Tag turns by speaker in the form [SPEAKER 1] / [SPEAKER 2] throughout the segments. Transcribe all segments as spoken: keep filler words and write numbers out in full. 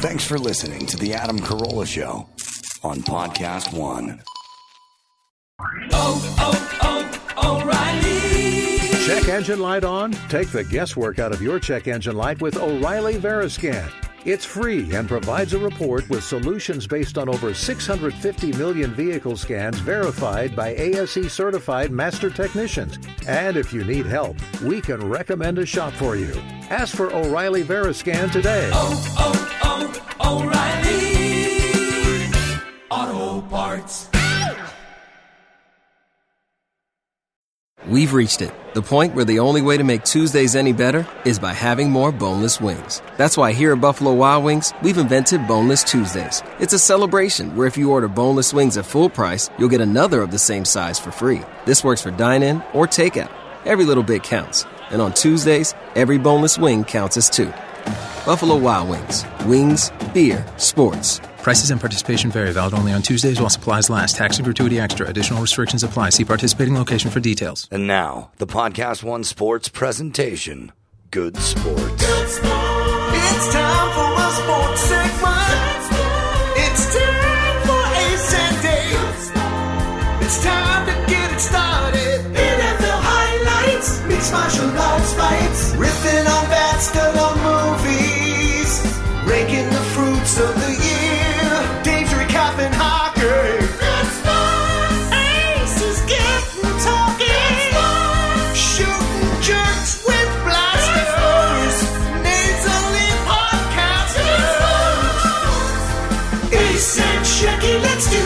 [SPEAKER 1] Thanks for listening to the Adam Carolla Show on Podcast One.
[SPEAKER 2] Oh, oh, oh, O'Reilly.
[SPEAKER 3] Check engine light on? Take the guesswork out of your check engine light with O'Reilly Veriscan. It's free and provides a report with solutions based on over six hundred fifty million vehicle scans verified by A S E certified master technicians. And if you need help, we can recommend a shop for you. Ask for O'Reilly Veriscan today.
[SPEAKER 2] Oh, oh, oh, O'Reilly Auto Parts.
[SPEAKER 4] We've reached it, the point where the only way to make Tuesdays any better is by having more boneless wings. That's why here at Buffalo Wild Wings, we've invented Boneless Tuesdays. It's a celebration where if you order boneless wings at full price, you'll get another of the same size for free. This works for dine-in or takeout. Every little bit counts. And on Tuesdays, every boneless wing counts as two. Buffalo Wild Wings. Wings, beer, sports.
[SPEAKER 5] Prices and participation vary. Valid only on Tuesdays while supplies last. Tax and gratuity extra. Additional restrictions apply. See participating location for details.
[SPEAKER 1] And now, the Podcast One Sports presentation, Good Sports.
[SPEAKER 2] Good Sports. It's time for a sports segment. It's time for Ace and Dave. It's time to get it started. N F L highlights, mixed martial arts fights, riffing on bats, still on movies, ranking the fruits of the year. Dave's recapping hockey. Good Sports. Ace is getting talking. Shooting jerks with blasters. Names only podcasters. Ace and Shecky, let's do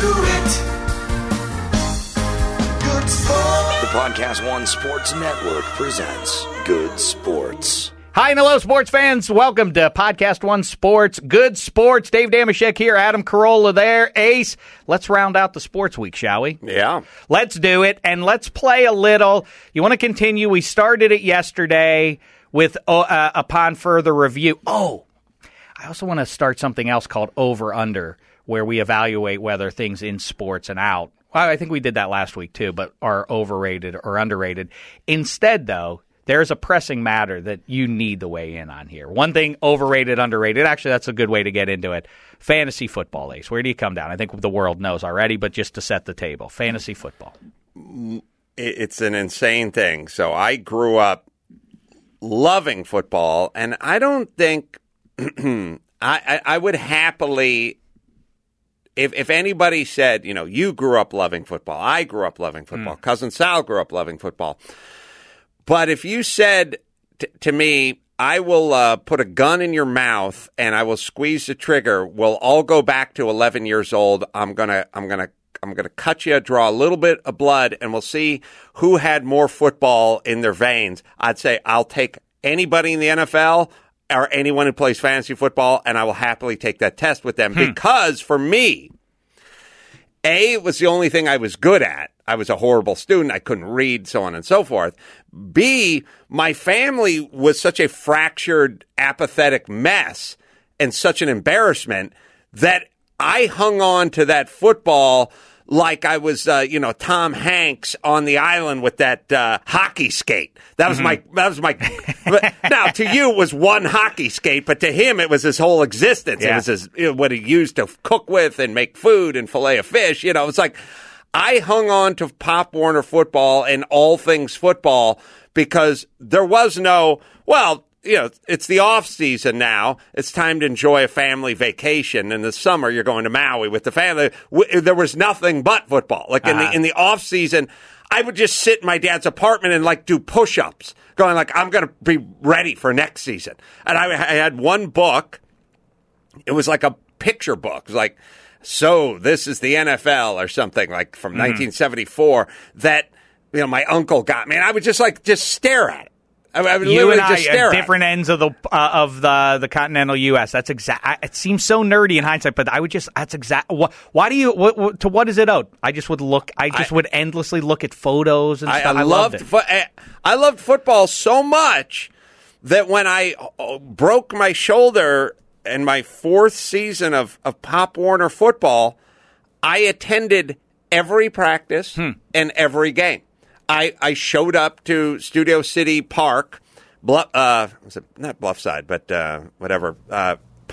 [SPEAKER 2] it. Good Sports.
[SPEAKER 1] The Podcast One Sports Network presents Good Sports.
[SPEAKER 6] Hi and hello, sports fans. Welcome to Podcast One Sports, Good Sports. Dave Damashek here, Adam Carolla there, Ace. Let's round out the sports week, shall we?
[SPEAKER 7] Yeah.
[SPEAKER 6] Let's do it, and let's play a little. You want to continue? We started it yesterday with uh, upon further review. Oh, I also want to start something else called Over Under, where we evaluate whether things in sports and out. Well, I think we did that last week too, but are overrated or underrated. Instead, though, there's a pressing matter that you need to weigh in on here. One thing, overrated, underrated. Actually, that's a good way to get into it. Fantasy football, Ace. Where do you come down? I think the world knows already, but just to set the table. Fantasy football.
[SPEAKER 7] It's an insane thing. So I grew up loving football, and I don't think I, I, I would happily, if if anybody said, you know, you grew up loving football, I grew up loving football, mm. Cousin Sal grew up loving football. But if you said t- to me, I will uh, put a gun in your mouth and I will squeeze the trigger, we'll all go back to eleven years old. I'm gonna, I'm gonna, I'm gonna cut you, draw a little bit of blood, and we'll see who had more football in their veins. I'd say I'll take anybody in the N F L or anyone who plays fantasy football, and I will happily take that test with them hmm. because for me, A, it was the only thing I was good at. I was a horrible student. I couldn't read, so on and so forth. B, my family was such a fractured, apathetic mess and such an embarrassment that I hung on to that football like I was, uh, you know, Tom Hanks on the island with that uh, hockey skate. That was mm-hmm. my, that was my, now to you it was one hockey skate, but to him it was his whole existence. Yeah. It was his, you know, what he used to cook with and make food and fillet of fish. You know, it's like, I hung on to Pop Warner football and all things football because there was no, well, you know, it's the off season now. It's time to enjoy a family vacation. In the summer, you're going to Maui with the family. There was nothing but football. Like in uh-huh. the in the off season, I would just sit in my dad's apartment and like do push-ups, going like, I'm going to be ready for next season. And I, I had one book. It was like a picture book. It was like, so this is the N F L or something like from mm-hmm. nineteen seventy-four that, you know, my uncle got me. And I would just like, just stare at it. I, I would
[SPEAKER 6] you and I
[SPEAKER 7] just stare
[SPEAKER 6] at different
[SPEAKER 7] at
[SPEAKER 6] ends of the uh, of the the continental U S That's exact. It seems so nerdy in hindsight, but I would just. That's exact. Wh- why do you? What, what, to what is it owed? I just would look. I just I, would endlessly look at photos and
[SPEAKER 7] I,
[SPEAKER 6] stuff.
[SPEAKER 7] I,
[SPEAKER 6] I
[SPEAKER 7] loved.
[SPEAKER 6] loved it.
[SPEAKER 7] Fo- I loved football so much that when I uh, broke my shoulder in my fourth season of of Pop Warner football, I attended every practice hmm. and every game. I, I showed up to Studio City Park, Bluff, uh, was it not Bluffside, but uh, whatever, uh,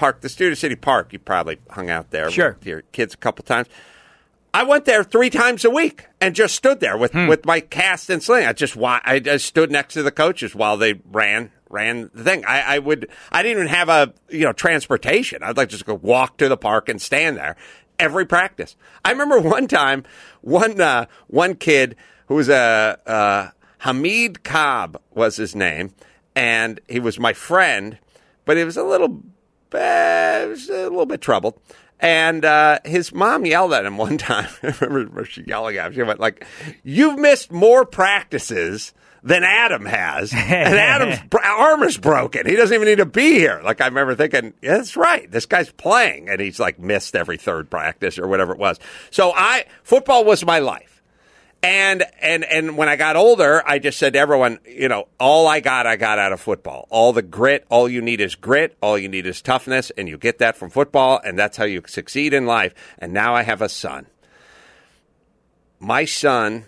[SPEAKER 7] park, the Studio City Park. You probably hung out there
[SPEAKER 6] Sure.
[SPEAKER 7] with your kids a couple times. I went there three times a week and just stood there with,
[SPEAKER 6] Hmm.
[SPEAKER 7] with my cast and sling. I just wa- I just stood next to the coaches while they ran ran the thing. I, I would I didn't even have a you know transportation. I'd like just go walk to the park and stand there every practice. I remember one time one uh, one kid who was a uh, Hamid Cobb was his name, and he was my friend, but he was a little uh, was a little bit troubled. And uh, his mom yelled at him one time. I remember she yelling at him. She went like, "You've missed more practices than Adam has, and Adam's arm is broken. He doesn't even need to be here." Like I remember thinking, yeah, that's right. This guy's playing, and he's like missed every third practice or whatever it was. So I football was my life. And and and when I got older, I just said to everyone, you know, all I got, I got out of football. All the grit, all you need is grit, all you need is toughness, and you get that from football, and that's how you succeed in life. And now I have a son. My son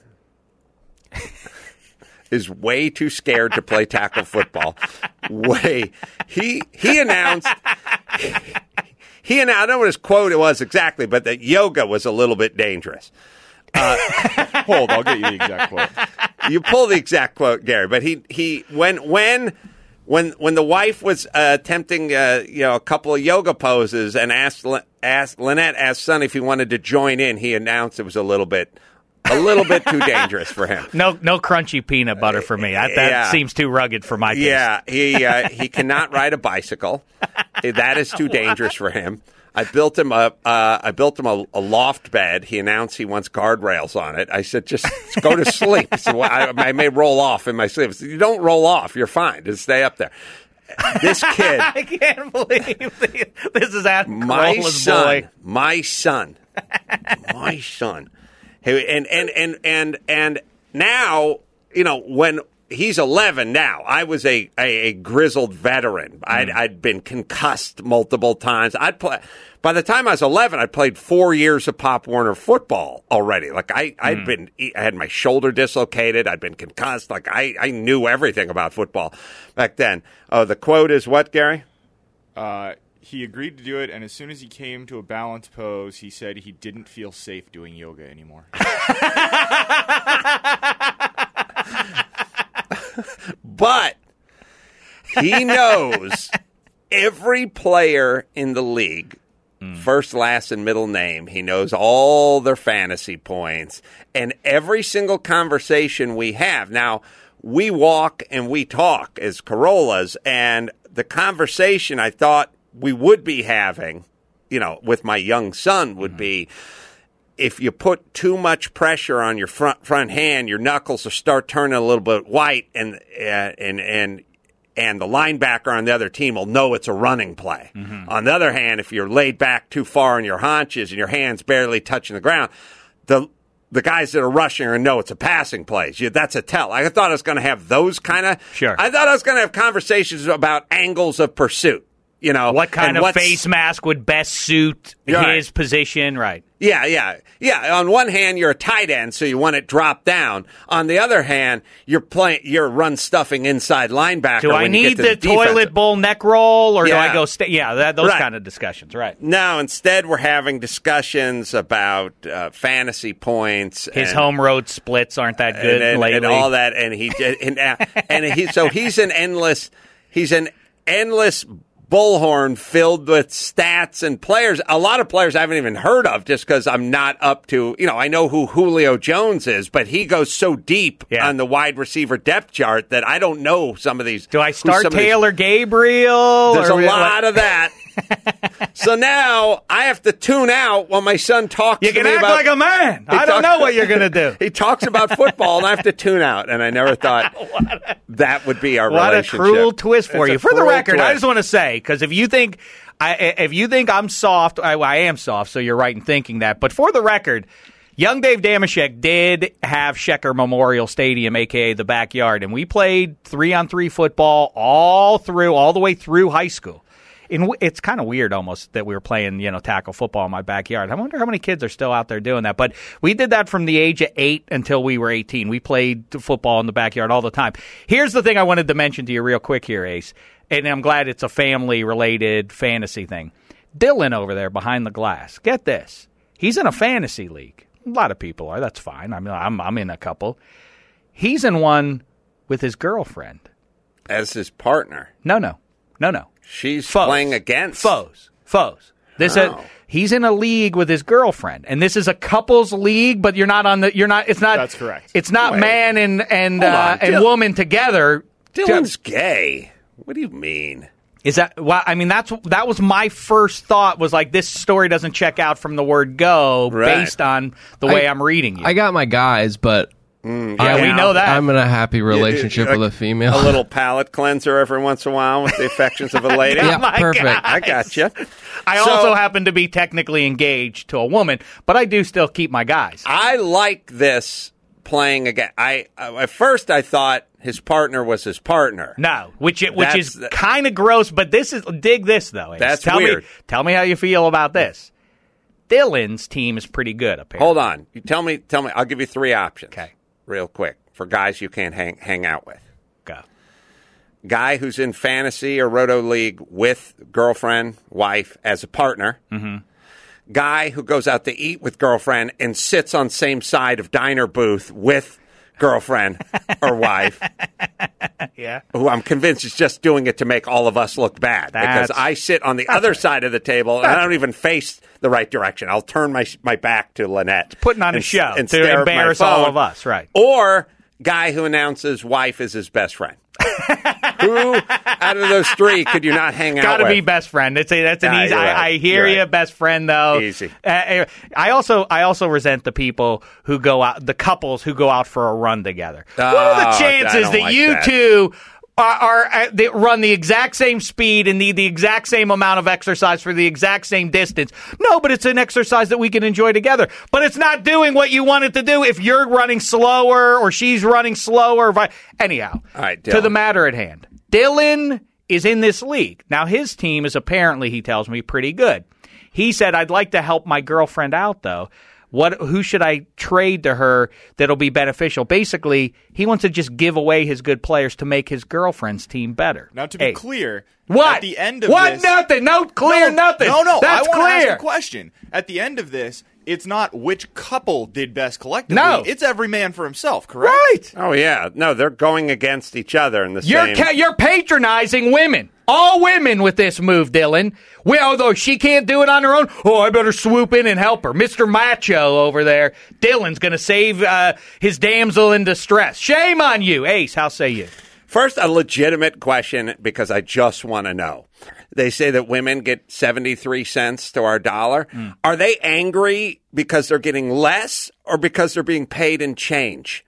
[SPEAKER 7] is way too scared to play tackle football. Way. He he announced he announced, I don't know what his quote it was exactly, but that yoga was a little bit dangerous.
[SPEAKER 8] Uh, hold, I'll get you the exact quote.
[SPEAKER 7] You pull the exact quote, Gary. But he, he when when when when the wife was uh, attempting uh, you know a couple of yoga poses and asked asked Lynette asked Sonny if he wanted to join in, he announced it was a little bit a little bit too dangerous for him.
[SPEAKER 6] No, no crunchy peanut butter for me. I, that
[SPEAKER 7] Yeah.
[SPEAKER 6] seems too rugged for my taste.
[SPEAKER 7] Yeah, he uh, he cannot ride a bicycle. That is too dangerous for him. I built him a uh, I built him a, a loft bed. He announced he wants guardrails on it. I said, just go to sleep. So I, I may roll off in my sleep. I said, you don't roll off. You're fine. Just stay up there. This kid,
[SPEAKER 6] I can't believe this is Adam
[SPEAKER 7] my
[SPEAKER 6] Carolla's
[SPEAKER 7] son,
[SPEAKER 6] boy.
[SPEAKER 7] my son, my son, Hey, and and and and and now you know when. He's eleven now. I was a, a, a grizzled veteran. I'd,
[SPEAKER 6] Mm.
[SPEAKER 7] I'd been concussed multiple times. I'd play. By the time I was eleven, I played four years of Pop Warner football already. Like I, I'd
[SPEAKER 6] Mm.
[SPEAKER 7] been, I had my shoulder dislocated. I'd been concussed. Like I, I knew everything about football back then. Oh, the quote is what, Gary?
[SPEAKER 8] Uh, he agreed to do it, and as soon as he came to a balanced pose, he said he didn't feel safe doing yoga anymore.
[SPEAKER 7] But he knows every player in the league, first, last, and middle name. He knows all their fantasy points and every single conversation we have. Now, we walk and we talk as Carollas, and the conversation I thought we would be having, you know, with my young son would be, if you put too much pressure on your front front hand, your knuckles will start turning a little bit white, and uh, and and and the linebacker on the other team will know it's a running play. Mm-hmm. On the other hand, if you're laid back too far on your haunches and your hands barely touching the ground, the the guys that are rushing are going to know it's a passing play. You, that's a tell. I thought I was going to have those kind of.
[SPEAKER 6] Sure.
[SPEAKER 7] I thought I was going to have conversations about angles of pursuit. You know,
[SPEAKER 6] What kind
[SPEAKER 7] and
[SPEAKER 6] of
[SPEAKER 7] what's-
[SPEAKER 6] face mask would best suit
[SPEAKER 7] Right.
[SPEAKER 6] his position? Right.
[SPEAKER 7] Yeah, yeah, yeah. On one hand, you're a tight end, so you want it dropped down. On the other hand, you're playing, you're run stuffing inside linebacker.
[SPEAKER 6] Do I
[SPEAKER 7] when you
[SPEAKER 6] need
[SPEAKER 7] get to
[SPEAKER 6] the,
[SPEAKER 7] the defensive.
[SPEAKER 6] toilet bowl neck roll, or do I
[SPEAKER 7] Yeah.
[SPEAKER 6] go? Sta- yeah, that, those
[SPEAKER 7] Right.
[SPEAKER 6] kind of discussions. Right.
[SPEAKER 7] No, instead we're having discussions about uh, fantasy points.
[SPEAKER 6] His
[SPEAKER 7] and,
[SPEAKER 6] home road splits aren't that good
[SPEAKER 7] and, and,
[SPEAKER 6] lately.
[SPEAKER 7] and all that, and he and, and he so he's an endless, he's an endless. bullhorn filled with stats and players. A lot of players I haven't even heard of just because I'm not up to, you know, I know who Julio Jones is, but he goes so deep
[SPEAKER 6] Yeah.
[SPEAKER 7] on the wide receiver depth chart that I don't know some of these.
[SPEAKER 6] Do I
[SPEAKER 7] who
[SPEAKER 6] start
[SPEAKER 7] some of these-
[SPEAKER 6] Taylor Gabriel?
[SPEAKER 7] There's
[SPEAKER 6] or
[SPEAKER 7] a lot of that. So now I have to tune out while my son talks
[SPEAKER 6] You
[SPEAKER 7] to
[SPEAKER 6] can
[SPEAKER 7] me
[SPEAKER 6] act
[SPEAKER 7] about,
[SPEAKER 6] like a man.
[SPEAKER 7] He
[SPEAKER 6] I don't
[SPEAKER 7] talk-
[SPEAKER 6] know what you're going to do.
[SPEAKER 7] He talks about football, and I have to tune out. And I never thought that would be our
[SPEAKER 6] What a
[SPEAKER 7] relationship.
[SPEAKER 6] cruel twist for
[SPEAKER 7] It's
[SPEAKER 6] you.
[SPEAKER 7] a
[SPEAKER 6] For the
[SPEAKER 7] cruel
[SPEAKER 6] record, I
[SPEAKER 7] twist.
[SPEAKER 6] just want to say, because if you think I, if you think I'm soft, I, I am soft, so you're right in thinking that. But for the record, young Dave Damashek did have Shecker Memorial Stadium, a k a the backyard, and we played three-on-three football all through, all the way through high school. And it's kind of weird almost that we were playing, you know, tackle football in my backyard. I wonder how many kids are still out there doing that. But we did that from the age of eight until we were eighteen. We played football in the backyard all the time. Here's the thing I wanted to mention to you real quick here, Ace. and I'm glad it's a family-related fantasy thing. Dylan over there behind the glass. Get this. He's in a fantasy league. A lot of people are. That's fine. I mean, I'm, I'm in a couple. He's in one with his girlfriend.
[SPEAKER 7] As his partner.
[SPEAKER 6] No, no. No, no.
[SPEAKER 7] She's
[SPEAKER 6] Foes.
[SPEAKER 7] playing against.
[SPEAKER 6] Foes. Foes. This
[SPEAKER 7] Oh.
[SPEAKER 6] is, he's in a league with his girlfriend, and this is a couples league. But you're not on the. You're not. It's not.
[SPEAKER 8] That's correct.
[SPEAKER 6] It's not
[SPEAKER 7] Wait.
[SPEAKER 6] man and and
[SPEAKER 7] Hold
[SPEAKER 6] uh,
[SPEAKER 7] on,
[SPEAKER 6] and
[SPEAKER 7] Dylan-
[SPEAKER 6] woman together.
[SPEAKER 7] Dylan's gay. What do you mean?
[SPEAKER 6] Is that? Well, I mean, that's that was my first thought. Was like this story doesn't check out from the word "go"
[SPEAKER 7] Right.
[SPEAKER 6] based on the way
[SPEAKER 9] I-
[SPEAKER 6] I'm reading you.
[SPEAKER 9] I got my guys, but
[SPEAKER 6] yeah, we know that.
[SPEAKER 9] I'm in a happy relationship
[SPEAKER 7] Like
[SPEAKER 9] with a female.
[SPEAKER 7] A little palate cleanser every once in a while with the affections of a lady.
[SPEAKER 9] Yeah,
[SPEAKER 6] my
[SPEAKER 9] perfect.
[SPEAKER 6] God.
[SPEAKER 7] I got you.
[SPEAKER 6] I also happen to be technically engaged to a woman, but I do still keep my guys.
[SPEAKER 7] I like this playing again. I uh, at first I thought his partner was his partner.
[SPEAKER 6] No, which it, which
[SPEAKER 7] That's
[SPEAKER 6] is
[SPEAKER 7] the-
[SPEAKER 6] kind of gross, but this is dig this though. Ace.
[SPEAKER 7] That's
[SPEAKER 6] tell
[SPEAKER 7] weird.
[SPEAKER 6] Me, tell me how you feel about this. Dylan's team is pretty good. Apparently,
[SPEAKER 7] Hold on. You tell me. Tell me. I'll give you three options.
[SPEAKER 6] Okay.
[SPEAKER 7] Real quick for guys you can't hang hang out with.
[SPEAKER 6] Go.
[SPEAKER 7] Guy who's in fantasy or roto league with girlfriend, wife as a partner. Mm-hmm. Guy who goes out to eat with girlfriend and sits on same side of diner booth with girlfriend or wife.
[SPEAKER 6] Yeah.
[SPEAKER 7] Who I'm convinced is just doing it to make all of us look bad.
[SPEAKER 6] That's-
[SPEAKER 7] because I sit on the other side of the table and I don't even face the right direction. I'll turn my my back to Lynette.
[SPEAKER 6] Putting on a
[SPEAKER 7] and-
[SPEAKER 6] show
[SPEAKER 7] and
[SPEAKER 6] to
[SPEAKER 7] stare at my
[SPEAKER 6] embarrass all
[SPEAKER 7] phone.
[SPEAKER 6] of us, right?
[SPEAKER 7] Or guy who announces wife is his best friend. Who out of those three could you not hang out
[SPEAKER 6] Got to
[SPEAKER 7] with?
[SPEAKER 6] be best friend. It's a, that's an
[SPEAKER 7] Yeah,
[SPEAKER 6] easy.
[SPEAKER 7] you're
[SPEAKER 6] I,
[SPEAKER 7] right.
[SPEAKER 6] I hear
[SPEAKER 7] You're
[SPEAKER 6] you,
[SPEAKER 7] right.
[SPEAKER 6] best friend though.
[SPEAKER 7] Easy.
[SPEAKER 6] Uh, I also I also resent the people who go out, the couples who go out for a run together. what are
[SPEAKER 7] Oh,
[SPEAKER 6] the
[SPEAKER 7] I
[SPEAKER 6] chances
[SPEAKER 7] don't
[SPEAKER 6] that
[SPEAKER 7] like
[SPEAKER 6] you
[SPEAKER 7] that.
[SPEAKER 6] two are, are uh, they run the exact same speed and need the exact same amount of exercise for the exact same distance? No, but it's an exercise that we can enjoy together. But it's not doing what you want it to do if you're running slower or she's running slower. vi- Anyhow,
[SPEAKER 7] All right,
[SPEAKER 6] to the
[SPEAKER 7] Dylan.
[SPEAKER 6] matter at hand. Dylan is in this league. Now, his team is apparently, he tells me, pretty good. He said, I'd like to help my girlfriend out, though. What? Who should I trade to her that'll be beneficial? Basically, he wants to just give away his good players to make his girlfriend's team better.
[SPEAKER 8] Now, to be
[SPEAKER 6] Hey,
[SPEAKER 8] clear,
[SPEAKER 6] what?
[SPEAKER 8] at the end of
[SPEAKER 6] what?
[SPEAKER 8] this...
[SPEAKER 6] Nothing. No clear
[SPEAKER 8] no,
[SPEAKER 6] nothing.
[SPEAKER 8] No, no,
[SPEAKER 6] That's
[SPEAKER 8] I want to
[SPEAKER 6] clear.
[SPEAKER 8] ask a question. At the end of this, it's not which couple did best collectively.
[SPEAKER 6] No.
[SPEAKER 8] It's every man for himself, correct?
[SPEAKER 6] Right.
[SPEAKER 7] Oh yeah, no, they're going against each other in the
[SPEAKER 6] You're
[SPEAKER 7] same.
[SPEAKER 6] ca- you're patronizing women. All women with this move, Dylan. Well, although she can't do it on her own, oh, I better swoop in and help her. Mister Macho over there, Dylan's going to save uh, his damsel in distress. Shame on you. Ace, how say you?
[SPEAKER 7] First, a legitimate question because I just want to know. They say that women get seventy-three cents to our dollar.
[SPEAKER 6] Mm.
[SPEAKER 7] Are they angry because they're getting less or because they're being paid in change?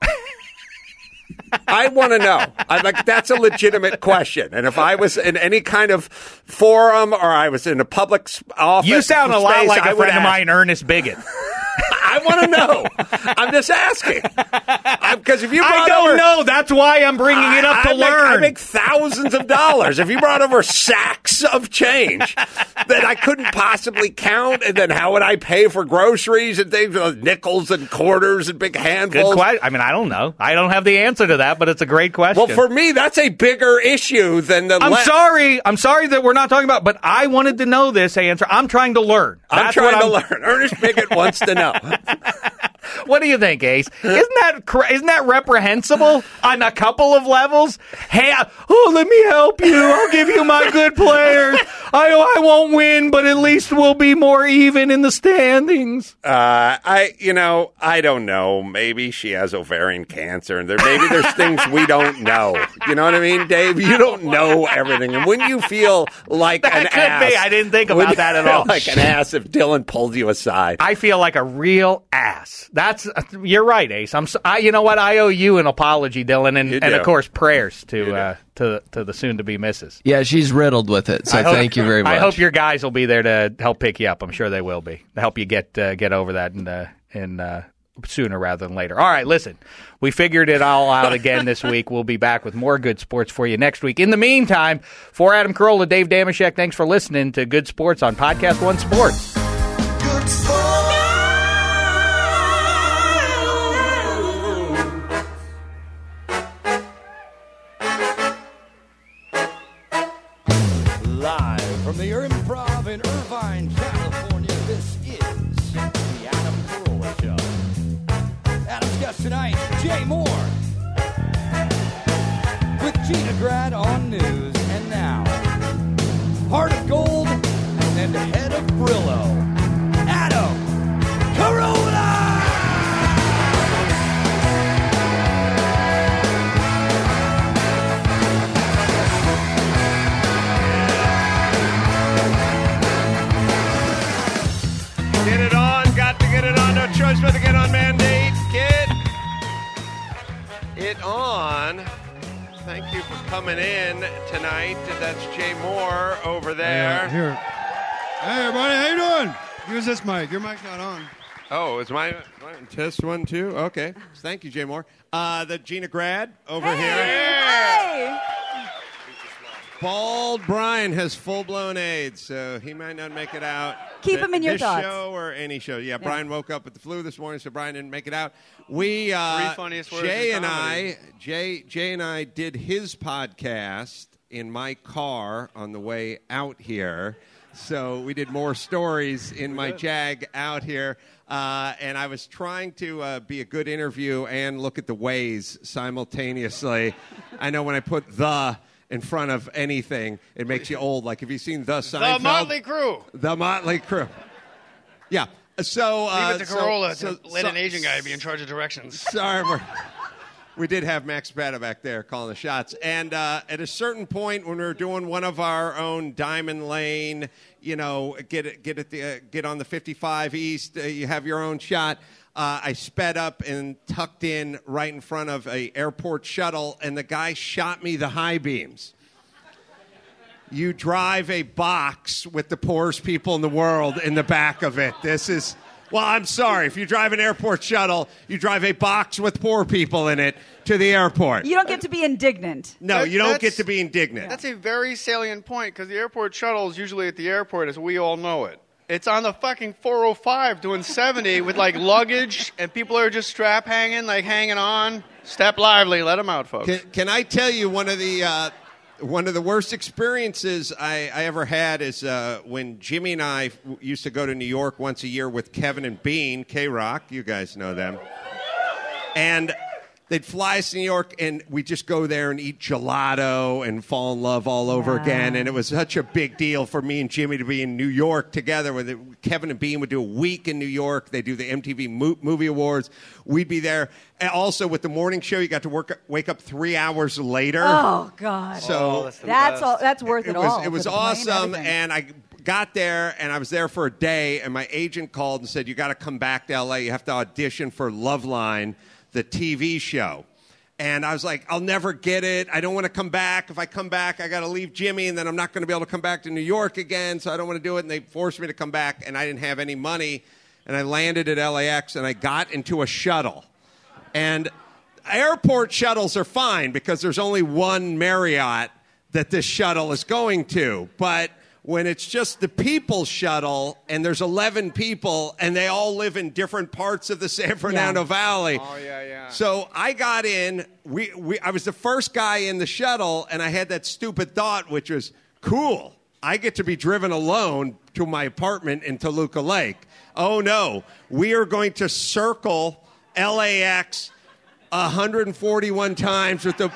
[SPEAKER 7] I want to know. I like that's a legitimate question. And if I was in any kind of forum or I was in a public s- office,
[SPEAKER 6] You sound a lot
[SPEAKER 7] space,
[SPEAKER 6] like
[SPEAKER 7] I
[SPEAKER 6] a
[SPEAKER 7] would
[SPEAKER 6] friend of
[SPEAKER 7] ask.
[SPEAKER 6] mine, Ernest Bigot.
[SPEAKER 7] I want to know. I'm just asking. Because if you
[SPEAKER 6] I
[SPEAKER 7] brought
[SPEAKER 6] don't
[SPEAKER 7] over,
[SPEAKER 6] know. That's why I'm bringing it up
[SPEAKER 7] I,
[SPEAKER 6] to
[SPEAKER 7] I make,
[SPEAKER 6] learn.
[SPEAKER 7] I make thousands of dollars. If you brought over sacks of change that I couldn't possibly count, and then how would I pay for groceries and things, uh, nickels and quarters and big
[SPEAKER 6] Good
[SPEAKER 7] handfuls?
[SPEAKER 6] question. I mean, I don't know. I don't have the answer to that, but it's a great question.
[SPEAKER 7] Well, for me, that's a bigger issue than the.
[SPEAKER 6] I'm
[SPEAKER 7] le-
[SPEAKER 6] sorry. I'm sorry that we're not talking about, but I wanted to know this answer. I'm trying to learn.
[SPEAKER 7] I'm
[SPEAKER 6] That's
[SPEAKER 7] trying
[SPEAKER 6] what
[SPEAKER 7] to learn. Ernest Bigot wants to know.
[SPEAKER 6] What do you think, Ace? Isn't that cra- isn't that reprehensible on a couple of levels? Hey, uh, oh, let me help you. I'll give you my good players. I I won't win, but at least we'll be more even in the standings.
[SPEAKER 7] Uh, I, you know, I don't know. Maybe she has ovarian cancer, and there maybe there's things we don't know. You know what I mean, Dave? You don't know everything, and when you feel like
[SPEAKER 6] That
[SPEAKER 7] an
[SPEAKER 6] could
[SPEAKER 7] ass,
[SPEAKER 6] be. I didn't think
[SPEAKER 7] when
[SPEAKER 6] about
[SPEAKER 7] you
[SPEAKER 6] that at
[SPEAKER 7] feel
[SPEAKER 6] all.
[SPEAKER 7] Like an ass if Dylan pulled you aside.
[SPEAKER 6] I feel like a real ass. That's you're right, Ace. I'm. So, I, you know what? I owe you an apology, Dylan, and,
[SPEAKER 7] You
[SPEAKER 6] and
[SPEAKER 7] do.
[SPEAKER 6] of course prayers to uh, to to the soon-to-be missus.
[SPEAKER 9] Yeah, she's riddled with it, so
[SPEAKER 6] I hope-
[SPEAKER 9] thank you very much.
[SPEAKER 6] I hope your guys will be there to help pick you up. I'm sure they will be to help you get uh, get over that and uh, and uh, sooner rather than later. All right, listen, we figured it all out again this week. We'll be back with more good sports for you next week. In the meantime, for Adam Carolla, Dave Damashek, thanks for listening to Good Sports on Podcast One Sports.
[SPEAKER 2] Good sport.
[SPEAKER 10] Live from the Improv in Irvine, California, this is the Adam Carolla Show. Adam's guest tonight, Jay Moore. With Gina Grad on news, and now, Heart of Gold and Head of Brillo, Adam Carolla!
[SPEAKER 7] Get it on, got to get it on, no choice but to get on mandate. Get it on. Thank you for coming in tonight. That's Jay Moore over there.
[SPEAKER 11] Hey, here. Hey, everybody, how you doing? Use this mic. Your mic's not on.
[SPEAKER 7] Oh, is my, my test one too? Okay. Thank you, Jay Moore. Uh, the Gina Grad over
[SPEAKER 12] hey,
[SPEAKER 7] here.
[SPEAKER 12] Hey.
[SPEAKER 7] Bald Brian has full-blown AIDS, so he might not make it out.
[SPEAKER 12] Keep him in your
[SPEAKER 7] this
[SPEAKER 12] thoughts.
[SPEAKER 7] show or any show. Yeah,
[SPEAKER 12] Yeah.
[SPEAKER 7] Brian woke up with the flu this morning, so Brian didn't make it out. We, uh,
[SPEAKER 13] Three funniest words
[SPEAKER 7] Jay
[SPEAKER 13] in
[SPEAKER 7] and
[SPEAKER 13] comedy.
[SPEAKER 7] I, Jay, Jay and I did his podcast in my car on the way out here. So we did more stories in my Jag out here. Uh, and I was trying to uh, be a good interview and look at the ways simultaneously. I know when I put the in front of anything, it makes you old. Like, have you seen The Seinfeld?
[SPEAKER 13] The Motley Crue.
[SPEAKER 7] The Motley Crue. Yeah. So uh,
[SPEAKER 13] Leave it to
[SPEAKER 7] so-
[SPEAKER 13] Carolla
[SPEAKER 7] so-
[SPEAKER 13] to let
[SPEAKER 7] so-
[SPEAKER 13] an Asian guy be in charge of directions.
[SPEAKER 7] Sorry, we're, we did have Max Spada back there calling the shots. And uh, at a certain point, when we were doing one of our own Diamond Lane, you know, get it, get it, the, uh, get on the fifty-five East, uh, you have your own shot. Uh, I sped up and tucked in right in front of a airport shuttle, and the guy shot me the high beams. You drive a box with the poorest people in the world in the back of it. This is, well, I'm sorry. If you drive an airport shuttle, you drive a box with poor people in it to the airport.
[SPEAKER 12] You don't get to be indignant.
[SPEAKER 7] No,
[SPEAKER 13] That-
[SPEAKER 7] you don't
[SPEAKER 13] that's-
[SPEAKER 7] get to be indignant.
[SPEAKER 13] That's a very salient point because the airport shuttle is usually at the airport, as we all know it. It's on the fucking four oh five doing seventy with like luggage, and people are just strap hanging, like hanging on. Step lively, let them out, folks.
[SPEAKER 7] Can, can I tell you one of the uh, one of the worst experiences I, I ever had is uh, when Jimmy and I w- used to go to New York once a year with Kevin and Bean, K-Rock. You guys know them. And they'd fly us to New York, and we'd just go there and eat gelato and fall in love all over
[SPEAKER 12] Wow.
[SPEAKER 7] again. And it was such a big deal for me and Jimmy to be in New York together. With it. Kevin and Bean would do a week in New York. They do the M T V Mo- Movie Awards. We'd be there. And also, with the morning show, you got to work, wake up three hours later.
[SPEAKER 12] Oh God.
[SPEAKER 7] So
[SPEAKER 12] that's all. That's worth it,
[SPEAKER 7] it was,
[SPEAKER 12] all.
[SPEAKER 7] It was
[SPEAKER 12] for the plane and
[SPEAKER 7] awesome,
[SPEAKER 12] everything.
[SPEAKER 7] and I got there, and I was there for a day, and my agent called and said, you got to come back to L A. You have to audition for Loveline, the T V show. And I was like, I'll never get it. I don't want to come back. If I come back, I got to leave Jimmy, and then I'm not going to be able to come back to New York again, so I don't want to do it. And they forced me to come back, and I didn't have any money. And I landed at L A X, and I got into a shuttle. And airport shuttles are fine because there's only one Marriott that this shuttle is going to. But when it's just the People's Shuttle and there's eleven people and they all live in different parts of the San Fernando
[SPEAKER 13] Yeah.
[SPEAKER 7] Valley.
[SPEAKER 13] Oh, yeah, yeah.
[SPEAKER 7] So I got in. We, we, I was the first guy in the shuttle, and I had that stupid thought, which was, cool, I get to be driven alone to my apartment in Toluca Lake. Oh, no. We are going to circle L A X one hundred forty-one times with the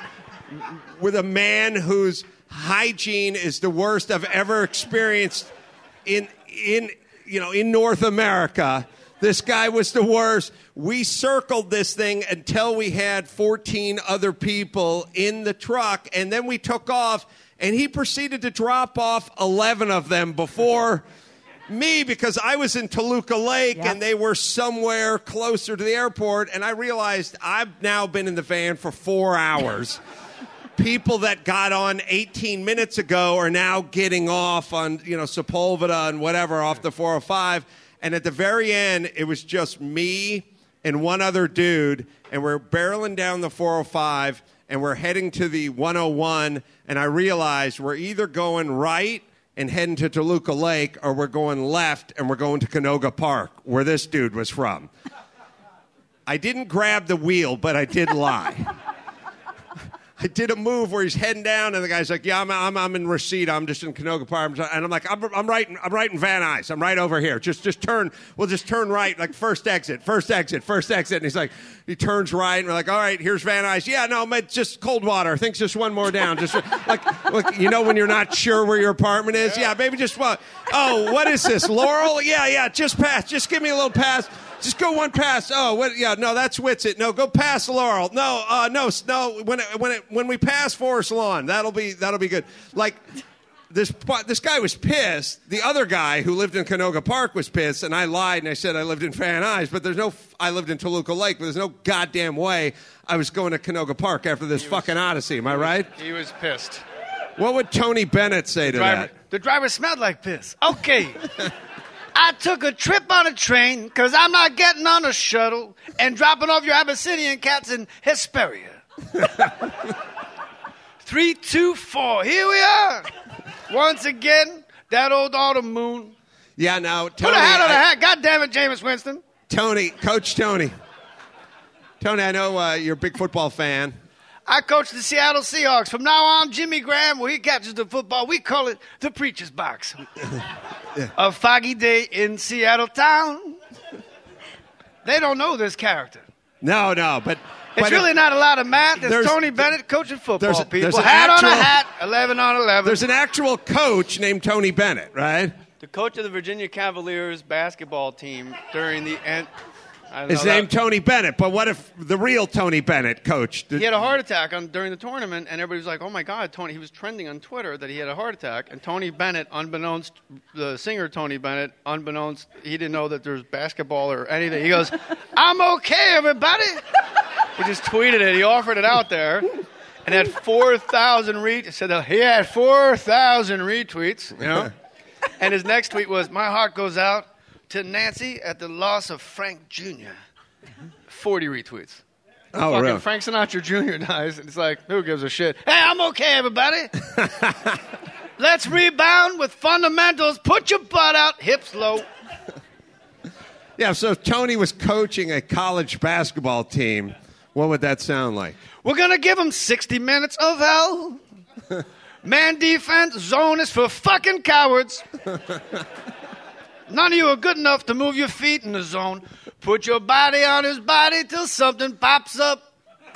[SPEAKER 7] with a man whose hygiene is the worst I've ever experienced in in you know in North America. This guy was the worst. We circled this thing until we had fourteen other people in the truck, and then we took off, and he proceeded to drop off eleven of them before me because I was in Toluca Lake
[SPEAKER 12] Yep.
[SPEAKER 7] and they were somewhere closer to the airport, and I realized I've now been in the van for four hours. People that got on eighteen minutes ago are now getting off on, you know, Sepulveda and whatever off the four oh five. And at the very end, it was just me and one other dude, and we're barreling down the four oh five, and we're heading to the one oh one, and I realized we're either going right and heading to Toluca Lake, or we're going left and we're going to Canoga Park, where this dude was from. I didn't grab the wheel, but I did lie.
[SPEAKER 14] I did a move where he's heading down, and the guy's like, "Yeah, I'm I'm, I'm in Reseda. I'm just in Canoga Park." And I'm like, "I'm I'm right in, I'm right in Van Nuys. I'm right over here. Just just turn. We'll just turn right, like first exit, first exit, first exit." And he's like, he turns right, and we're like, "All right, here's Van Nuys." "Yeah, no, it's just Coldwater. I think just one more down. Just like, like you know when you're not sure where your apartment is. Yeah, maybe just one. Oh, what is this, Laurel? Yeah, yeah, just pass. Just give me a little pass." Just go one past. Oh, what? Yeah, no, that's Whitsett. No, go past Laurel. No, uh, no, no. When it, when it, when we pass Forest Lawn, that'll be that'll be good. Like this this guy was pissed. The other guy who lived in Canoga Park was pissed, and I lied and I said I lived in Van Nuys, but there's no. I lived in Toluca Lake, but there's no goddamn way I was going to Canoga Park after this fucking odyssey. Am I right?
[SPEAKER 13] He was pissed.
[SPEAKER 14] What would Tony Bennett say to
[SPEAKER 13] driver,
[SPEAKER 14] that?
[SPEAKER 13] The driver smelled like piss. Okay. I took a trip on a train because I'm not getting on a shuttle and dropping off your Abyssinian cats in Hesperia. Three, two, four. Here we are. Once again, that old autumn moon.
[SPEAKER 14] Yeah, now, Tony.
[SPEAKER 13] Put a hat on a
[SPEAKER 14] I-
[SPEAKER 13] hat. God damn it, Jameis Winston.
[SPEAKER 14] Tony, Coach Tony. Tony, I know uh, you're a big football fan.
[SPEAKER 13] I coach the Seattle Seahawks. From now on, Jimmy Graham, when he catches the football, we call it the preacher's box. A foggy day in Seattle town. They don't know this character.
[SPEAKER 14] No, no, but...
[SPEAKER 13] It's
[SPEAKER 14] but
[SPEAKER 13] really
[SPEAKER 14] if-
[SPEAKER 13] not a lot of math. It's
[SPEAKER 14] there's-
[SPEAKER 13] Tony Bennett coaching football,
[SPEAKER 14] there's a-
[SPEAKER 13] people.
[SPEAKER 14] there's an
[SPEAKER 13] Hat
[SPEAKER 14] actual-
[SPEAKER 13] on a hat, eleven on eleven.
[SPEAKER 14] There's an actual coach named Tony Bennett, right?
[SPEAKER 13] The coach of the Virginia Cavaliers basketball team during the end. I don't
[SPEAKER 14] His
[SPEAKER 13] know,
[SPEAKER 14] name
[SPEAKER 13] that-
[SPEAKER 14] Tony Bennett, but what if the real Tony Bennett coached?
[SPEAKER 13] He had a heart attack on during the tournament, and everybody was like, "Oh my God, Tony!" He was trending on Twitter that he had a heart attack, and Tony Bennett, unbeknownst the singer Tony Bennett, unbeknownst he didn't know that there's basketball or anything. He goes, "I'm okay, everybody." He just tweeted it. He offered it out there, and had four thousand retweets. Said that he had four thousand retweets, you know. And his next tweet was, "My heart goes out to Nancy at the loss of Frank Junior" forty retweets.
[SPEAKER 14] Oh,
[SPEAKER 13] Fucking
[SPEAKER 14] really?
[SPEAKER 13] Frank Sinatra Junior dies, and it's like, who gives a shit? Hey, I'm okay, everybody. Let's rebound with fundamentals. Put your butt out, hips low.
[SPEAKER 14] Yeah, so if Tony was coaching a college basketball team, what would that sound like?
[SPEAKER 13] We're going to give them sixty minutes of hell. Man defense, zone is for fucking cowards. None of you are good enough to move your feet in the zone. Put your body on his body till something pops up.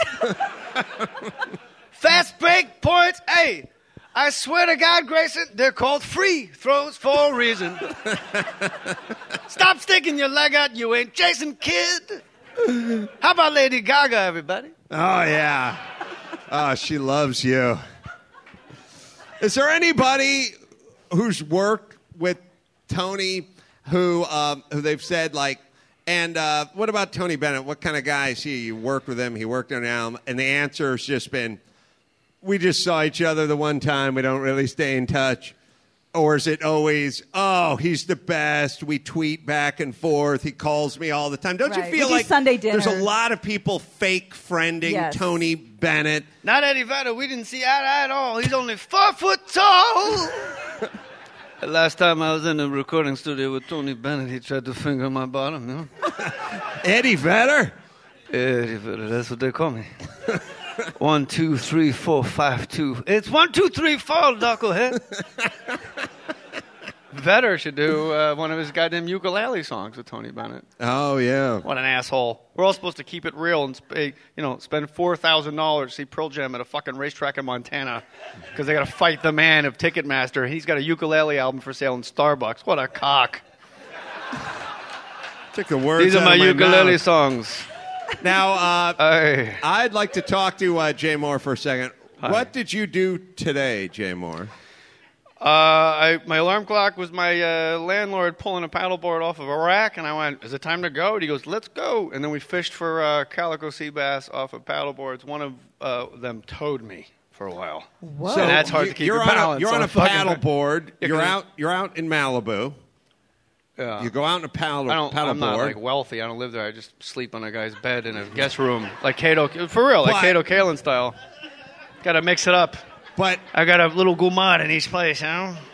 [SPEAKER 13] Fast break points. Hey, I swear to God, Grayson, they're called free throws for a reason. Stop sticking your leg out. You ain't Jason Kidd. How about Lady Gaga, everybody?
[SPEAKER 14] Oh, yeah. Oh, she loves you. Is there anybody who's worked with Tony who um, who they've said, like, and uh, what about Tony Bennett? What kind of guy is he? You worked with him. He worked on Elm. And the answer has just been, we just saw each other the one time. We don't really stay in touch. Or is it always, oh, he's the best. We tweet back and forth. He calls me all the time. Don't
[SPEAKER 12] Right.
[SPEAKER 14] you
[SPEAKER 12] We
[SPEAKER 14] feel
[SPEAKER 12] do
[SPEAKER 14] like
[SPEAKER 12] Sunday dinner.
[SPEAKER 14] there's a lot of people fake friending
[SPEAKER 12] Yes.
[SPEAKER 14] Tony Bennett?
[SPEAKER 13] Not Eddie Vedder. We didn't see eye to eye at all. He's only four foot tall. The last time I was in the recording studio with Tony Bennett, he tried to finger my bottom, you know?
[SPEAKER 14] Eddie Vedder?
[SPEAKER 13] Eddie Vedder, that's what they call me. One, two, three, four, five, two. It's one, two, three, four, knucklehead. Vedder should do uh, one of his goddamn ukulele songs with Tony Bennett.
[SPEAKER 14] Oh, yeah.
[SPEAKER 13] What an asshole. We're all supposed to keep it real and sp- you know, spend four thousand dollars to see Pearl Jam at a fucking racetrack in Montana because they got to fight the man of Ticketmaster. He's got a ukulele album for sale in Starbucks. What a cock.
[SPEAKER 14] Took the words
[SPEAKER 13] These are
[SPEAKER 14] out
[SPEAKER 13] my
[SPEAKER 14] of my
[SPEAKER 13] ukulele
[SPEAKER 14] mouth.
[SPEAKER 13] songs.
[SPEAKER 14] Now, uh,
[SPEAKER 13] Hey.
[SPEAKER 14] I'd like to talk to uh, Jay Moore for a second.
[SPEAKER 13] Hi.
[SPEAKER 14] What did you do today, Jay Moore?
[SPEAKER 13] Uh, I, my alarm clock was my uh, landlord pulling a paddleboard off of a rack, and I went, is it time to go? And he goes, let's go. And then we fished for uh, calico sea bass off of paddleboards. One of uh, them towed me for a while.
[SPEAKER 12] Whoa.
[SPEAKER 14] So
[SPEAKER 13] and that's hard
[SPEAKER 14] you-
[SPEAKER 13] to keep
[SPEAKER 14] you're
[SPEAKER 13] your
[SPEAKER 14] on
[SPEAKER 13] balance.
[SPEAKER 14] A, you're on a
[SPEAKER 13] fucking-
[SPEAKER 14] paddleboard.
[SPEAKER 13] Yeah,
[SPEAKER 14] You're
[SPEAKER 13] 'cause-
[SPEAKER 14] out. You're out in Malibu.
[SPEAKER 13] Yeah.
[SPEAKER 14] You go out in a paddle
[SPEAKER 13] I don't,
[SPEAKER 14] paddleboard.
[SPEAKER 13] I'm not like wealthy. I don't live there. I just sleep on a guy's bed in a guest room, like Kato, for real, like
[SPEAKER 14] But-
[SPEAKER 13] Kato Kalin style. Got to mix it up.
[SPEAKER 14] But
[SPEAKER 13] I got a little gourmand in each place, you know.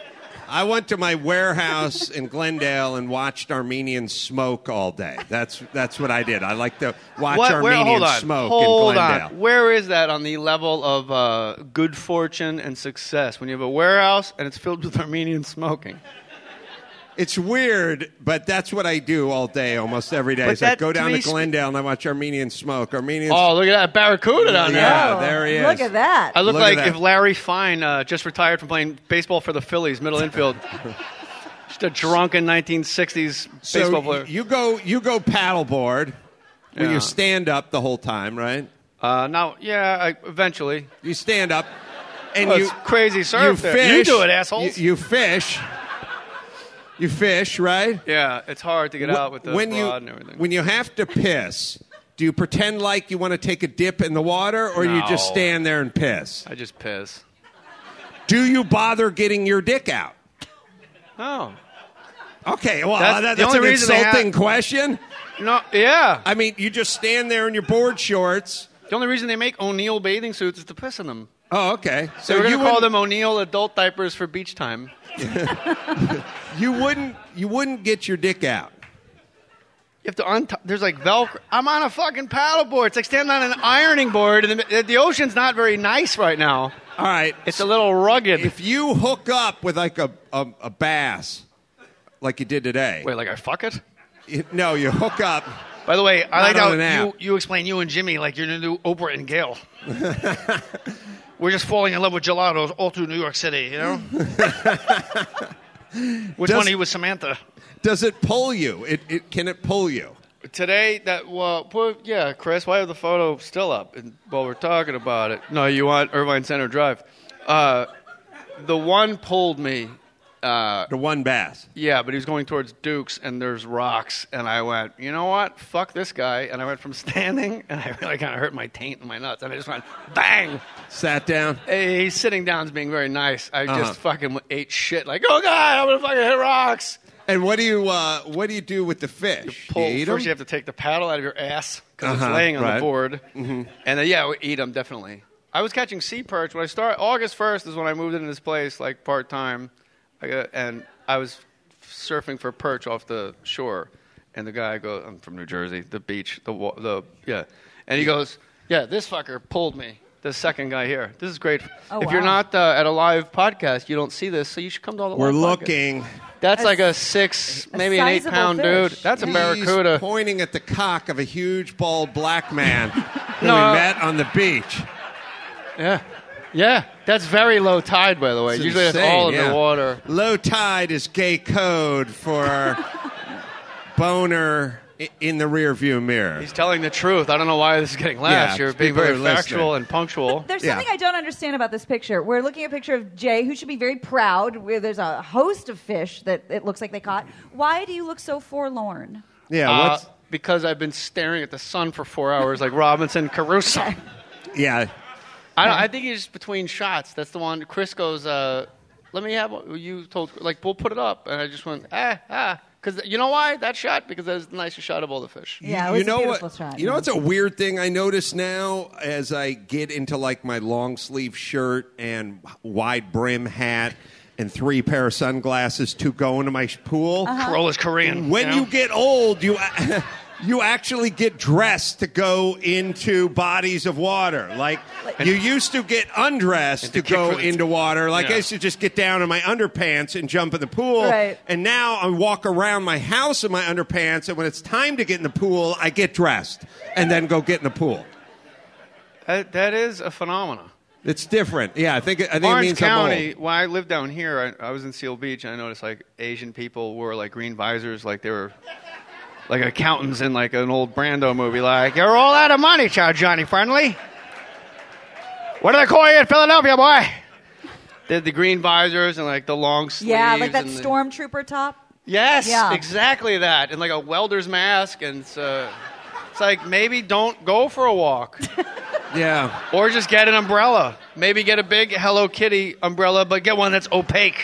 [SPEAKER 14] I went to my warehouse in Glendale and watched Armenians smoke all day. That's that's what I did. I like to watch
[SPEAKER 13] What, where,
[SPEAKER 14] Armenians
[SPEAKER 13] hold on.
[SPEAKER 14] smoke
[SPEAKER 13] hold
[SPEAKER 14] in Glendale.
[SPEAKER 13] on. Where is that on the level of uh, good fortune and success? When you have a warehouse and it's filled with Armenian smoking.
[SPEAKER 14] It's weird, but that's what I do all day, almost every day.
[SPEAKER 13] But
[SPEAKER 14] Is I
[SPEAKER 13] that,
[SPEAKER 14] go down
[SPEAKER 13] to
[SPEAKER 14] to
[SPEAKER 13] me,
[SPEAKER 14] Glendale and I watch Armenians smoke. Armenians.
[SPEAKER 13] Oh, look at that Barracuda down there.
[SPEAKER 14] Yeah, there he is.
[SPEAKER 12] Look at that.
[SPEAKER 13] I look,
[SPEAKER 14] Look at
[SPEAKER 13] like
[SPEAKER 14] that.
[SPEAKER 13] if Larry Fine uh, just retired from playing baseball for the Phillies, middle infield. Just a drunken nineteen sixties
[SPEAKER 14] So
[SPEAKER 13] baseball player.
[SPEAKER 14] you go you go paddleboard when
[SPEAKER 13] Yeah.
[SPEAKER 14] you stand up the whole time, right?
[SPEAKER 13] Uh, now, yeah, I, eventually.
[SPEAKER 14] You stand up and
[SPEAKER 13] Oh,
[SPEAKER 14] you
[SPEAKER 13] it's crazy surf
[SPEAKER 14] you
[SPEAKER 13] there.
[SPEAKER 14] fish.
[SPEAKER 13] You do it, assholes.
[SPEAKER 14] You, you fish. You fish, right?
[SPEAKER 13] Yeah, it's hard to get
[SPEAKER 14] Wh-
[SPEAKER 13] out with the
[SPEAKER 14] when
[SPEAKER 13] rod
[SPEAKER 14] you
[SPEAKER 13] and everything.
[SPEAKER 14] when you have to piss, do you pretend like you want to take a dip in the water, or you just
[SPEAKER 13] No.
[SPEAKER 14] stand there and piss?
[SPEAKER 13] I just piss.
[SPEAKER 14] Do you bother getting your dick out?
[SPEAKER 13] Oh.
[SPEAKER 14] Okay, well,
[SPEAKER 13] That's
[SPEAKER 14] that,
[SPEAKER 13] the
[SPEAKER 14] that's
[SPEAKER 13] only
[SPEAKER 14] an
[SPEAKER 13] reason they
[SPEAKER 14] insulting
[SPEAKER 13] have-
[SPEAKER 14] question.
[SPEAKER 13] No, yeah.
[SPEAKER 14] I mean, you just stand there in your board shorts.
[SPEAKER 13] The only reason they make O'Neill bathing suits is to piss in them.
[SPEAKER 14] Oh, okay.
[SPEAKER 13] So we're
[SPEAKER 14] you
[SPEAKER 13] going to call
[SPEAKER 14] wouldn't-
[SPEAKER 13] them O'Neill adult diapers for beach time.
[SPEAKER 14] You wouldn't you wouldn't get your dick out.
[SPEAKER 13] You have to unt- There's like Velcro. I'm on a fucking paddleboard. It's like standing on an ironing board. And the, the ocean's not very nice right now.
[SPEAKER 14] All right.
[SPEAKER 13] It's a little rugged.
[SPEAKER 14] If you hook up with like a, a, a bass, like you did today.
[SPEAKER 13] Wait, like I fuck it?
[SPEAKER 14] You- no, you hook up.
[SPEAKER 13] By the way, I
[SPEAKER 14] Not
[SPEAKER 13] like
[SPEAKER 14] on
[SPEAKER 13] how
[SPEAKER 14] an app.
[SPEAKER 13] you, you explain you and Jimmy like you're the new Oprah and Gail. We're just falling in love with gelatos all through New York City, you know? Which
[SPEAKER 14] Does-
[SPEAKER 13] one are you with Samantha?
[SPEAKER 14] Does it pull you? It, it can it pull you?
[SPEAKER 13] Today, that, well, put, yeah, Chris, why have the photo still up and, while we're talking about it? No, you want Irvine Center Drive. Uh, the one pulled me. Uh,
[SPEAKER 14] The one bass.
[SPEAKER 13] yeah, but he was going towards Duke's, and there's rocks, and I went, you know what? Fuck this guy. And I went from standing, and I really kind of hurt my taint and my nuts, and I just went, bang!
[SPEAKER 14] Sat down.
[SPEAKER 13] Hey, he's sitting down is being very nice. I
[SPEAKER 14] Uh-huh.
[SPEAKER 13] just fucking ate shit, like, oh, God, I'm going to fucking hit rocks.
[SPEAKER 14] And what do you uh, what do you do with the fish?
[SPEAKER 13] Pull,
[SPEAKER 14] you eat
[SPEAKER 13] first,
[SPEAKER 14] 'em?
[SPEAKER 13] you have to take the paddle out of your ass because
[SPEAKER 14] Uh-huh,
[SPEAKER 13] it's laying on
[SPEAKER 14] right.
[SPEAKER 13] the board.
[SPEAKER 14] Mhm.
[SPEAKER 13] And then, yeah, we eat them, definitely. I was catching sea perch. When I started, August first is when I moved into this place, like, part-time. I got, and I was surfing for perch off the shore. And the guy goes, I'm from New Jersey, the beach, the, wa- the yeah. And he goes, yeah, this fucker pulled me. The second guy here. This is great.
[SPEAKER 12] Oh,
[SPEAKER 13] if you're
[SPEAKER 12] wow.
[SPEAKER 13] not uh, at a live podcast, you don't see this, so you should come to all the
[SPEAKER 14] We're
[SPEAKER 13] live podcasts.
[SPEAKER 14] looking.
[SPEAKER 13] That's
[SPEAKER 12] A
[SPEAKER 13] like a
[SPEAKER 12] s-
[SPEAKER 13] six,
[SPEAKER 12] a
[SPEAKER 13] maybe an eight
[SPEAKER 12] sizable
[SPEAKER 13] pound
[SPEAKER 12] fish.
[SPEAKER 13] dude. That's a
[SPEAKER 14] He's
[SPEAKER 13] barracuda.
[SPEAKER 14] pointing at the cock of a huge bald black man who
[SPEAKER 13] No.
[SPEAKER 14] we met on the beach.
[SPEAKER 13] Yeah. Yeah. That's very low tide, by the way.
[SPEAKER 14] It's
[SPEAKER 13] Usually
[SPEAKER 14] insane,
[SPEAKER 13] that's all in
[SPEAKER 14] yeah.
[SPEAKER 13] the water.
[SPEAKER 14] Low tide is gay code for boner i- in the rearview mirror.
[SPEAKER 13] He's telling the truth. I don't know why this is getting laughs.
[SPEAKER 14] Yeah,
[SPEAKER 13] You're being
[SPEAKER 14] people
[SPEAKER 13] very
[SPEAKER 14] are listening.
[SPEAKER 13] factual and punctual.
[SPEAKER 12] There's
[SPEAKER 14] Yeah.
[SPEAKER 12] something I don't understand about this picture. We're looking at a picture of Jay, who should be very proud, where there's a host of fish that it looks like they caught. Why do you look so forlorn?
[SPEAKER 14] Yeah,
[SPEAKER 13] Uh,
[SPEAKER 14] what's
[SPEAKER 13] because I've been staring at the sun for four hours like Robinson Crusoe.
[SPEAKER 14] yeah.
[SPEAKER 13] I, don't, I think he's just between shots. That's the one. Chris goes, uh, let me have one. You told, like, we'll put it up. And I just went, ah, ah. Because you know why? That shot? Because that was the nicest shot of all the fish.
[SPEAKER 12] Yeah, it
[SPEAKER 14] you
[SPEAKER 12] was
[SPEAKER 14] know
[SPEAKER 12] a beautiful
[SPEAKER 14] what?
[SPEAKER 12] shot.
[SPEAKER 14] You know
[SPEAKER 12] yeah.
[SPEAKER 14] what's a weird thing I notice now as I get into like my long sleeve shirt and wide brim hat and three pair of sunglasses to go into my sh- pool.
[SPEAKER 12] Uh-huh.
[SPEAKER 13] Corolla's Korean.
[SPEAKER 14] When
[SPEAKER 13] you, know?
[SPEAKER 14] you get old, you you actually get dressed to go into bodies of water. Like you used to get undressed
[SPEAKER 13] And
[SPEAKER 14] to
[SPEAKER 13] to kick
[SPEAKER 14] go
[SPEAKER 13] for the-
[SPEAKER 14] into water. Like
[SPEAKER 13] Yeah.
[SPEAKER 14] I used to just get down in my underpants and jump in the pool.
[SPEAKER 12] Right.
[SPEAKER 14] And now I walk around my house in my underpants, and when it's time to get in the pool, I get dressed and then go get in the pool.
[SPEAKER 13] That, that is a phenomenon.
[SPEAKER 14] It's different. Yeah, I think it, I think
[SPEAKER 13] Orange
[SPEAKER 14] it means
[SPEAKER 13] County,
[SPEAKER 14] I'm old.
[SPEAKER 13] when I lived down here, I, I was in Seal Beach, and I noticed like Asian people wore like green visors, like they were like accountants in like an old Brando movie. Like, you're all out of money, Chow Johnny Friendly. What do they call you in Philadelphia, boy? They had the green visors and like the long sleeves.
[SPEAKER 12] Yeah, like that
[SPEAKER 13] and the-
[SPEAKER 12] stormtrooper top.
[SPEAKER 13] Yes,
[SPEAKER 12] Yeah.
[SPEAKER 13] exactly that, and like a welder's mask, and it's, uh, it's like maybe don't go for a walk.
[SPEAKER 14] Yeah.
[SPEAKER 13] Or just get an umbrella. Maybe get a big Hello Kitty umbrella, but get one that's opaque.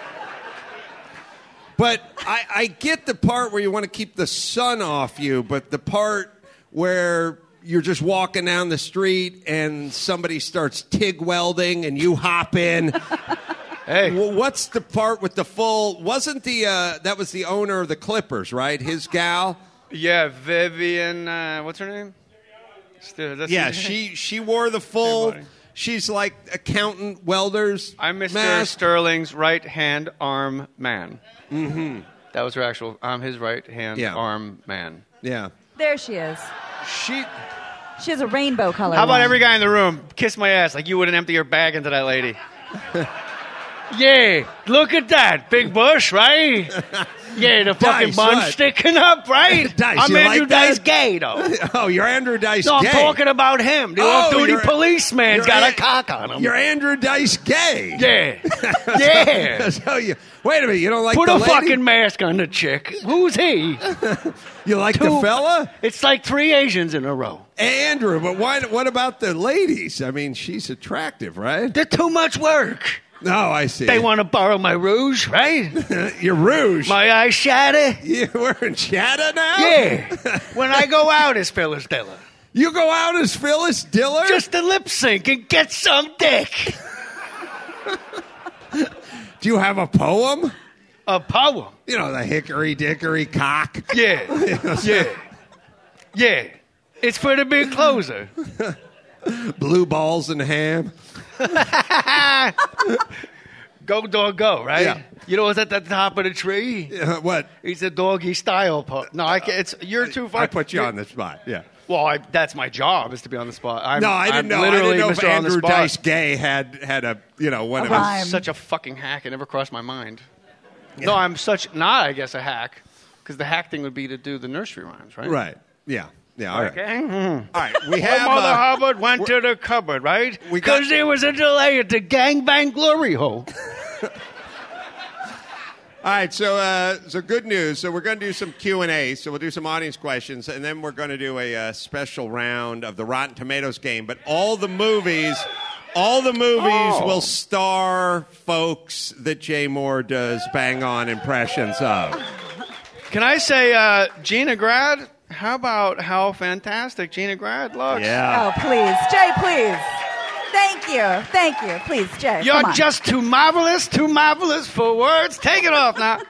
[SPEAKER 14] But I, I get the part where you want to keep the sun off you, but the part where you're just walking down the street and somebody starts TIG welding and you hop in Hey, well, what's the part with the full? Wasn't the uh, that was the owner of the Clippers, right? His gal.
[SPEAKER 13] Yeah, Vivian. Uh, what's her name? Still, that's
[SPEAKER 14] Yeah,
[SPEAKER 13] her name?
[SPEAKER 14] she she wore the full. She's like accountant welders.
[SPEAKER 13] I'm Mister
[SPEAKER 14] mask.
[SPEAKER 13] Sterling's right hand arm man.
[SPEAKER 14] Mm-hmm.
[SPEAKER 13] That was her actual. I'm his right hand
[SPEAKER 14] Yeah.
[SPEAKER 13] arm man.
[SPEAKER 14] Yeah.
[SPEAKER 12] There she is.
[SPEAKER 13] She.
[SPEAKER 12] She has a rainbow color.
[SPEAKER 13] How about
[SPEAKER 12] one.
[SPEAKER 13] every guy in the room kiss my ass like you wouldn't empty your bag into that lady? Yeah, look at that. Big bush, right? Yeah, the fucking
[SPEAKER 14] Dice,
[SPEAKER 13] bun
[SPEAKER 14] what?
[SPEAKER 13] sticking up, right?
[SPEAKER 14] Dice,
[SPEAKER 13] I'm
[SPEAKER 14] you
[SPEAKER 13] Andrew
[SPEAKER 14] like that?
[SPEAKER 13] Dice Gay, though.
[SPEAKER 14] Oh, you're Andrew Dice
[SPEAKER 13] No, I'm
[SPEAKER 14] Gay.
[SPEAKER 13] talking about him. The
[SPEAKER 14] Oh,
[SPEAKER 13] off-duty
[SPEAKER 14] you're-
[SPEAKER 13] policeman's
[SPEAKER 14] you're
[SPEAKER 13] got a
[SPEAKER 14] An-
[SPEAKER 13] cock on him.
[SPEAKER 14] You're Andrew Dice Gay.
[SPEAKER 13] Yeah. Yeah.
[SPEAKER 14] so you, wait a minute, you don't like
[SPEAKER 13] Put
[SPEAKER 14] the
[SPEAKER 13] a
[SPEAKER 14] lady?
[SPEAKER 13] fucking mask on the chick. Who's he?
[SPEAKER 14] You like the
[SPEAKER 13] Two-
[SPEAKER 14] fella?
[SPEAKER 13] It's like three Asians in a row.
[SPEAKER 14] Andrew, but why, what about the ladies? I mean, she's attractive, right?
[SPEAKER 13] They're too much work.
[SPEAKER 14] No, I see.
[SPEAKER 13] They want to borrow my rouge, right?
[SPEAKER 14] Your rouge.
[SPEAKER 13] My eyeshadow.
[SPEAKER 14] You're wearing shadow now?
[SPEAKER 13] Yeah. When I go out as Phyllis Diller.
[SPEAKER 14] You go out as Phyllis Diller?
[SPEAKER 13] Just to lip sync and get some dick.
[SPEAKER 14] Do you have a poem?
[SPEAKER 13] A poem?
[SPEAKER 14] You know, the hickory dickory cock.
[SPEAKER 13] Yeah. Yeah. Yeah. It's for the big closer.
[SPEAKER 14] Blue balls and ham.
[SPEAKER 13] Go, dog, go, right?
[SPEAKER 14] Yeah.
[SPEAKER 13] You know what's at the top of the tree?
[SPEAKER 14] Uh, what?
[SPEAKER 13] He's a doggy style po- No, I can't. It's, you're too far.
[SPEAKER 14] I put you on the spot, yeah.
[SPEAKER 13] Well, I, that's my job, is to be on the spot. I'm,
[SPEAKER 14] no, I didn't
[SPEAKER 13] I'm
[SPEAKER 14] know. I
[SPEAKER 13] Literally
[SPEAKER 14] didn't know if
[SPEAKER 13] Mister on the
[SPEAKER 14] Andrew
[SPEAKER 13] spot.
[SPEAKER 14] Dice Gay had, had a, you know, one
[SPEAKER 12] A
[SPEAKER 14] of
[SPEAKER 12] rhyme.
[SPEAKER 14] his...
[SPEAKER 13] I'm such a fucking hack. It never crossed my mind. No, I'm such not, I guess, a hack. Because the hack thing would be to do the nursery rhymes, right?
[SPEAKER 14] Right. Yeah. Yeah, all right.
[SPEAKER 13] Okay. Mm.
[SPEAKER 14] All right, we
[SPEAKER 13] Well,
[SPEAKER 14] have...
[SPEAKER 13] Mother
[SPEAKER 14] uh,
[SPEAKER 13] Hubbard went to the cupboard, right?
[SPEAKER 14] we got-
[SPEAKER 13] Because there was a delay at the gangbang glory hole.
[SPEAKER 14] All right, so uh, so good news. So we're going to do some Q and A. So we'll do some audience questions, and then we're going to do a uh, special round of the Rotten Tomatoes game. But all the movies, all the movies
[SPEAKER 13] Oh.
[SPEAKER 14] will star folks that Jay Moore does bang on impressions of.
[SPEAKER 13] Can I say, uh, Gina Grad? How about how fantastic Gina Grad looks?
[SPEAKER 12] Oh, please. Jay, please. Thank you. Thank you. Please, Jay.
[SPEAKER 13] You're
[SPEAKER 12] come on.
[SPEAKER 13] just too marvelous, too marvelous for words. Take it off now.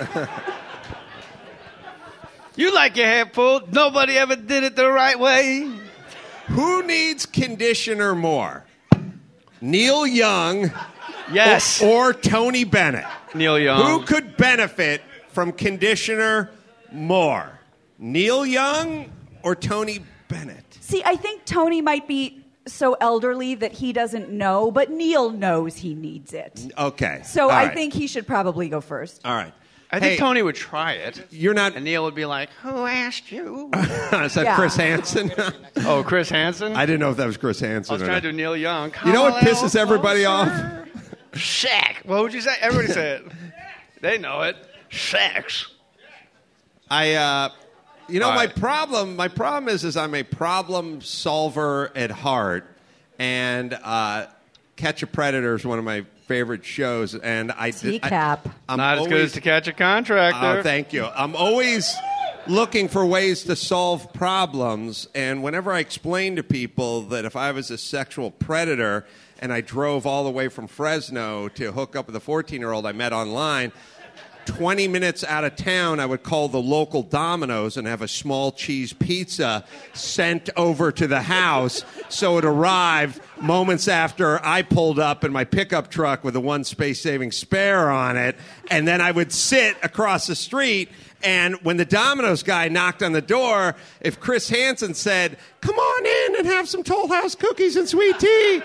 [SPEAKER 13] You like your hair pulled. Nobody ever did it the right way.
[SPEAKER 14] Who needs conditioner more, Neil Young,
[SPEAKER 13] Yes.
[SPEAKER 14] or, or Tony Bennett?
[SPEAKER 13] Neil Young.
[SPEAKER 14] Who could benefit from conditioner more, Neil Young or Tony Bennett?
[SPEAKER 12] See, I think Tony might be so elderly that he doesn't know, but Neil knows he needs it.
[SPEAKER 14] Okay.
[SPEAKER 12] So
[SPEAKER 14] All
[SPEAKER 12] I
[SPEAKER 14] right.
[SPEAKER 12] think he should probably go first.
[SPEAKER 14] All right.
[SPEAKER 13] I think
[SPEAKER 14] Hey,
[SPEAKER 13] Tony would try it.
[SPEAKER 14] You're not.
[SPEAKER 13] And Neil would be like, who asked you?
[SPEAKER 14] Is that
[SPEAKER 12] Yeah.
[SPEAKER 14] Chris Hansen?
[SPEAKER 13] Oh, Chris Hansen?
[SPEAKER 14] I didn't know if that was Chris Hansen.
[SPEAKER 13] I was
[SPEAKER 14] or
[SPEAKER 13] trying
[SPEAKER 14] not.
[SPEAKER 13] to do Neil Young.
[SPEAKER 14] You know what
[SPEAKER 13] Come a
[SPEAKER 14] pisses
[SPEAKER 13] little
[SPEAKER 14] everybody off?
[SPEAKER 13] closer. Shaq. What would you say? Everybody say it. They know it. Shaqs.
[SPEAKER 14] I, uh, you know,
[SPEAKER 13] All
[SPEAKER 14] my
[SPEAKER 13] right.
[SPEAKER 14] problem. My problem is, is I'm a problem solver at heart, and uh, Catch a Predator is one of my favorite shows, and I
[SPEAKER 12] T-cap.
[SPEAKER 14] I, I'm
[SPEAKER 13] Not as good
[SPEAKER 14] always-
[SPEAKER 13] as To Catch a Contractor.
[SPEAKER 14] Oh, thank you. I'm always looking for ways to solve problems, and whenever I explain to people that if I was a sexual predator and I drove all the way from Fresno to hook up with a fourteen-year-old I met online, twenty minutes out of town, I would call the local Domino's and have a small cheese pizza sent over to the house so it arrived moments after I pulled up in my pickup truck with a one space-saving spare on it, and then I would sit across the street, and when the Domino's guy knocked on the door, if Chris Hansen said, "Come on in and have some Toll House cookies and sweet tea,"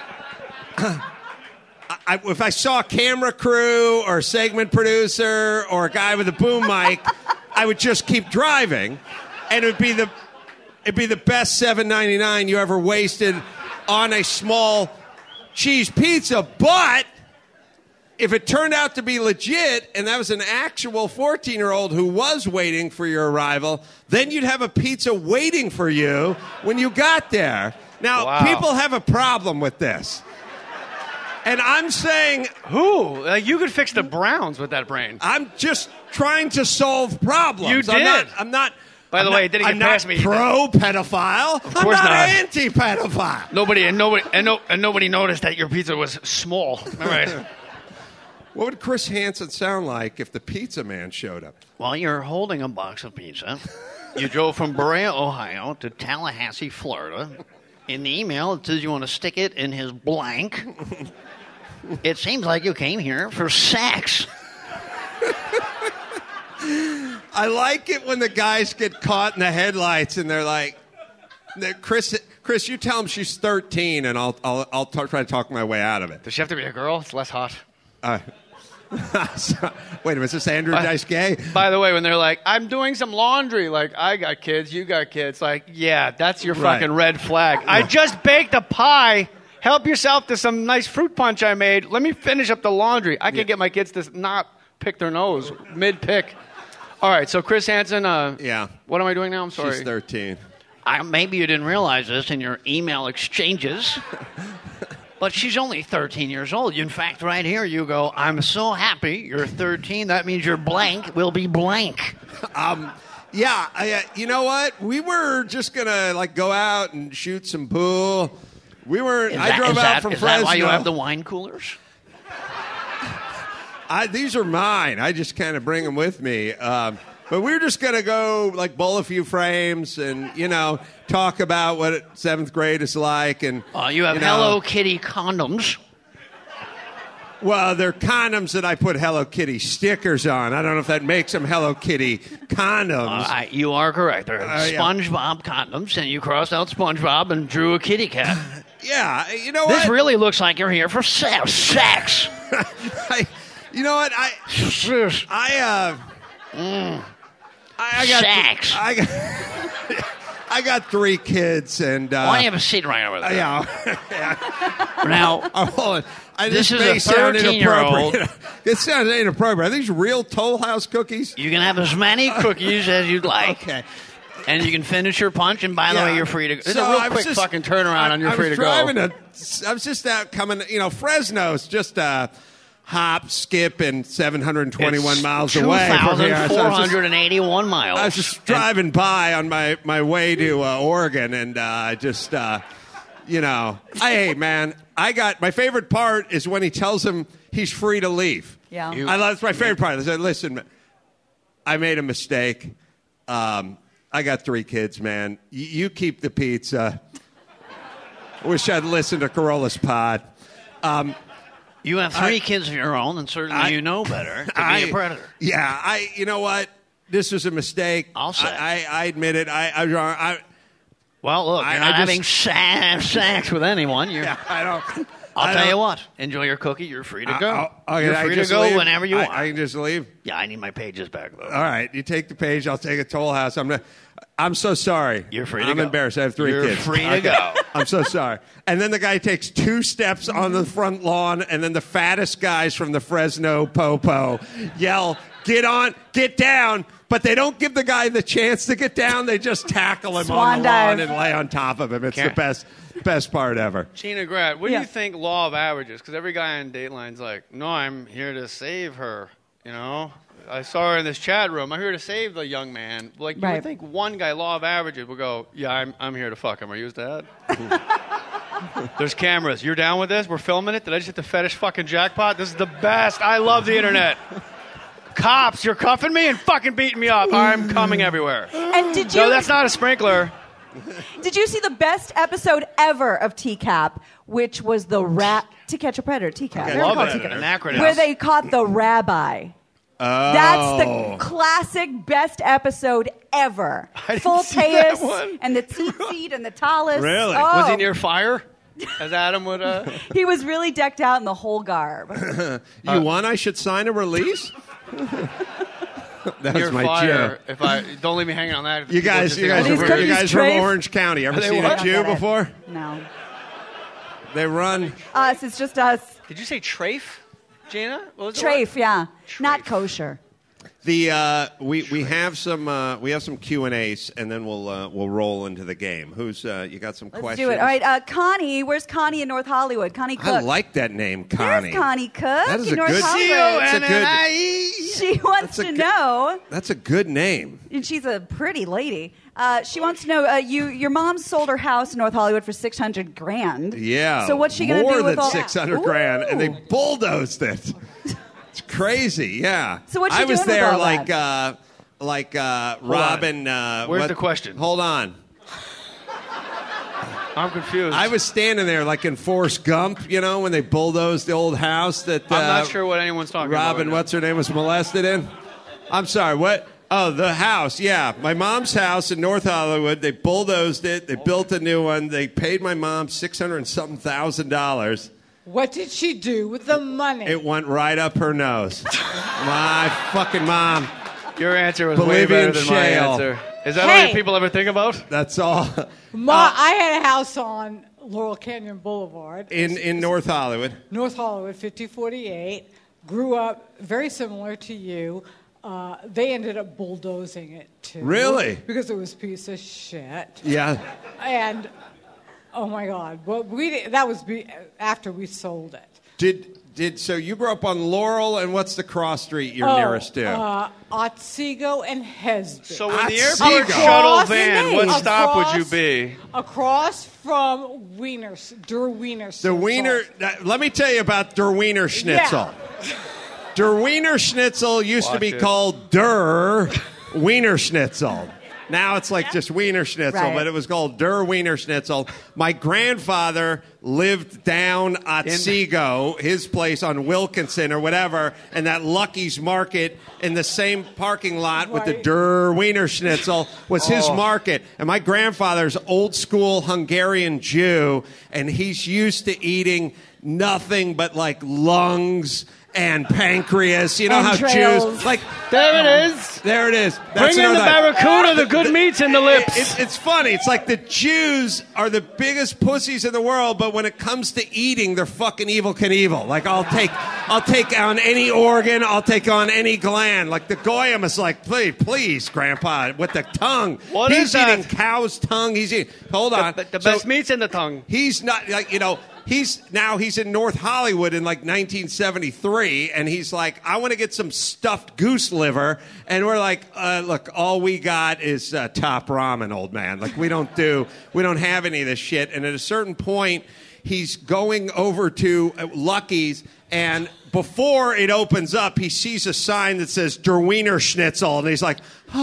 [SPEAKER 14] I, if I saw a camera crew or a segment producer or a guy with a boom mic, I would just keep driving, and it would be the it'd be the best seven ninety-nine you ever wasted on a small cheese pizza. But if it turned out to be legit and that was an actual fourteen-year-old who was waiting for your arrival, then you'd have a pizza waiting for you when you got there. Now,
[SPEAKER 13] Wow.
[SPEAKER 14] people have a problem with this. And I'm saying,
[SPEAKER 13] Who? Uh, you could fix the Browns with that brain.
[SPEAKER 14] I'm just trying to solve problems.
[SPEAKER 13] You
[SPEAKER 14] I'm
[SPEAKER 13] did.
[SPEAKER 14] not. I'm not
[SPEAKER 13] By the
[SPEAKER 14] I'm
[SPEAKER 13] way,
[SPEAKER 14] not-
[SPEAKER 13] it didn't
[SPEAKER 14] I'm
[SPEAKER 13] get
[SPEAKER 14] not
[SPEAKER 13] past me.
[SPEAKER 14] pro pedophile.
[SPEAKER 13] Of
[SPEAKER 14] I'm
[SPEAKER 13] course
[SPEAKER 14] not,
[SPEAKER 13] not.
[SPEAKER 14] anti pedophile.
[SPEAKER 13] Nobody and nobody and, no, and nobody noticed that your pizza was small. All right.
[SPEAKER 14] What would Chris Hansen sound like if the pizza man showed up?
[SPEAKER 15] Well, you're holding a box of pizza. You drove from Berea, Ohio to Tallahassee, Florida. In the email, it says you want to stick it in his blank. It seems like you came here for sex.
[SPEAKER 14] I like it when the guys get caught in the headlights and they're like, they're, Chris, Chris, you tell him she's thirteen, and I'll I'll I'll t- try to talk my way out of it.
[SPEAKER 15] Does she have to be a girl? It's less hot.
[SPEAKER 14] Uh, so, wait a minute, is this Andrew
[SPEAKER 13] By-
[SPEAKER 14] Dice Gay?
[SPEAKER 13] By the way, when they're like, I'm doing some laundry, like, I got kids, you got kids, like, yeah, that's your
[SPEAKER 14] Right.
[SPEAKER 13] fucking red flag. I just baked a pie. Help yourself to some nice fruit punch I made. Let me finish up the laundry. I can
[SPEAKER 14] Yeah.
[SPEAKER 13] get my kids to not pick their nose mid-pick. All right, so Chris Hansen, uh,
[SPEAKER 14] Yeah.
[SPEAKER 13] what am I doing now? I'm sorry.
[SPEAKER 14] She's thirteen.
[SPEAKER 15] I, maybe you didn't realize this in your email exchanges, but she's only thirteen years old. In fact, right here you go, I'm so happy you're thirteen. That means your blank will be blank.
[SPEAKER 14] Um, yeah, I, uh, you know what? We were just gonna like go out and shoot some pool. We were.
[SPEAKER 15] Is
[SPEAKER 14] I
[SPEAKER 15] that-
[SPEAKER 14] drove
[SPEAKER 15] is
[SPEAKER 14] out
[SPEAKER 15] that-
[SPEAKER 14] from
[SPEAKER 15] is
[SPEAKER 14] Fresno.
[SPEAKER 15] that why you have the wine coolers?
[SPEAKER 14] I, these are mine. I just kind of bring them with me. Um, but we were just going to go, like, bowl a few frames and, you know, talk about what seventh grade is like. And
[SPEAKER 15] Uh, you have
[SPEAKER 14] you know,
[SPEAKER 15] Hello Kitty condoms.
[SPEAKER 14] Well, they're condoms that I put Hello Kitty stickers on. I don't know if that makes them Hello Kitty condoms.
[SPEAKER 15] Uh, I, you are correct. They're
[SPEAKER 14] Uh, yeah.
[SPEAKER 15] SpongeBob condoms, and you crossed out SpongeBob and drew a kitty cat.
[SPEAKER 14] Yeah, you know
[SPEAKER 15] This
[SPEAKER 14] what?
[SPEAKER 15] really looks like you're here for se- sex.
[SPEAKER 14] I, you know what? I, I, uh, I, I got,
[SPEAKER 15] Sex.
[SPEAKER 14] I got, I got three kids, and uh,
[SPEAKER 15] Why do you have a seat right over there?
[SPEAKER 14] yeah.
[SPEAKER 15] Now,
[SPEAKER 14] Oh, hold on. I,
[SPEAKER 15] This is
[SPEAKER 14] may
[SPEAKER 15] a
[SPEAKER 14] sound
[SPEAKER 15] thirteen-year-old.
[SPEAKER 14] inappropriate. It sounds inappropriate. Are these real Toll House cookies?
[SPEAKER 15] You can have as many cookies as you'd like.
[SPEAKER 14] Okay.
[SPEAKER 15] And you can finish your punch, and by the
[SPEAKER 14] Yeah.
[SPEAKER 15] way, you're free to go. It's
[SPEAKER 14] So
[SPEAKER 15] a real
[SPEAKER 14] I was
[SPEAKER 15] quick
[SPEAKER 14] just-
[SPEAKER 15] fucking turnaround
[SPEAKER 14] I,
[SPEAKER 15] on you're
[SPEAKER 14] I
[SPEAKER 15] free
[SPEAKER 14] was
[SPEAKER 15] to go.
[SPEAKER 14] driving a, I was just out coming, you know, Fresno's just a hop, skip, and seven hundred twenty-one
[SPEAKER 15] It's
[SPEAKER 14] miles away from here. So I was just-
[SPEAKER 15] two thousand four hundred eighty-one miles.
[SPEAKER 14] I was just driving by on my, my way to uh, Oregon, and uh, just, uh, you know, I, hey, man, I got, my favorite part is when he tells him he's free to leave.
[SPEAKER 12] Yeah.
[SPEAKER 15] You-
[SPEAKER 14] I, that's my favorite part. I said, listen, I made a mistake. Um, I got three kids, man. Y- you keep the pizza. Wish I'd listened to Corolla's pod. Um,
[SPEAKER 15] You have three
[SPEAKER 14] I-
[SPEAKER 15] kids of your own, and certainly
[SPEAKER 14] I-
[SPEAKER 15] you know better to
[SPEAKER 14] I-
[SPEAKER 15] be a predator.
[SPEAKER 14] Yeah, I. You know what? This was a mistake.
[SPEAKER 15] I'll say.
[SPEAKER 14] I, I, I admit it. I. I, I
[SPEAKER 15] Well, look,
[SPEAKER 14] I-
[SPEAKER 15] you're
[SPEAKER 14] I
[SPEAKER 15] not
[SPEAKER 14] just-
[SPEAKER 15] having sa- sex with anyone. You're,
[SPEAKER 14] yeah, I don't.
[SPEAKER 15] I'll
[SPEAKER 14] I
[SPEAKER 15] tell you
[SPEAKER 14] don't-
[SPEAKER 15] what. Enjoy your cookie. You're free to
[SPEAKER 14] I-
[SPEAKER 15] go.
[SPEAKER 14] I'll- okay,
[SPEAKER 15] you're
[SPEAKER 14] I
[SPEAKER 15] free to
[SPEAKER 14] just
[SPEAKER 15] go
[SPEAKER 14] leave?
[SPEAKER 15] whenever you
[SPEAKER 14] I-
[SPEAKER 15] want.
[SPEAKER 14] I can just leave.
[SPEAKER 15] Yeah, I need my pages back though.
[SPEAKER 14] All right, you take the page. I'll take a Toll House. I'm. Not, I'm so sorry.
[SPEAKER 15] You're free to
[SPEAKER 14] I'm
[SPEAKER 15] go.
[SPEAKER 14] embarrassed. I have three
[SPEAKER 15] You're
[SPEAKER 14] kids.
[SPEAKER 15] free to
[SPEAKER 14] Okay.
[SPEAKER 15] go.
[SPEAKER 14] I'm so sorry. And then the guy takes two steps on the front lawn, and then the fattest guys from the Fresno Popo yell, "Get on, get down!" But they don't give the guy the chance to get down. They just tackle him
[SPEAKER 12] Swan
[SPEAKER 14] on the lawn
[SPEAKER 12] dive.
[SPEAKER 14] and lay on top of him. It's
[SPEAKER 15] Karen.
[SPEAKER 14] the best, best part ever.
[SPEAKER 13] Gina Grad, what
[SPEAKER 12] Yeah.
[SPEAKER 13] do you think law of averages? Because every guy on Dateline's like, no, I'm here to save her. You know, I saw her in this chat room. I'm here to save the young man. Like, you
[SPEAKER 12] Right.
[SPEAKER 13] would think one guy, law of averages, would go, yeah, I'm, I'm here to fuck him. Are you his dad? There's cameras. You're down with this? We're filming it? Did I just hit the fetish fucking jackpot? This is the best. I love the internet. Cops, you're cuffing me and fucking beating me up. I'm coming everywhere.
[SPEAKER 12] And did you
[SPEAKER 13] No, that's not a sprinkler.
[SPEAKER 12] did you see the best episode ever of T CAP, which was the rat To Catch a Predator? T CAP.
[SPEAKER 13] I
[SPEAKER 12] They're
[SPEAKER 13] love
[SPEAKER 12] called
[SPEAKER 13] it.
[SPEAKER 12] T CAP.
[SPEAKER 13] An acronym.
[SPEAKER 12] Where they caught the rabbi.
[SPEAKER 14] Oh.
[SPEAKER 12] That's the classic best episode ever.
[SPEAKER 13] I didn't
[SPEAKER 12] Full
[SPEAKER 13] see that
[SPEAKER 12] Teus
[SPEAKER 13] one.
[SPEAKER 12] and the tzitzit and the talus.
[SPEAKER 14] Really?
[SPEAKER 12] Oh,
[SPEAKER 13] Was he near fire? As Adam would. Uh...
[SPEAKER 12] he was really decked out in the whole garb.
[SPEAKER 14] You want I should sign a release? That's
[SPEAKER 13] Near
[SPEAKER 14] my
[SPEAKER 13] fire.
[SPEAKER 14] joke.
[SPEAKER 13] If I don't leave me hanging on that.
[SPEAKER 14] You
[SPEAKER 13] People
[SPEAKER 14] guys,
[SPEAKER 13] just
[SPEAKER 14] you
[SPEAKER 13] think,
[SPEAKER 14] guys,
[SPEAKER 13] oh,
[SPEAKER 12] These
[SPEAKER 14] are,
[SPEAKER 12] cookies,
[SPEAKER 14] you guys from
[SPEAKER 12] Trace?
[SPEAKER 14] Orange County. Ever
[SPEAKER 13] Are they
[SPEAKER 14] seen
[SPEAKER 13] what?
[SPEAKER 14] a Jew
[SPEAKER 12] I don't get it.
[SPEAKER 14] before?
[SPEAKER 12] No.
[SPEAKER 14] They run.
[SPEAKER 12] Us, it's just us.
[SPEAKER 13] Did you say trafe, Gina? What was the
[SPEAKER 12] Trafe,
[SPEAKER 13] word?
[SPEAKER 12] yeah. Not kosher.
[SPEAKER 14] The uh, we we have some uh, we have some Q and A's, and then we'll uh, we'll roll into the game. Who's uh, you got some
[SPEAKER 12] Let's
[SPEAKER 14] questions?
[SPEAKER 12] do it. All right, uh, Connie. Where's Connie in North Hollywood? Connie Cook.
[SPEAKER 14] I like that name, Connie.
[SPEAKER 12] There's Connie Cook
[SPEAKER 14] That is
[SPEAKER 12] in
[SPEAKER 14] a
[SPEAKER 12] North
[SPEAKER 14] good.
[SPEAKER 12] Hollywood.
[SPEAKER 14] That's a good.
[SPEAKER 12] She wants
[SPEAKER 14] That's a
[SPEAKER 12] to
[SPEAKER 14] good-
[SPEAKER 12] know,
[SPEAKER 14] That's a good name.
[SPEAKER 12] and she's a pretty lady. Uh, she wants to know, uh, you your mom sold her house in North Hollywood for six hundred grand.
[SPEAKER 14] Yeah.
[SPEAKER 12] So what's she going to
[SPEAKER 14] more
[SPEAKER 12] do with
[SPEAKER 14] than
[SPEAKER 12] all
[SPEAKER 14] six hundred grand, and they
[SPEAKER 12] Ooh.
[SPEAKER 14] bulldozed it. It's crazy, yeah.
[SPEAKER 12] So what's she
[SPEAKER 14] I was
[SPEAKER 12] doing with
[SPEAKER 14] there
[SPEAKER 12] all
[SPEAKER 14] like
[SPEAKER 12] that?
[SPEAKER 14] uh, like uh, Robin. Uh,
[SPEAKER 15] Where's
[SPEAKER 14] what-
[SPEAKER 15] the question?
[SPEAKER 14] Hold on.
[SPEAKER 15] I'm confused.
[SPEAKER 14] I was standing there like in Forrest Gump, you know, when they bulldozed the old house that uh,
[SPEAKER 15] I'm not sure what anyone's talking about.
[SPEAKER 14] Robin,
[SPEAKER 15] right now.
[SPEAKER 14] what's her name, was molested in. I'm sorry, what? Oh, the house, yeah. My mom's house in North Hollywood. They bulldozed it. They built a new one. They paid my mom six hundred and something thousand dollars.
[SPEAKER 16] What did she do with the money?
[SPEAKER 14] It went right up her nose. My fucking mom.
[SPEAKER 15] Your answer was way
[SPEAKER 14] Bolivian
[SPEAKER 15] better than my
[SPEAKER 14] shale.
[SPEAKER 15] answer. Is that
[SPEAKER 16] Hey.
[SPEAKER 15] what people ever think about?
[SPEAKER 14] That's all.
[SPEAKER 16] Ma, I had a house on Laurel Canyon Boulevard.
[SPEAKER 14] In in North Hollywood.
[SPEAKER 16] North Hollywood, fifty forty-eight. Grew up very similar to you. Uh, they ended up bulldozing it too.
[SPEAKER 14] Really?
[SPEAKER 16] Because it was a piece of shit.
[SPEAKER 14] Yeah.
[SPEAKER 16] And oh my God, well, we did, that was be, after we sold it.
[SPEAKER 14] Did did so you grew up on Laurel, and what's the cross street you're
[SPEAKER 16] oh,
[SPEAKER 14] nearest to?
[SPEAKER 16] Uh, Otsego and Hesby.
[SPEAKER 15] So when the
[SPEAKER 14] Otsego.
[SPEAKER 15] airport shuttle
[SPEAKER 16] Across-
[SPEAKER 15] van, what
[SPEAKER 16] Across-
[SPEAKER 15] stop would you be?
[SPEAKER 16] Across from Wiener, Der Wiener.
[SPEAKER 14] The Wiener. uh, Let me tell you about Der Wiener Schnitzel. Der Wiener Schnitzel used to
[SPEAKER 15] Watch
[SPEAKER 14] be
[SPEAKER 15] it.
[SPEAKER 14] called Der Wiener Schnitzel. Now it's like just Wiener Schnitzel,
[SPEAKER 12] Right.
[SPEAKER 14] but it was called Der Wiener Schnitzel. My grandfather lived down Otsego, his place on Wilkinson or whatever, and that Lucky's Market in the same parking lot with the
[SPEAKER 16] Right.
[SPEAKER 14] Der Wiener Schnitzel was his
[SPEAKER 15] Oh.
[SPEAKER 14] market. And my grandfather's old school Hungarian Jew, and he's used to eating nothing but like lungs and pancreas. You know how
[SPEAKER 12] Entrails.
[SPEAKER 14] Jews like.
[SPEAKER 15] There it is.
[SPEAKER 14] There it is. That's
[SPEAKER 15] Bring in the
[SPEAKER 14] another-
[SPEAKER 15] barracuda, the good meats in the lips.
[SPEAKER 14] It's, it's funny. It's like the Jews are the biggest pussies in the world, but when it comes to eating, they're fucking evil Knievel. Like I'll take, I'll take on any organ. I'll take on any gland. Like the goyim is like, please, please, Grandpa, with the tongue.
[SPEAKER 15] What
[SPEAKER 14] He's
[SPEAKER 15] is that?
[SPEAKER 14] eating cow's tongue. He's eating. Hold on.
[SPEAKER 15] The, the
[SPEAKER 14] So
[SPEAKER 15] best meats in the tongue.
[SPEAKER 14] he's not like you know. He's now he's in North Hollywood in like nineteen seventy-three, and he's like, I want to get some stuffed goose liver, and we're like, uh, look, all we got is uh, Top Ramen, old man. Like we don't do, we don't have any of this shit. And at a certain point, he's going over to uh, Lucky's, and before it opens up, he sees a sign that says Der Wiener Schnitzel, and he's like,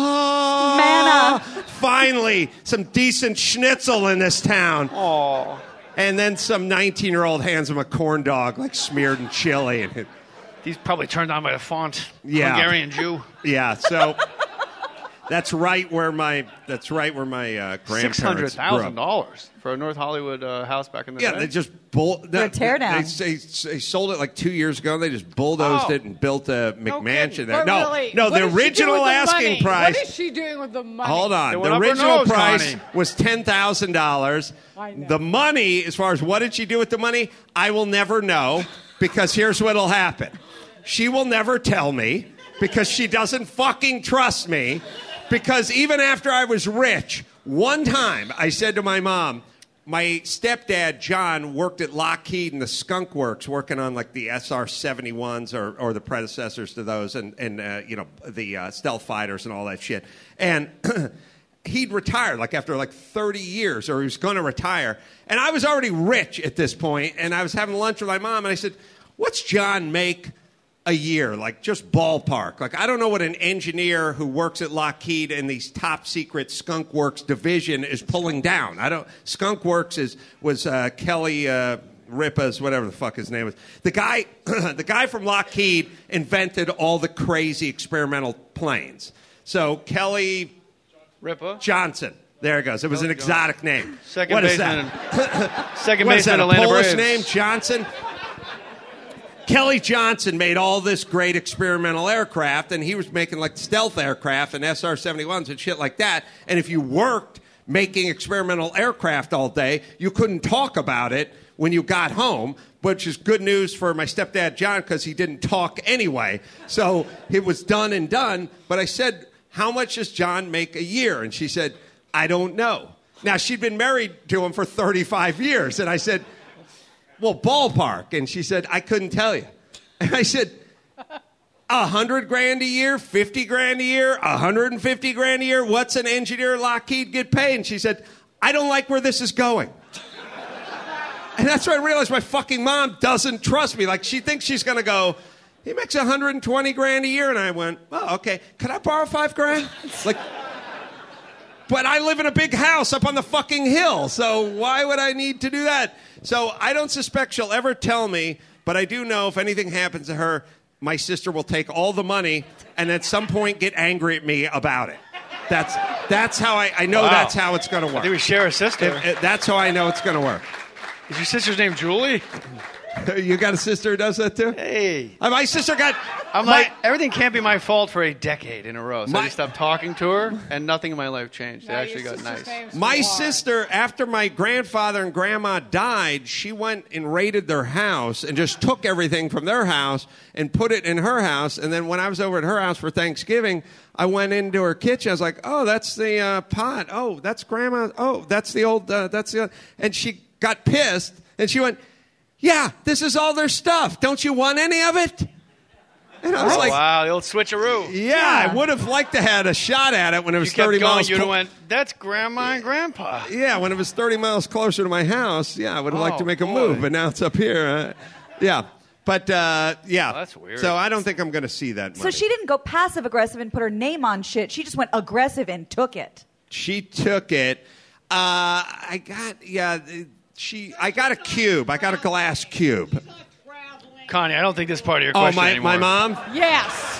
[SPEAKER 14] ah,
[SPEAKER 12] Manna.
[SPEAKER 14] finally, some decent schnitzel in this town.
[SPEAKER 15] Oh.
[SPEAKER 14] And then some nineteen-year-old hands him a corn dog, like smeared in chili. And it,
[SPEAKER 15] He's probably turned on by the font.
[SPEAKER 14] Yeah.
[SPEAKER 15] Hungarian Jew.
[SPEAKER 14] yeah, so that's right where my that's right where my uh,
[SPEAKER 15] Six hundred
[SPEAKER 14] grandparents grew
[SPEAKER 15] thousand
[SPEAKER 14] up.
[SPEAKER 15] dollars for a North Hollywood uh, house back in the
[SPEAKER 14] Yeah,
[SPEAKER 15] day.
[SPEAKER 14] they just bull.
[SPEAKER 12] For a teardown.
[SPEAKER 14] They, they, they sold it like two years ago. They just bulldozed
[SPEAKER 15] Oh.
[SPEAKER 14] it and built a McMansion there.
[SPEAKER 16] But
[SPEAKER 14] No,
[SPEAKER 16] really,
[SPEAKER 14] no,
[SPEAKER 16] what
[SPEAKER 14] the
[SPEAKER 16] is she doing
[SPEAKER 14] original
[SPEAKER 16] with the
[SPEAKER 14] asking
[SPEAKER 16] money?
[SPEAKER 14] price.
[SPEAKER 16] What is she doing with the money?
[SPEAKER 14] Hold on.
[SPEAKER 15] They
[SPEAKER 14] The
[SPEAKER 15] went up her
[SPEAKER 14] original
[SPEAKER 15] nose,
[SPEAKER 14] price
[SPEAKER 15] Connie.
[SPEAKER 14] was ten thousand dollars.
[SPEAKER 16] I know.
[SPEAKER 14] The money, as far as what did she do with the money, I will never know because here's what'll happen. She will never tell me because she doesn't fucking trust me. Because even after I was rich, one time I said to my mom, my stepdad, John, worked at Lockheed in the Skunk Works, working on like the S R seventy-ones or, or the predecessors to those and, and uh, you know, the uh, stealth fighters and all that shit. And he'd retired like after like thirty years, or he was going to retire. And I was already rich at this point, and I was having lunch with my mom, and I said, what's John make a year? Like just ballpark. Like I don't know what an engineer who works at Lockheed in these top secret Skunk Works division is pulling down. I don't. Skunk Works is was uh, Kelly uh, Ripa's, whatever the fuck his name was. The guy, the guy from Lockheed invented all the crazy experimental planes. So Kelly
[SPEAKER 15] Ripa.
[SPEAKER 14] Johnson. There it goes. It was an exotic name.
[SPEAKER 15] Second
[SPEAKER 14] What is
[SPEAKER 15] baseman.
[SPEAKER 14] that?
[SPEAKER 15] Second
[SPEAKER 14] What is
[SPEAKER 15] baseman
[SPEAKER 14] that? A
[SPEAKER 15] Atlanta
[SPEAKER 14] Polish
[SPEAKER 15] Braves.
[SPEAKER 14] name, Johnson. Kelly Johnson made all this great experimental aircraft, and he was making like stealth aircraft and S R seventy-ones and shit like that. And if you worked making experimental aircraft all day, you couldn't talk about it when you got home, which is good news for my stepdad, John, because he didn't talk anyway. So it was done and done. But I said, how much does John make a year? And she said, I don't know. Now, she'd been married to him for thirty-five years. And I said, well, ballpark. And she said, I couldn't tell you. And I said, a hundred grand a year, fifty grand a year, a hundred and fifty grand a year. What's an engineer at Lockheed get paid? And she said, I don't like where this is going. And that's when I realized my fucking mom doesn't trust me. Like she thinks she's going to go, he makes one hundred twenty grand a year. And I went, oh, okay. Could I borrow five grand? Like, but I live in a big house up on the fucking hill. So why would I need to do that? So I don't suspect she'll ever tell me, but I do know if anything happens to her, my sister will take all the money and at some point get angry at me about it. That's that's how I, I know
[SPEAKER 17] Wow.
[SPEAKER 14] that's how it's going to work.
[SPEAKER 17] I think we share a sister.
[SPEAKER 14] If- if- that's how I know it's going to work.
[SPEAKER 17] Is your sister's name Julie?
[SPEAKER 14] You got a sister who does that too?
[SPEAKER 17] Hey.
[SPEAKER 14] Uh, my sister got...
[SPEAKER 17] I'm
[SPEAKER 14] my-
[SPEAKER 17] like, everything can't be my fault for a decade in a row. So I
[SPEAKER 14] My-
[SPEAKER 17] just stopped talking to her, and nothing in my life changed. It actually got nice.
[SPEAKER 14] My sister, after my grandfather and grandma died, she went and raided their house and just took everything from their house and put it in her house. And then when I was over at her house for Thanksgiving, I went into her kitchen. I was like, oh, that's the uh, pot. Oh, that's grandma. Oh, that's the old, uh, that's the old. And she got pissed, and she went, yeah, this is all their stuff. Don't you want any of it? And I was
[SPEAKER 17] oh,
[SPEAKER 14] like,
[SPEAKER 17] wow, the old switcheroo.
[SPEAKER 14] yeah, I would have liked to have had a shot at it when it was
[SPEAKER 17] You kept
[SPEAKER 14] thirty
[SPEAKER 17] going,
[SPEAKER 14] miles.
[SPEAKER 17] you'd have
[SPEAKER 14] clo-
[SPEAKER 17] went, that's grandma and grandpa.
[SPEAKER 14] Yeah, when it was thirty miles closer to my house, yeah, I would have liked to
[SPEAKER 17] Oh,
[SPEAKER 14] make a
[SPEAKER 17] boy.
[SPEAKER 14] move, but now it's up here. Uh, yeah, but uh, yeah,
[SPEAKER 17] Oh, that's weird.
[SPEAKER 14] So I don't think I'm going to see that
[SPEAKER 12] So
[SPEAKER 14] money.
[SPEAKER 12] she didn't go passive aggressive and put her name on shit. She just went aggressive and took it.
[SPEAKER 14] She took it. Uh, I got yeah. She. I got a cube. I got a glass cube.
[SPEAKER 17] Connie, I don't think this part of your
[SPEAKER 14] Oh,
[SPEAKER 17] question
[SPEAKER 14] my
[SPEAKER 17] anymore.
[SPEAKER 14] my mom.
[SPEAKER 16] Yes.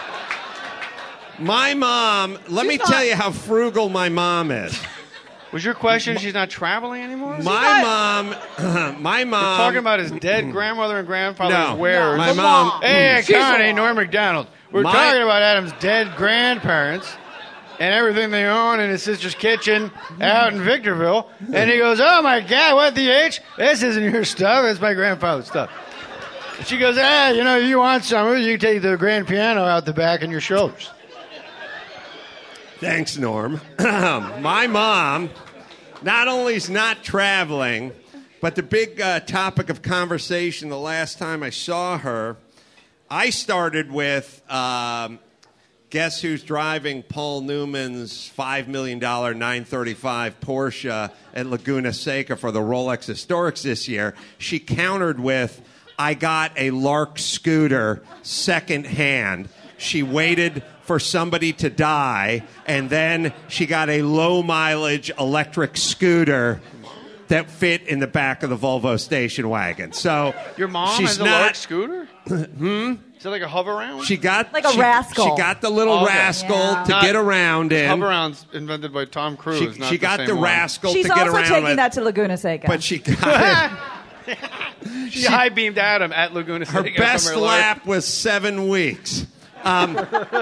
[SPEAKER 14] My mom. Let me tell you how frugal my mom is.
[SPEAKER 17] Was your question she's not traveling anymore?
[SPEAKER 14] My mom. My mom.
[SPEAKER 17] We're talking about his dead grandmother and grandfather's
[SPEAKER 14] No.
[SPEAKER 17] wares.
[SPEAKER 14] My mom-
[SPEAKER 17] Hey,
[SPEAKER 14] She's
[SPEAKER 17] Connie,
[SPEAKER 14] alive.
[SPEAKER 17] Norm McDonald. We're
[SPEAKER 14] My-
[SPEAKER 17] talking about Adam's dead grandparents and everything they own in his sister's kitchen out in Victorville. And he goes, oh, my God, what the H? This isn't your stuff. It's my grandfather's stuff. And she goes, ah, you know, if you want some of it, you can take the grand piano out the back on your shoulders.
[SPEAKER 14] Thanks, Norm. My mom not only is not traveling, but the big uh, topic of conversation the last time I saw her, I started with, um, guess who's driving Paul Newman's five million dollars nine thirty-five Porsche at Laguna Seca for the Rolex Historics this year. She countered with, I got a Lark scooter secondhand. She waited for somebody to die, and then she got a low-mileage electric scooter that fit in the back of the Volvo station wagon. So
[SPEAKER 17] Your mom
[SPEAKER 14] she's
[SPEAKER 17] has a
[SPEAKER 14] not,
[SPEAKER 17] large scooter?
[SPEAKER 14] hmm?
[SPEAKER 17] Is it like a hover around?
[SPEAKER 14] She got
[SPEAKER 12] Like a
[SPEAKER 14] she,
[SPEAKER 12] rascal.
[SPEAKER 14] She got the little
[SPEAKER 17] Oh, okay.
[SPEAKER 14] rascal
[SPEAKER 12] Yeah.
[SPEAKER 14] to
[SPEAKER 17] Not-
[SPEAKER 14] get around in.
[SPEAKER 17] Hover around's invented by Tom Cruise.
[SPEAKER 14] She,
[SPEAKER 17] not
[SPEAKER 14] she
[SPEAKER 17] the
[SPEAKER 14] got
[SPEAKER 17] same
[SPEAKER 14] the
[SPEAKER 17] one.
[SPEAKER 14] rascal
[SPEAKER 12] She's
[SPEAKER 14] to get
[SPEAKER 12] also
[SPEAKER 14] around
[SPEAKER 12] taking
[SPEAKER 14] with,
[SPEAKER 12] that to Laguna Seca.
[SPEAKER 14] but she got it.
[SPEAKER 17] She, high beamed Adam at Laguna
[SPEAKER 14] Her
[SPEAKER 17] Seca.
[SPEAKER 14] best
[SPEAKER 17] from her large-
[SPEAKER 14] lap was seven weeks. Um,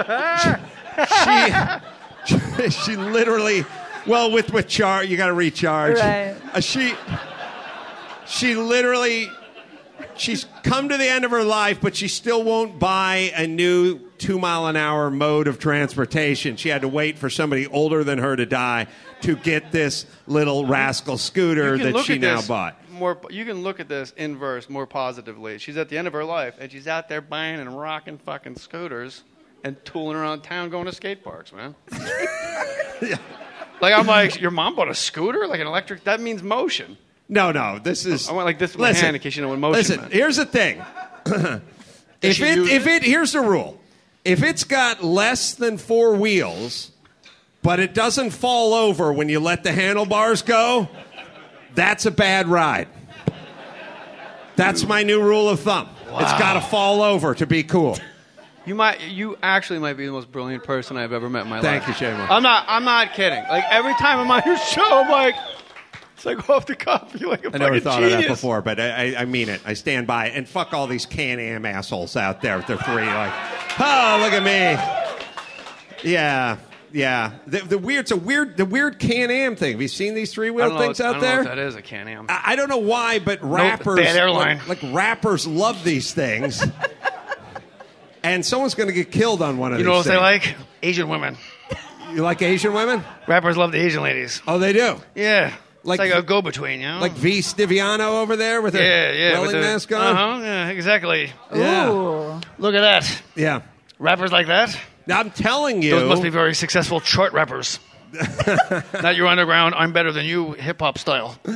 [SPEAKER 14] she, she literally, well, with with char, you got to recharge.
[SPEAKER 12] Right.
[SPEAKER 14] Uh, she, she literally, she's come to the end of her life, but she still won't buy a new two mile an hour mode of transportation. She had to wait for somebody older than her to die to get this little rascal scooter
[SPEAKER 17] You can
[SPEAKER 14] that
[SPEAKER 17] look
[SPEAKER 14] she
[SPEAKER 17] at
[SPEAKER 14] now
[SPEAKER 17] this
[SPEAKER 14] bought.
[SPEAKER 17] More, you can look at this inverse more positively. She's at the end of her life, and she's out there buying and rocking fucking scooters and tooling around town going to skate parks, man. Like, I'm like, your mom bought a scooter? Like an electric? That means motion.
[SPEAKER 14] No, no, this is.
[SPEAKER 17] I went like this with my
[SPEAKER 14] Listen,
[SPEAKER 17] hand in case you know what motion
[SPEAKER 14] Listen,
[SPEAKER 17] meant.
[SPEAKER 14] here's the thing. if
[SPEAKER 17] she
[SPEAKER 14] it,
[SPEAKER 17] use
[SPEAKER 14] if
[SPEAKER 17] it?
[SPEAKER 14] it, here's the rule. If it's got less than four wheels, but it doesn't fall over when you let the handlebars go, that's a bad ride. That's my new rule of thumb. It's got to fall over to be cool.
[SPEAKER 17] You might, you actually might be the most brilliant person I've ever met in my
[SPEAKER 14] Thank
[SPEAKER 17] life.
[SPEAKER 14] you, Shamo.
[SPEAKER 17] I'm not, I'm not kidding. Like every time I'm on your show, I'm like, it's like off the cuff. You're like a
[SPEAKER 14] I never
[SPEAKER 17] fucking
[SPEAKER 14] thought
[SPEAKER 17] genius.
[SPEAKER 14] of that before, but I, I, I mean it. I stand by it. And fuck all these Can-Am assholes out there with their three. Like, oh, look at me. Yeah, yeah. The, the weird, it's a weird, the weird Can-Am thing. Have you seen these
[SPEAKER 17] I
[SPEAKER 14] three-wheel
[SPEAKER 17] don't know
[SPEAKER 14] things
[SPEAKER 17] what-
[SPEAKER 14] out
[SPEAKER 17] I don't
[SPEAKER 14] there?
[SPEAKER 17] know what that is, a Can-Am.
[SPEAKER 14] I, I don't know why, but rappers,
[SPEAKER 17] bad airline.
[SPEAKER 14] Like, like rappers, love these things. And someone's going to get killed on one of
[SPEAKER 17] You
[SPEAKER 14] these.
[SPEAKER 17] know what they
[SPEAKER 14] things.
[SPEAKER 17] like? Asian women.
[SPEAKER 14] You like Asian women?
[SPEAKER 17] Rappers love the Asian ladies.
[SPEAKER 14] Oh, they do.
[SPEAKER 17] Yeah.
[SPEAKER 14] Like-
[SPEAKER 17] it's like a go-between, you know?
[SPEAKER 14] Like V. Stiviano over there with a
[SPEAKER 17] yeah, yeah.
[SPEAKER 14] welling
[SPEAKER 17] with the-
[SPEAKER 14] mask on.
[SPEAKER 17] Uh-huh, yeah, exactly.
[SPEAKER 14] Yeah.
[SPEAKER 12] Ooh.
[SPEAKER 17] Look at that.
[SPEAKER 14] Yeah.
[SPEAKER 17] Rappers like that?
[SPEAKER 14] I'm telling you.
[SPEAKER 17] Those must be very successful chart rappers. Not your underground, I'm better than you hip-hop style.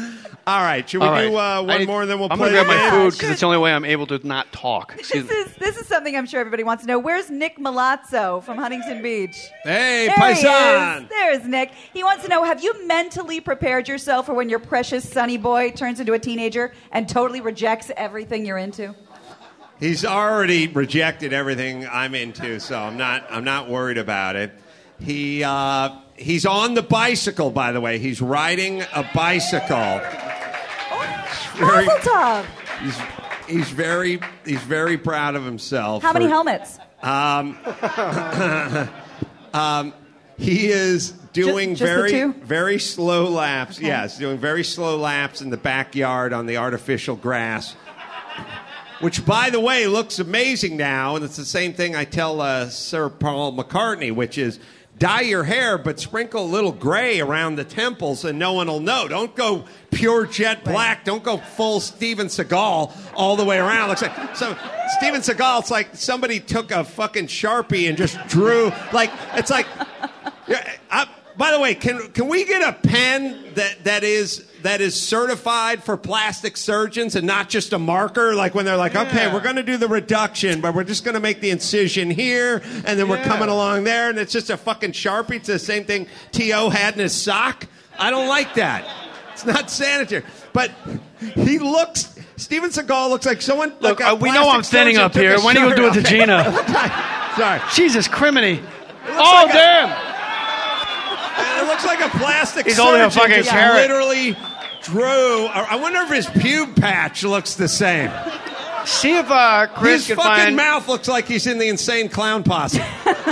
[SPEAKER 14] All right, should we
[SPEAKER 17] All right.
[SPEAKER 14] do uh,
[SPEAKER 17] I
[SPEAKER 14] one
[SPEAKER 17] need-
[SPEAKER 14] more and then we'll
[SPEAKER 17] I'm
[SPEAKER 14] play
[SPEAKER 17] gonna grab
[SPEAKER 14] the
[SPEAKER 17] my
[SPEAKER 14] game?
[SPEAKER 17] food because it's the only way I'm able to not talk. Excuse me.
[SPEAKER 12] This is this is something I'm sure everybody wants to know. Where's Nick Malazzo from Huntington Beach?
[SPEAKER 14] Hey,
[SPEAKER 12] there
[SPEAKER 14] paisan.
[SPEAKER 12] He is. There's Nick. He wants to know: have you mentally prepared yourself for when your precious Sonny boy turns into a teenager and totally rejects everything you're into?
[SPEAKER 14] He's already rejected everything I'm into, so I'm not I'm not worried about it. He uh, he's on the bicycle, by the way. He's riding a bicycle. Very-
[SPEAKER 12] Mazel tov.
[SPEAKER 14] He's he's very he's very proud of himself.
[SPEAKER 12] How many
[SPEAKER 14] for-
[SPEAKER 12] helmets?
[SPEAKER 14] Um, um, he is doing
[SPEAKER 12] Just- just the
[SPEAKER 14] very
[SPEAKER 12] two?
[SPEAKER 14] very slow laps.
[SPEAKER 12] Okay.
[SPEAKER 14] Yes, doing very slow laps in the backyard on the artificial grass. Which, by the way, looks amazing now, and it's the same thing I tell uh, Sir Paul McCartney, which is dye your hair, but sprinkle a little gray around the temples, and no one will know. Don't go pure jet black. Don't go full Steven Seagal all the way around. Looks like so Steven Seagal. It's like somebody took a fucking Sharpie and just drew. Like it's like. Yeah, I, by the way, can can we get a pen that, that is that is certified for plastic surgeons and not just a marker? Like when they're like, okay, we're going to do the reduction, but we're just going to make the incision here, and then we're
[SPEAKER 17] Yeah.
[SPEAKER 14] coming along there, and it's just a fucking Sharpie. It's the same thing T O had in his sock. I don't like that. It's not sanitary. But he looks. Steven Seagal looks like someone.
[SPEAKER 17] Look,
[SPEAKER 14] like a
[SPEAKER 17] uh, we know I'm
[SPEAKER 14] plastic
[SPEAKER 17] standing
[SPEAKER 14] surgeon
[SPEAKER 17] up
[SPEAKER 14] took
[SPEAKER 17] here.
[SPEAKER 14] a
[SPEAKER 17] When are you gonna
[SPEAKER 14] shirt
[SPEAKER 17] do it to
[SPEAKER 14] off.
[SPEAKER 17] Gina?
[SPEAKER 14] Sorry.
[SPEAKER 17] Jesus criminy.
[SPEAKER 14] looks
[SPEAKER 17] Oh,
[SPEAKER 14] like a-
[SPEAKER 17] damn.
[SPEAKER 14] It looks like a plastic
[SPEAKER 17] He's
[SPEAKER 14] surgeon
[SPEAKER 17] holding a fucking
[SPEAKER 14] just
[SPEAKER 17] carrot.
[SPEAKER 14] literally drew. I wonder if his pube patch looks the same.
[SPEAKER 17] See if uh, Chris
[SPEAKER 14] His
[SPEAKER 17] can
[SPEAKER 14] fucking
[SPEAKER 17] find.
[SPEAKER 14] mouth looks like he's in the Insane Clown Posse.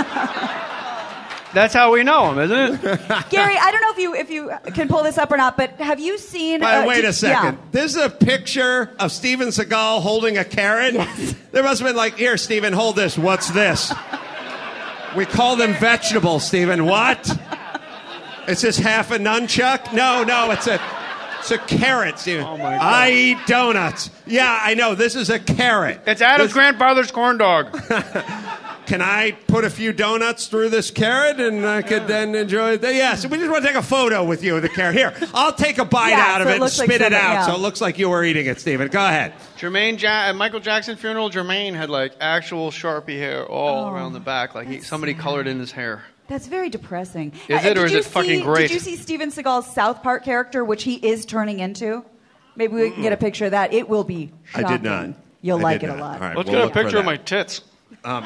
[SPEAKER 17] That's how we know him, isn't it?
[SPEAKER 12] Gary, I don't know if you if you can pull this up or not, but have you seen?
[SPEAKER 14] But
[SPEAKER 12] uh,
[SPEAKER 14] wait
[SPEAKER 12] do-
[SPEAKER 14] a second.
[SPEAKER 12] yeah.
[SPEAKER 14] This is a picture of Steven Seagal holding a carrot. There must have been like, here, Steven, hold this. What's this? We call them vegetables, Steven. What? Is this half a nunchuck? No, no, it's a it's a carrot, Steven. Oh my God. I eat donuts. Yeah, I know. This is a carrot.
[SPEAKER 17] It's Adam's
[SPEAKER 14] This-
[SPEAKER 17] grandfather's corn dog.
[SPEAKER 14] Can I put a few donuts through this carrot and I could then enjoy it? Yeah, so we just want to take a photo with you with the carrot. Here, I'll take a bite
[SPEAKER 12] Yeah,
[SPEAKER 14] out of
[SPEAKER 12] so it
[SPEAKER 14] it and
[SPEAKER 12] looks like
[SPEAKER 14] spit it
[SPEAKER 12] something-
[SPEAKER 14] out
[SPEAKER 12] yeah.
[SPEAKER 14] so it looks like you were eating it, Steven. Go ahead.
[SPEAKER 17] Jermaine, ja- at Michael Jackson's funeral, Jermaine had like actual Sharpie hair all
[SPEAKER 12] Oh,
[SPEAKER 17] around the back, like he, somebody colored in his hair.
[SPEAKER 12] That's very depressing.
[SPEAKER 17] Is
[SPEAKER 12] Uh,
[SPEAKER 17] it, or
[SPEAKER 12] did
[SPEAKER 17] is
[SPEAKER 12] you
[SPEAKER 17] it fucking
[SPEAKER 12] see-
[SPEAKER 17] great?
[SPEAKER 12] Did you see Steven Seagal's South Park character, which he is turning into? Maybe we can get a picture of that. It will be
[SPEAKER 14] I
[SPEAKER 12] shocking.
[SPEAKER 14] did not.
[SPEAKER 12] You'll
[SPEAKER 14] I
[SPEAKER 12] like
[SPEAKER 14] did
[SPEAKER 12] it a
[SPEAKER 14] not.
[SPEAKER 12] lot.
[SPEAKER 14] All right,
[SPEAKER 17] Let's
[SPEAKER 14] we'll
[SPEAKER 17] get a
[SPEAKER 14] look for
[SPEAKER 17] picture of
[SPEAKER 14] that.
[SPEAKER 17] my tits.
[SPEAKER 14] Um,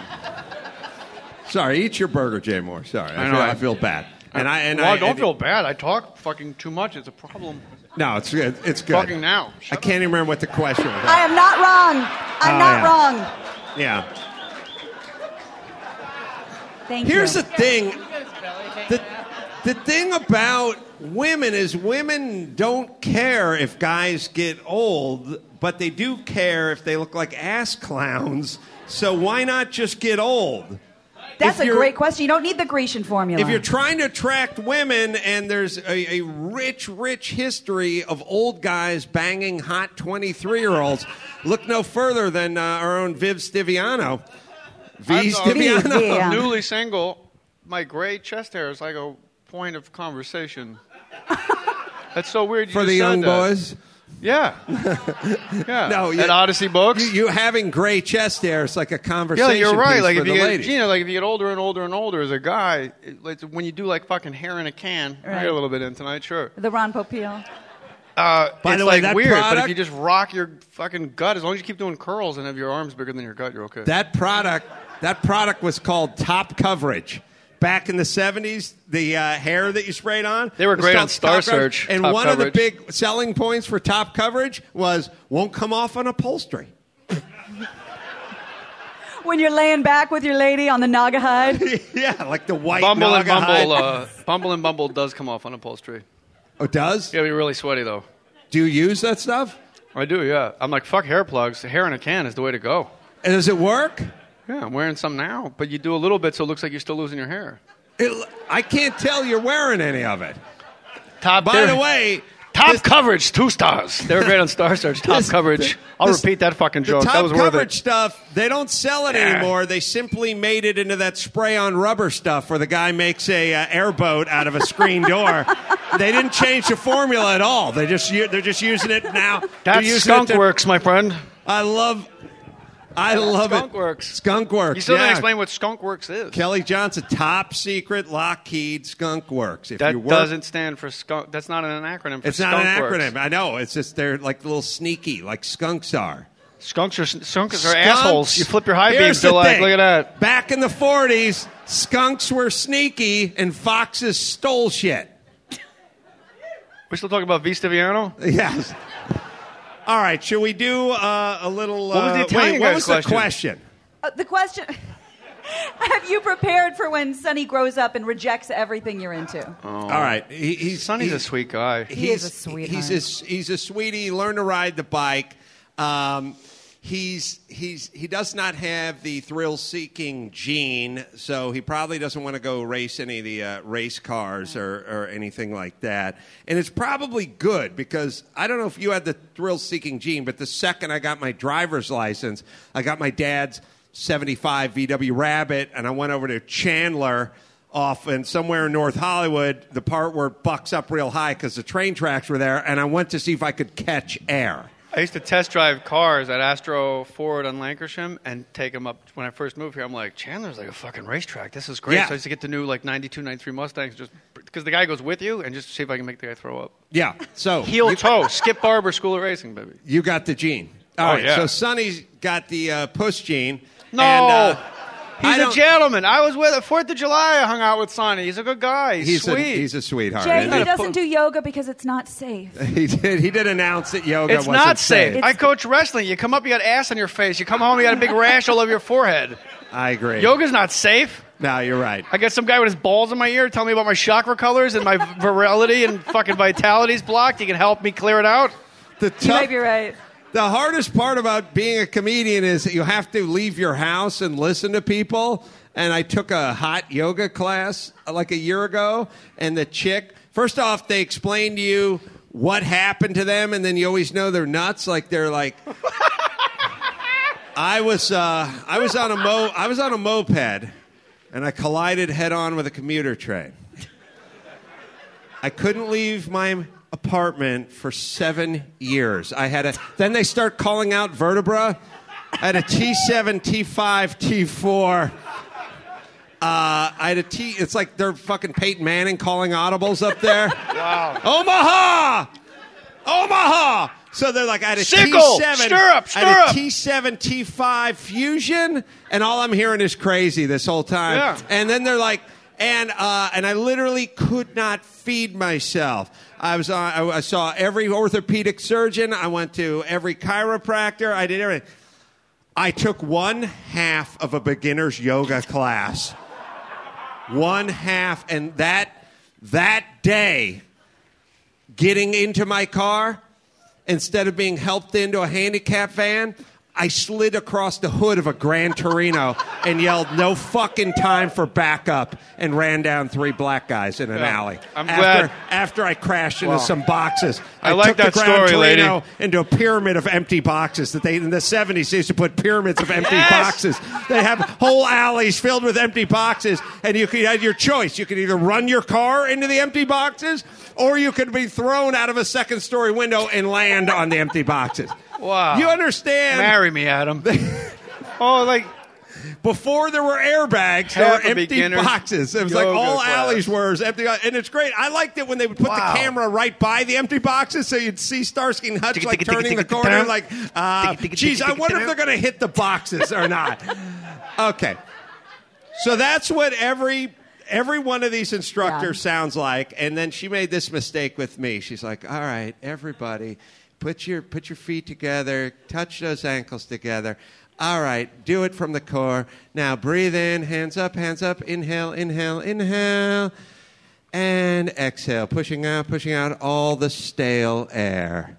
[SPEAKER 14] sorry, eat your burger, Jay Moore. Sorry, I,
[SPEAKER 17] I know,
[SPEAKER 14] feel,
[SPEAKER 17] I-
[SPEAKER 14] I feel bad. And I and
[SPEAKER 17] well,
[SPEAKER 14] I,
[SPEAKER 17] I don't
[SPEAKER 14] and-
[SPEAKER 17] feel bad. I talk fucking too much. It's a problem.
[SPEAKER 14] No, it's good. It's good.
[SPEAKER 17] Talking now.
[SPEAKER 14] I can't even remember what the question was.
[SPEAKER 12] I am not wrong. I'm
[SPEAKER 14] Oh,
[SPEAKER 12] not
[SPEAKER 14] yeah.
[SPEAKER 12] wrong.
[SPEAKER 14] Yeah.
[SPEAKER 12] Thank
[SPEAKER 14] Here's
[SPEAKER 12] you.
[SPEAKER 14] the thing. The, the thing about women is women don't care if guys get old, but they do care if they look like ass clowns. So why not just get old?
[SPEAKER 12] That's
[SPEAKER 14] If
[SPEAKER 12] a
[SPEAKER 14] you're-
[SPEAKER 12] great question. You don't need the Grecian formula.
[SPEAKER 14] If you're trying to attract women and there's a, a rich, rich history of old guys banging hot twenty-three-year-olds, look no further than uh, our own Viv Stiviano. V.
[SPEAKER 17] I'm,
[SPEAKER 14] Stiviano.
[SPEAKER 17] I'm newly single. My gray chest hair is like a point of conversation. That's so weird. You
[SPEAKER 14] For
[SPEAKER 17] just
[SPEAKER 14] the
[SPEAKER 17] said
[SPEAKER 14] young
[SPEAKER 17] that.
[SPEAKER 14] boys?
[SPEAKER 17] Yeah. Yeah.
[SPEAKER 14] No,
[SPEAKER 17] At Odyssey Books.
[SPEAKER 14] You, you having gray chest hair, it's like a conversation
[SPEAKER 17] Yeah, you're right.
[SPEAKER 14] piece
[SPEAKER 17] Like
[SPEAKER 14] for
[SPEAKER 17] if
[SPEAKER 14] the
[SPEAKER 17] you get,
[SPEAKER 14] ladies.
[SPEAKER 17] you know, like if you get older and older and older as a guy, it, it's when you do like fucking hair in a can. I
[SPEAKER 12] Right.
[SPEAKER 17] get a little bit in tonight, sure.
[SPEAKER 12] the Ron Popeil.
[SPEAKER 17] Uh,
[SPEAKER 14] By
[SPEAKER 17] it's
[SPEAKER 14] the way,
[SPEAKER 17] like
[SPEAKER 14] that
[SPEAKER 17] weird, but
[SPEAKER 14] product-
[SPEAKER 17] if you just rock your fucking gut, as long as you keep doing curls and have your arms bigger than your gut, you're okay.
[SPEAKER 14] That product, that product was called Top Coverage. Back in the seventies, the uh, hair that you sprayed on.
[SPEAKER 17] They were
[SPEAKER 14] was
[SPEAKER 17] great
[SPEAKER 14] called
[SPEAKER 17] on Star
[SPEAKER 14] Top Coverage.
[SPEAKER 17] Search,
[SPEAKER 14] And
[SPEAKER 17] Top
[SPEAKER 14] one of the
[SPEAKER 17] Coverage.
[SPEAKER 14] big selling points for Top Coverage was won't come off on upholstery.
[SPEAKER 12] When you're laying back with your lady on the Naga hide.
[SPEAKER 14] Yeah, like the white
[SPEAKER 17] Bumble and
[SPEAKER 14] Naga
[SPEAKER 17] Bumble,
[SPEAKER 14] hide.
[SPEAKER 17] uh, Bumble and Bumble does come off on upholstery.
[SPEAKER 14] Oh, it does?
[SPEAKER 17] You gotta be really sweaty though.
[SPEAKER 14] Do you use that stuff?
[SPEAKER 17] I do, yeah. I'm like, fuck hair plugs. Hair in a can is the way to go.
[SPEAKER 14] And does it work?
[SPEAKER 17] Yeah, I'm wearing some now, but you do a little bit so it looks like you're still losing your hair.
[SPEAKER 14] It, I can't tell you're wearing any of it.
[SPEAKER 17] Top.
[SPEAKER 14] By the way,
[SPEAKER 17] top
[SPEAKER 14] this-
[SPEAKER 17] coverage, two stars. They were great on Star Search. Top
[SPEAKER 14] This-
[SPEAKER 17] coverage. I'll
[SPEAKER 14] this-
[SPEAKER 17] repeat that fucking
[SPEAKER 14] The
[SPEAKER 17] joke.
[SPEAKER 14] top
[SPEAKER 17] That was worth
[SPEAKER 14] coverage
[SPEAKER 17] it.
[SPEAKER 14] stuff, they don't sell it anymore. They simply made it into that spray-on rubber stuff where the guy makes a uh, airboat out of a screen door. they didn't change the formula at all. They just u- they're just using it now. They're
[SPEAKER 17] That's
[SPEAKER 14] using
[SPEAKER 17] Skunk
[SPEAKER 14] it to-
[SPEAKER 17] Works, my friend.
[SPEAKER 14] I love, I love
[SPEAKER 17] Skunk
[SPEAKER 14] it.
[SPEAKER 17] Works.
[SPEAKER 14] Skunk Works.
[SPEAKER 17] You still
[SPEAKER 14] yeah.
[SPEAKER 17] didn't explain what Skunk Works is.
[SPEAKER 14] Kelly Johnson, top secret Lockheed Skunk Works. If
[SPEAKER 17] That
[SPEAKER 14] you work,
[SPEAKER 17] doesn't stand for skunk. That's not an acronym for
[SPEAKER 14] it's
[SPEAKER 17] Skunk
[SPEAKER 14] not an
[SPEAKER 17] Works.
[SPEAKER 14] acronym. I know. It's just they're like little sneaky, like skunks are.
[SPEAKER 17] Skunks are skunks are
[SPEAKER 14] Skunks-
[SPEAKER 17] assholes. You flip your high
[SPEAKER 14] Here's
[SPEAKER 17] beams.
[SPEAKER 14] the
[SPEAKER 17] They're like,
[SPEAKER 14] thing.
[SPEAKER 17] look at that.
[SPEAKER 14] Back in the forties, skunks were sneaky and foxes stole shit.
[SPEAKER 17] We're still talking about V. Stiviano?
[SPEAKER 14] Yes. All right. Should we do uh, a little?
[SPEAKER 17] What was the
[SPEAKER 14] uh,
[SPEAKER 17] Italian
[SPEAKER 14] wait, what
[SPEAKER 17] guy's
[SPEAKER 14] was
[SPEAKER 17] question?
[SPEAKER 14] the question?
[SPEAKER 12] Uh, the question: have you prepared for when Sonny grows up and rejects everything you're into?
[SPEAKER 17] Oh.
[SPEAKER 14] All right. He, he's
[SPEAKER 17] Sonny's
[SPEAKER 14] he-
[SPEAKER 17] a sweet guy.
[SPEAKER 12] He is a
[SPEAKER 14] he's-
[SPEAKER 12] sweetheart.
[SPEAKER 14] He's a, he's a sweetie. He learned to ride the bike. Um, he's he's he does not have the thrill-seeking gene, so he probably doesn't want to go race any of the uh, race cars or, or anything like that. And it's probably good because I don't know if you had the thrill-seeking gene, but the second I got my driver's license, I got my dad's seventy-five V W Rabbit, and I went over to Chandler. Off and somewhere in North Hollywood, the part where it bucks up real high because the train tracks were there, and I went to see if I could catch air.
[SPEAKER 17] I used to test drive cars at Astro Ford on Lancashire and take them up when I first moved here. I'm like, Chandler's like a fucking racetrack. This is great.
[SPEAKER 14] Yeah.
[SPEAKER 17] So I used to get the new like ninety-two, ninety-three Mustangs just because the guy goes with you and just see if I can make the guy throw up.
[SPEAKER 14] Yeah, so
[SPEAKER 17] Heel
[SPEAKER 14] you,
[SPEAKER 17] toe, Skip Barber School of Racing, baby.
[SPEAKER 14] you got the gene. All
[SPEAKER 17] Oh,
[SPEAKER 14] right,
[SPEAKER 17] yeah.
[SPEAKER 14] so Sonny's got the uh, puss gene.
[SPEAKER 17] No,
[SPEAKER 14] and, uh, I
[SPEAKER 17] he's a
[SPEAKER 14] don't-
[SPEAKER 17] gentleman. I was with Fourth of July. I hung out with Sonny. He's a good guy. He's,
[SPEAKER 14] He's
[SPEAKER 17] sweet.
[SPEAKER 14] a he's a sweetheart.
[SPEAKER 12] Jay,
[SPEAKER 14] isn't
[SPEAKER 12] he
[SPEAKER 14] he?
[SPEAKER 12] doesn't do yoga because it's not safe.
[SPEAKER 14] He did. He did announce that yoga
[SPEAKER 17] It's
[SPEAKER 14] wasn't
[SPEAKER 17] not safe.
[SPEAKER 12] safe.
[SPEAKER 17] I coach wrestling. You come up, you got ass on your face. You come home, you got a big rash all over your forehead.
[SPEAKER 14] I agree.
[SPEAKER 17] Yoga's not safe.
[SPEAKER 14] No, you're right.
[SPEAKER 17] I got some guy with his balls in my ear telling me about my chakra colors and my virility and fucking vitality's blocked. You can help me clear it out.
[SPEAKER 14] The
[SPEAKER 12] You might
[SPEAKER 14] tough,
[SPEAKER 12] be right.
[SPEAKER 14] the hardest part about being a comedian is that you have to leave your house and listen to people. And I took a hot yoga class uh, like a year ago, and the chick, first off, they explain to you what happened to them, and then you always know they're nuts. Like they're like, I was, uh, I was on a mo, I was on a moped, and I collided head on with a commuter train. I couldn't leave my apartment for seven years. I had a. Then they start calling out vertebra. I had a T seven, T five, T four. Uh, I had a T. It's like they're fucking Peyton Manning calling audibles up there.
[SPEAKER 17] Wow.
[SPEAKER 14] Omaha, Omaha. So they're like, I had a
[SPEAKER 17] Sickle,
[SPEAKER 14] T seven,
[SPEAKER 17] stirrup,
[SPEAKER 14] I had a
[SPEAKER 17] stirrup.
[SPEAKER 14] T seven, T five fusion, and all I'm hearing is crazy this whole time.
[SPEAKER 17] Yeah.
[SPEAKER 14] And then they're like, and uh, and I literally could not feed myself. I was on. I, I saw every orthopedic surgeon. I went to every chiropractor. I did everything. I took one half of a beginner's yoga class. One half, and that that day, getting into my car, instead of being helped into a handicap van, I slid across the hood of a Gran Torino and yelled, "No fucking time for backup," and ran down three black guys in an
[SPEAKER 17] Yeah.
[SPEAKER 14] alley.
[SPEAKER 17] I'm
[SPEAKER 14] after,
[SPEAKER 17] glad.
[SPEAKER 14] After I crashed into
[SPEAKER 17] Wow.
[SPEAKER 14] some boxes.
[SPEAKER 17] I like
[SPEAKER 14] took
[SPEAKER 17] that
[SPEAKER 14] the Gran
[SPEAKER 17] story, lady.
[SPEAKER 14] Torino into a pyramid of empty boxes that they, in the seventies, they used to put pyramids of empty
[SPEAKER 17] Yes!
[SPEAKER 14] boxes. They have whole alleys filled with empty boxes, and you could have your choice. You could either run your car into the empty boxes, or you could be thrown out of a second story window and land on the empty boxes.
[SPEAKER 17] Wow.
[SPEAKER 14] You understand?
[SPEAKER 17] Marry me, Adam. Oh, like
[SPEAKER 14] before there were airbags, there were
[SPEAKER 17] Half a
[SPEAKER 14] empty
[SPEAKER 17] beginner's
[SPEAKER 14] boxes. It was like
[SPEAKER 17] yoga
[SPEAKER 14] all
[SPEAKER 17] class.
[SPEAKER 14] alleys were as empty, and it's great. I liked it when they would put
[SPEAKER 17] Wow.
[SPEAKER 14] the camera right by the empty boxes, so you'd see Starsky and Hutch like turning the corner, like, uh, geez, I wonder if they're going to hit the boxes or not. Okay, so that's what every. Every one of these instructors sounds like, and then she made this mistake with me. She's like, "All right, everybody, put your put your feet together, touch those ankles together. All right, do it from the core. Now breathe in, hands up, hands up. Inhale, inhale, inhale, and exhale, pushing out, pushing out all the stale air."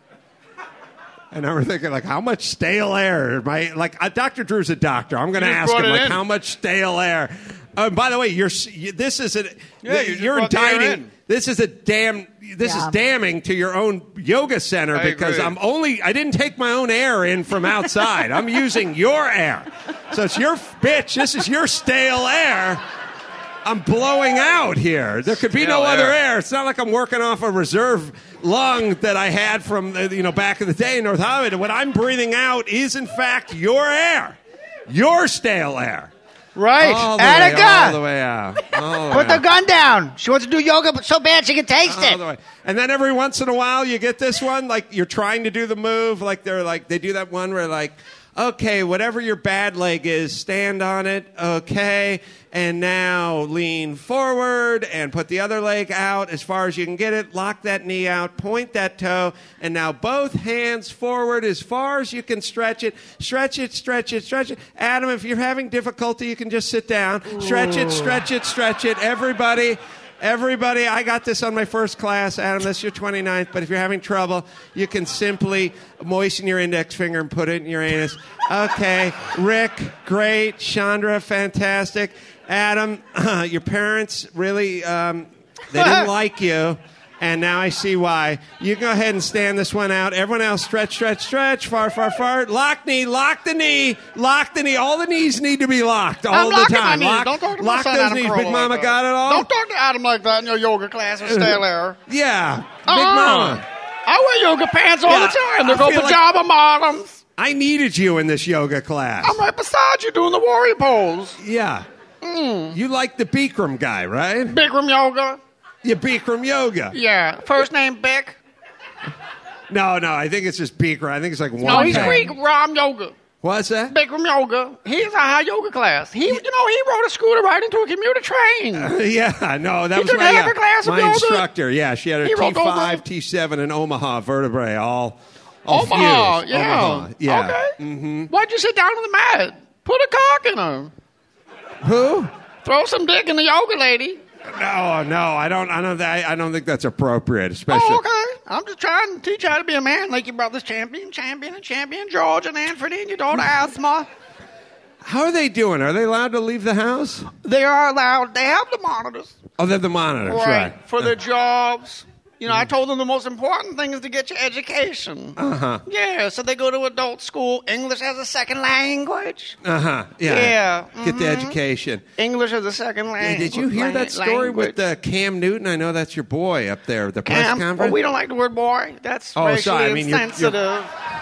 [SPEAKER 14] And I was thinking, like, how much stale air? Am I, like, uh, Doctor Drew's a doctor. I'm going to
[SPEAKER 17] You just
[SPEAKER 14] ask
[SPEAKER 17] brought
[SPEAKER 14] him,
[SPEAKER 17] it
[SPEAKER 14] like,
[SPEAKER 17] in.
[SPEAKER 14] how much stale air? Uh, by the way, you're you, this is a
[SPEAKER 17] Yeah, you just
[SPEAKER 14] you're
[SPEAKER 17] brought the air
[SPEAKER 14] indicting.
[SPEAKER 17] in.
[SPEAKER 14] This is a damn. This
[SPEAKER 12] Yeah.
[SPEAKER 14] is damning to your own yoga center
[SPEAKER 17] I
[SPEAKER 14] because
[SPEAKER 17] agree.
[SPEAKER 14] I'm only. I didn't take my own air in from outside. I'm using your air, so it's your bitch. This is your stale air. I'm blowing out here. There could be no
[SPEAKER 17] Still
[SPEAKER 14] other
[SPEAKER 17] air.
[SPEAKER 14] air. It's not like I'm working off a reserve lung that I had from the, you know back in the day in North Hollywood. What I'm breathing out is, in fact, your air, your stale air.
[SPEAKER 17] Right.
[SPEAKER 14] All the
[SPEAKER 17] Attica.
[SPEAKER 14] way, all the way out. All the
[SPEAKER 17] Put
[SPEAKER 14] way
[SPEAKER 17] the gun down. She wants to do yoga, but so bad she can taste
[SPEAKER 14] All
[SPEAKER 17] it.
[SPEAKER 14] the way. And then every once in a while, you get this one, like you're trying to do the move, like they're like they do that one where like, okay, whatever your bad leg is, stand on it, okay, and now lean forward and put the other leg out as far as you can get it. Lock that knee out, point that toe, and now both hands forward as far as you can stretch it. Stretch it, stretch it, stretch it. Adam, if you're having difficulty, you can just sit down. Stretch it, stretch it, stretch it. Everybody. Everybody, I got this on my first class. Adam, this is your twenty-ninth, but if you're having trouble, you can simply moisten your index finger and put it in your anus. Okay. Rick, great. Chandra, fantastic. Adam, your parents really, um, they didn't like you, and now I see why. You go ahead and stand this one out. Everyone else, stretch, stretch, stretch. Far, far, far. Lock knee, lock the knee, lock the knee. All the knees need to be locked all
[SPEAKER 15] I'm
[SPEAKER 14] the
[SPEAKER 15] locking
[SPEAKER 14] time.
[SPEAKER 15] my knees.
[SPEAKER 14] Lock,
[SPEAKER 15] Don't talk to my
[SPEAKER 14] lock
[SPEAKER 15] son,
[SPEAKER 14] those
[SPEAKER 15] Adam
[SPEAKER 14] knees.
[SPEAKER 15] Carolla,
[SPEAKER 14] Big Mama
[SPEAKER 15] like
[SPEAKER 14] got it all?
[SPEAKER 15] Don't talk to Adam like that in your yoga class or stale air.
[SPEAKER 14] Yeah. Big
[SPEAKER 15] Uh-uh.
[SPEAKER 14] Mama.
[SPEAKER 15] I wear yoga pants all
[SPEAKER 14] Yeah,
[SPEAKER 15] the time.
[SPEAKER 14] I
[SPEAKER 15] They're called
[SPEAKER 14] feel like-
[SPEAKER 15] pajama bottoms.
[SPEAKER 14] I needed you in this yoga class.
[SPEAKER 15] I'm right beside you doing the warrior pose.
[SPEAKER 14] Yeah. You like the Bikram guy, right?
[SPEAKER 15] Bikram yoga.
[SPEAKER 14] You Bikram yoga.
[SPEAKER 15] Yeah. First name Bick.
[SPEAKER 14] No, no, I think it's just Bikram. I think it's like one.
[SPEAKER 15] No, he's
[SPEAKER 14] thing.
[SPEAKER 15] Greek. Ram yoga.
[SPEAKER 14] What's that?
[SPEAKER 15] Bikram yoga. He's a high yoga class. He, you know, he rode a scooter right into a commuter train.
[SPEAKER 14] yeah, no, that
[SPEAKER 15] He
[SPEAKER 14] was
[SPEAKER 15] took
[SPEAKER 14] my,
[SPEAKER 15] half
[SPEAKER 14] uh,
[SPEAKER 15] a class of
[SPEAKER 14] my
[SPEAKER 15] yoga.
[SPEAKER 14] instructor. Yeah, she had her
[SPEAKER 15] He
[SPEAKER 14] T
[SPEAKER 15] rolled
[SPEAKER 14] five,
[SPEAKER 15] over.
[SPEAKER 14] T seven, and Omaha vertebrae all, all
[SPEAKER 15] Omaha,
[SPEAKER 14] fused.
[SPEAKER 15] yeah.
[SPEAKER 14] Omaha, yeah.
[SPEAKER 15] Okay.
[SPEAKER 14] Mm-hmm.
[SPEAKER 15] Why'd you sit down on the mat? Put a cock in her.
[SPEAKER 14] Who?
[SPEAKER 15] Throw some dick in the yoga lady.
[SPEAKER 14] No, no, I don't. I don't. I, I don't think that's appropriate, especially.
[SPEAKER 15] Oh, okay. I'm just trying to teach you how to be a man, like your brother's champion, champion, and champion, George and Anthony, and your daughter Asma.
[SPEAKER 14] How are they doing? Are they allowed to leave the house?
[SPEAKER 15] They are allowed. They have the monitors.
[SPEAKER 14] Oh, they're the monitors, right?
[SPEAKER 15] For their jobs. You know, I told them the most important thing is to get your education.
[SPEAKER 14] Uh huh.
[SPEAKER 15] Yeah, so they go to adult school. English as a second language.
[SPEAKER 14] Uh huh. Yeah.
[SPEAKER 15] Yeah,
[SPEAKER 14] Get the
[SPEAKER 15] mhm.
[SPEAKER 14] education.
[SPEAKER 15] English as a second language.
[SPEAKER 14] Did you hear that story with uh, Cam Newton? I know that's your boy up there, the press
[SPEAKER 15] Cam?
[SPEAKER 14] conference.
[SPEAKER 15] Oh, we don't like the word boy. That's
[SPEAKER 14] Oh,
[SPEAKER 15] racially
[SPEAKER 14] sorry. I mean, you're- you're-
[SPEAKER 15] insensitive.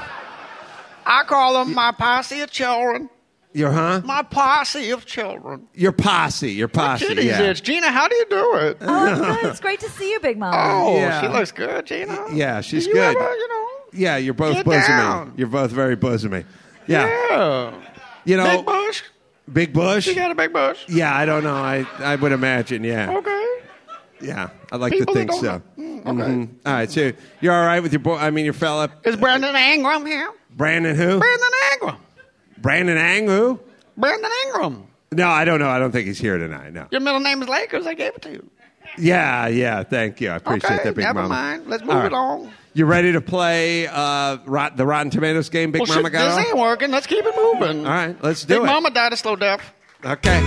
[SPEAKER 15] I call them my posse of children.
[SPEAKER 14] Your huh?
[SPEAKER 15] My posse of children.
[SPEAKER 14] Your posse. Your posse.
[SPEAKER 15] Kitties
[SPEAKER 14] Yeah.
[SPEAKER 15] is. Gina, how do you do it?
[SPEAKER 12] Oh, good. It's great to see you, Big Mama.
[SPEAKER 15] Oh,
[SPEAKER 14] Yeah.
[SPEAKER 15] she looks good, Gina.
[SPEAKER 14] Yeah, she's
[SPEAKER 15] Do you
[SPEAKER 14] good.
[SPEAKER 15] ever, you know,
[SPEAKER 14] Yeah, you're both
[SPEAKER 15] Get
[SPEAKER 14] bosomy.
[SPEAKER 15] down.
[SPEAKER 14] You're both very bosomy. Yeah.
[SPEAKER 15] yeah.
[SPEAKER 14] You know,
[SPEAKER 15] Big Bush?
[SPEAKER 14] Big Bush.
[SPEAKER 15] You got a big bush?
[SPEAKER 14] Yeah, I don't know. I I would imagine. Yeah.
[SPEAKER 15] Okay.
[SPEAKER 14] Yeah, I like
[SPEAKER 15] People
[SPEAKER 14] to
[SPEAKER 15] that
[SPEAKER 14] think so.
[SPEAKER 15] don't know. Mm, okay.
[SPEAKER 14] Mhm. All right, so you're all right with your boy? I mean, your fella
[SPEAKER 15] Is Brandon Ingram here?
[SPEAKER 14] Brandon who?
[SPEAKER 15] Brandon Ingram.
[SPEAKER 14] Brandon Ang who?
[SPEAKER 15] Brandon Ingram.
[SPEAKER 14] No, I don't know. I don't think he's here tonight. No.
[SPEAKER 15] Your middle name is Lakers. I gave it to you.
[SPEAKER 14] Yeah, yeah. Thank you. I appreciate
[SPEAKER 15] Okay,
[SPEAKER 14] that, Big
[SPEAKER 15] never
[SPEAKER 14] Mama.
[SPEAKER 15] mind. Let's move
[SPEAKER 14] All right.
[SPEAKER 15] it on.
[SPEAKER 14] You ready to play uh, rot, the Rotten Tomatoes game, Big
[SPEAKER 15] Well,
[SPEAKER 14] Mama
[SPEAKER 15] shit,
[SPEAKER 14] got
[SPEAKER 15] this
[SPEAKER 14] off?
[SPEAKER 15] ain't working. Let's keep it moving.
[SPEAKER 14] All right, let's do
[SPEAKER 15] Big
[SPEAKER 14] it.
[SPEAKER 15] Mama died of slow death.
[SPEAKER 14] Okay.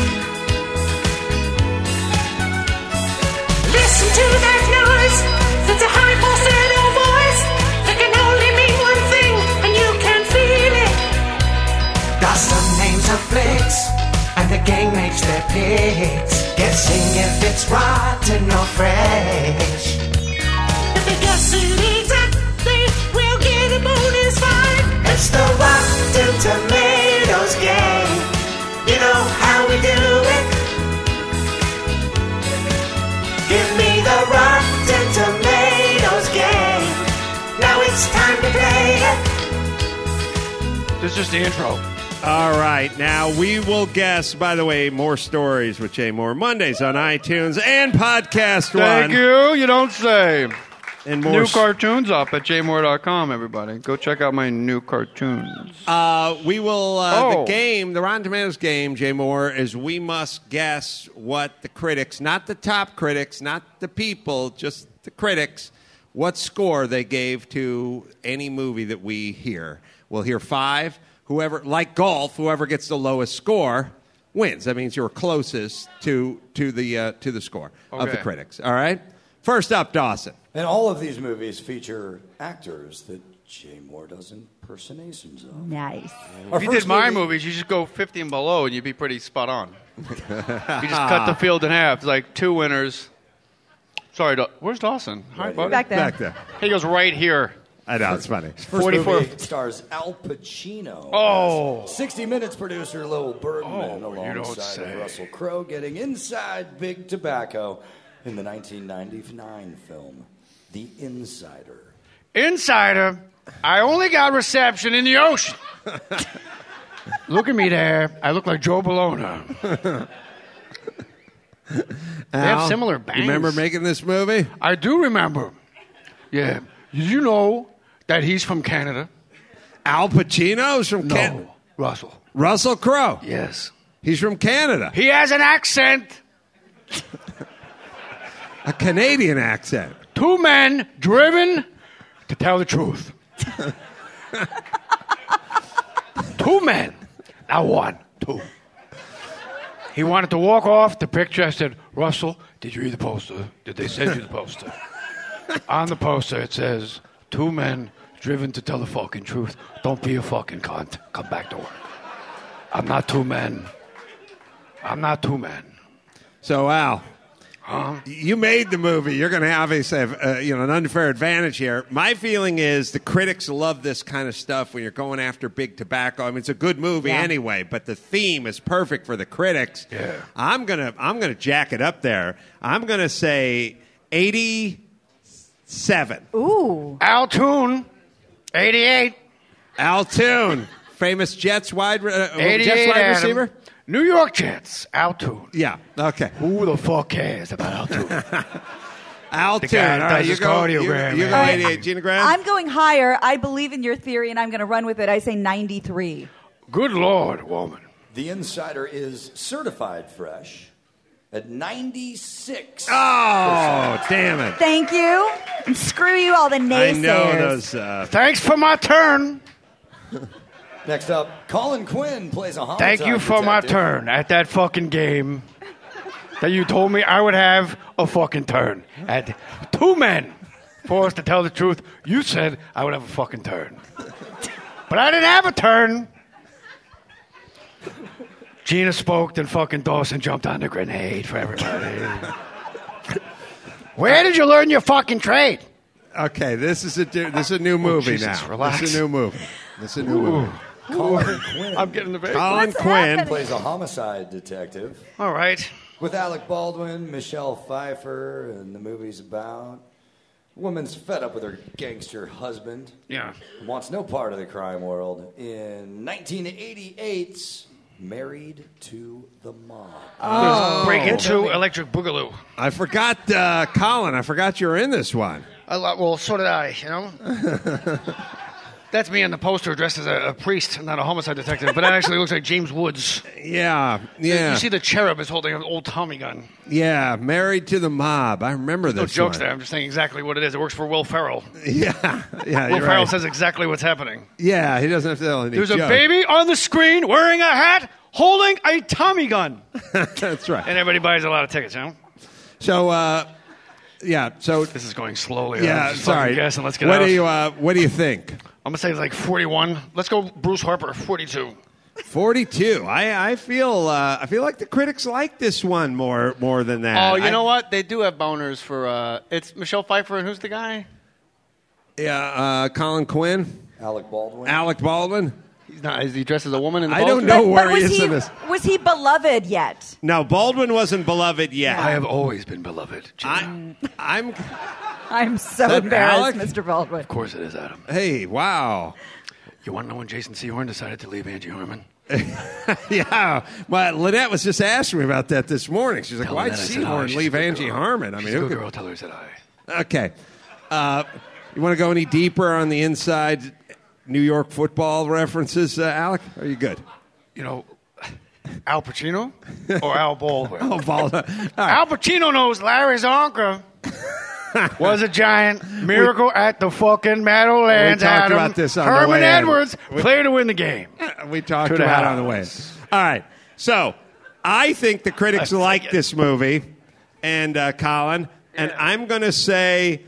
[SPEAKER 2] Listen to that noise. That's a high falsetto voice. That can only mean one thing, and you can feel it. Got some names of flicks, and the gang makes their picks. Guessing if it's rotten or fresh. If they guess it exactly, we'll get a bonus five. It's the Rotten Tomatoes game. You know how we do it. Give me the Rotten Tomatoes game. Now it's time to play it.
[SPEAKER 17] This is just the intro.
[SPEAKER 14] All right, now we will guess. By the way, more stories with Jay Moore Mondays on iTunes and Podcast
[SPEAKER 17] Thank
[SPEAKER 14] One.
[SPEAKER 17] you. You don't say.
[SPEAKER 14] And more
[SPEAKER 17] new
[SPEAKER 14] s-
[SPEAKER 17] cartoons up at j moore dot com, everybody. Go check out my new cartoons.
[SPEAKER 14] Uh, we will. Uh,
[SPEAKER 17] Oh.
[SPEAKER 14] The game, the Rotten Tomatoes game, Jay Moore, is we must guess what the critics, not the top critics, not the people, just the critics, what score they gave to any movie that we hear. We'll hear five. Whoever, like golf, whoever gets the lowest score wins. That means you're closest to to the uh, to the score of the
[SPEAKER 18] Okay.
[SPEAKER 14] critics. All right. First up, Dawson.
[SPEAKER 18] And all of these movies feature actors that Jay Moore does impersonations of.
[SPEAKER 12] Nice.
[SPEAKER 18] Our
[SPEAKER 17] If you
[SPEAKER 18] first
[SPEAKER 17] did my
[SPEAKER 18] movie-
[SPEAKER 17] movies, you just go fifty and below, and you'd be pretty spot on. He just cut the field in half. It's like two winners. Sorry, Da- where's Dawson? Hi,
[SPEAKER 18] Right
[SPEAKER 17] buddy.
[SPEAKER 12] Back there.
[SPEAKER 14] Back there.
[SPEAKER 17] He goes right here.
[SPEAKER 14] I know, it's funny.
[SPEAKER 18] First
[SPEAKER 17] forty-four.
[SPEAKER 18] movie stars Al Pacino.
[SPEAKER 17] Oh.
[SPEAKER 18] as sixty Minutes producer Lil Birdman
[SPEAKER 17] Oh, you don't
[SPEAKER 18] alongside
[SPEAKER 17] say.
[SPEAKER 18] of Russell Crowe getting inside Big Tobacco in the nineteen ninety-nine film The Insider.
[SPEAKER 17] Insider, I only got reception in the ocean. Look at me there. I look like Joe Bologna. They have
[SPEAKER 14] Al,
[SPEAKER 17] similar
[SPEAKER 14] you
[SPEAKER 17] bangs.
[SPEAKER 14] remember making this movie?
[SPEAKER 17] I do remember. Yeah. Did you know that he's from Canada?
[SPEAKER 14] Al Pacino's from
[SPEAKER 17] No,
[SPEAKER 14] Canada.
[SPEAKER 17] Russell.
[SPEAKER 14] Russell Crowe.
[SPEAKER 17] Yes.
[SPEAKER 14] He's from Canada.
[SPEAKER 17] He has an accent.
[SPEAKER 14] A Canadian accent.
[SPEAKER 17] Two men driven to tell the truth. Two men. Not one. Two. He wanted to walk off the picture. I said, Russell, did you read the poster? Did they send you the poster? On the poster, it says, two men driven to tell the fucking truth. Don't be a fucking cunt. Come back to work. I'm not two men. I'm not two men.
[SPEAKER 14] So, Al,
[SPEAKER 17] Huh?
[SPEAKER 14] you made the movie. You're going to obviously have uh, you know, an unfair advantage here. My feeling is the critics love this kind of stuff when you're going after Big Tobacco. I mean, it's a good movie
[SPEAKER 12] Yeah.
[SPEAKER 14] anyway, but the theme is perfect for the critics.
[SPEAKER 17] Yeah.
[SPEAKER 14] I'm gonna I'm gonna jack it up there. I'm gonna say eighty-seven.
[SPEAKER 12] Ooh.
[SPEAKER 17] Al Toon, eighty-eight.
[SPEAKER 14] Al Toon, famous Jets wide uh,
[SPEAKER 17] eighty-eight,
[SPEAKER 14] Jets wide
[SPEAKER 17] Adam.
[SPEAKER 14] receiver.
[SPEAKER 17] New York Jets, Al Toon.
[SPEAKER 14] Yeah. Okay.
[SPEAKER 17] Who the fuck cares about Al Toon?
[SPEAKER 14] Al
[SPEAKER 17] The
[SPEAKER 14] Toon.
[SPEAKER 17] guy
[SPEAKER 14] All
[SPEAKER 17] does
[SPEAKER 14] right, you
[SPEAKER 17] his
[SPEAKER 14] go.
[SPEAKER 17] cardiogram,
[SPEAKER 14] You, you go
[SPEAKER 17] man.
[SPEAKER 14] eighty-eight. Gina Grant.
[SPEAKER 12] I'm going higher. I believe in your theory, and I'm going to run with it. I say ninety-three.
[SPEAKER 17] Good Lord, woman.
[SPEAKER 18] The Insider is certified fresh at ninety-six.
[SPEAKER 14] Oh, damn it.
[SPEAKER 12] Thank you. And screw you, all the naysayers.
[SPEAKER 14] I know those. Uh,
[SPEAKER 17] Thanks for my turn.
[SPEAKER 18] Next up, Colin Quinn plays a homicide
[SPEAKER 17] Thank you for my
[SPEAKER 18] detective.
[SPEAKER 17] turn at that fucking game that you told me I would have a fucking turn. At two men forced to tell the truth, you said I would have a fucking turn. But I didn't have a turn. Gina spoke, and fucking Dawson jumped on the grenade for everybody. Where did you learn your fucking trade?
[SPEAKER 14] Okay, this is a di- this is a new movie
[SPEAKER 17] Jesus,
[SPEAKER 14] now.
[SPEAKER 17] relax.
[SPEAKER 14] This is a new movie. This is a new movie.
[SPEAKER 18] Colin Quinn
[SPEAKER 17] I'm getting the baby.
[SPEAKER 14] Colin
[SPEAKER 12] What's
[SPEAKER 14] Quinn.
[SPEAKER 12] happening?
[SPEAKER 18] plays a homicide detective
[SPEAKER 17] All right.
[SPEAKER 18] with Alec Baldwin, Michelle Pfeiffer, and the movie's about a woman's fed up with her gangster husband.
[SPEAKER 17] Yeah.
[SPEAKER 18] Wants no part of the crime world. In nineteen eighty-eight's Married to the Mob.
[SPEAKER 17] Oh. Break into Electric Boogaloo.
[SPEAKER 14] I forgot, uh, Colin. I forgot you were in this one.
[SPEAKER 17] I lo- well, so did I, you know? That's me on the poster dressed as a, a priest, not a homicide detective, but that actually looks like James Woods.
[SPEAKER 14] Yeah, yeah,
[SPEAKER 17] You see the cherub is holding an old Tommy gun.
[SPEAKER 14] yeah. Married to the Mob. I remember
[SPEAKER 17] No
[SPEAKER 14] this.
[SPEAKER 17] jokes
[SPEAKER 14] one.
[SPEAKER 17] there. I'm just saying exactly what it is. It works for Will Ferrell.
[SPEAKER 14] Yeah, yeah.
[SPEAKER 17] Will
[SPEAKER 14] you're
[SPEAKER 17] Ferrell
[SPEAKER 14] right.
[SPEAKER 17] says exactly what's happening.
[SPEAKER 14] Yeah, he doesn't have to tell any
[SPEAKER 17] There's a
[SPEAKER 14] jokes.
[SPEAKER 17] baby on the screen wearing a hat, holding a Tommy gun.
[SPEAKER 14] That's right.
[SPEAKER 17] And everybody buys a lot of tickets, you know?
[SPEAKER 14] So, uh, yeah. So
[SPEAKER 17] This is going slowly.
[SPEAKER 14] yeah.
[SPEAKER 17] I'm just
[SPEAKER 14] Sorry.
[SPEAKER 17] fucking guessing. Let's get
[SPEAKER 14] what
[SPEAKER 17] out.
[SPEAKER 14] do you uh, What do you think?
[SPEAKER 17] I'm going to say it's like forty-one. Let's go Bruce Harper, forty-two.
[SPEAKER 14] Forty-two. I I feel uh, I feel like the critics like this one more more than that.
[SPEAKER 19] Oh, you
[SPEAKER 14] I-
[SPEAKER 19] know what? They do have boners for. Uh, it's Michelle Pfeiffer, and who's the guy?
[SPEAKER 14] Yeah, uh, Colin Quinn,
[SPEAKER 18] Alec Baldwin.
[SPEAKER 14] Alec Baldwin.
[SPEAKER 19] He's not. Is he dressed as a woman in the
[SPEAKER 14] I don't
[SPEAKER 19] poster?
[SPEAKER 14] know
[SPEAKER 12] But,
[SPEAKER 14] where
[SPEAKER 12] but was
[SPEAKER 14] he is
[SPEAKER 12] he
[SPEAKER 14] in this.
[SPEAKER 12] was he beloved yet?
[SPEAKER 14] No, Baldwin wasn't beloved yet.
[SPEAKER 17] I have always been beloved.
[SPEAKER 14] I, I'm.
[SPEAKER 12] I'm so
[SPEAKER 14] that
[SPEAKER 12] embarrassed,
[SPEAKER 14] Alec?
[SPEAKER 12] Mister Baldwin.
[SPEAKER 17] Of course it is, Adam.
[SPEAKER 14] Hey, wow.
[SPEAKER 17] You want to know when Jason Sehorn decided to leave Angie Harmon?
[SPEAKER 14] Yeah, well, Lynette was just asking me about that this morning. She's like,
[SPEAKER 17] Tell
[SPEAKER 14] "Why'd
[SPEAKER 17] Lynette I said hi.
[SPEAKER 14] Sehorn
[SPEAKER 17] She's
[SPEAKER 14] leave
[SPEAKER 17] a good
[SPEAKER 14] Angie
[SPEAKER 17] girl.
[SPEAKER 14] Harmon?" I mean,
[SPEAKER 17] She's a
[SPEAKER 14] who
[SPEAKER 17] good
[SPEAKER 14] could-
[SPEAKER 17] girl. Tell her I said hi.
[SPEAKER 14] Okay. Uh, you want to go any deeper on the inside New York football references, uh, Alec? Are you good?
[SPEAKER 17] You know, Al Pacino or Al Baldwin?
[SPEAKER 14] Oh, Baldwin.
[SPEAKER 17] Al Pacino knows Larry Zonka was a giant miracle at the fucking Meadowlands.
[SPEAKER 14] We talked
[SPEAKER 17] Adam.
[SPEAKER 14] about this on the
[SPEAKER 17] Herman
[SPEAKER 14] way in.
[SPEAKER 17] Edwards
[SPEAKER 14] We-
[SPEAKER 17] played to win the game.
[SPEAKER 14] We talked
[SPEAKER 17] To the
[SPEAKER 14] about it on the way.
[SPEAKER 17] house.
[SPEAKER 14] All right. So I think the critics
[SPEAKER 17] I
[SPEAKER 14] like
[SPEAKER 17] think it-
[SPEAKER 14] this movie, and uh, Colin, and I'm going to say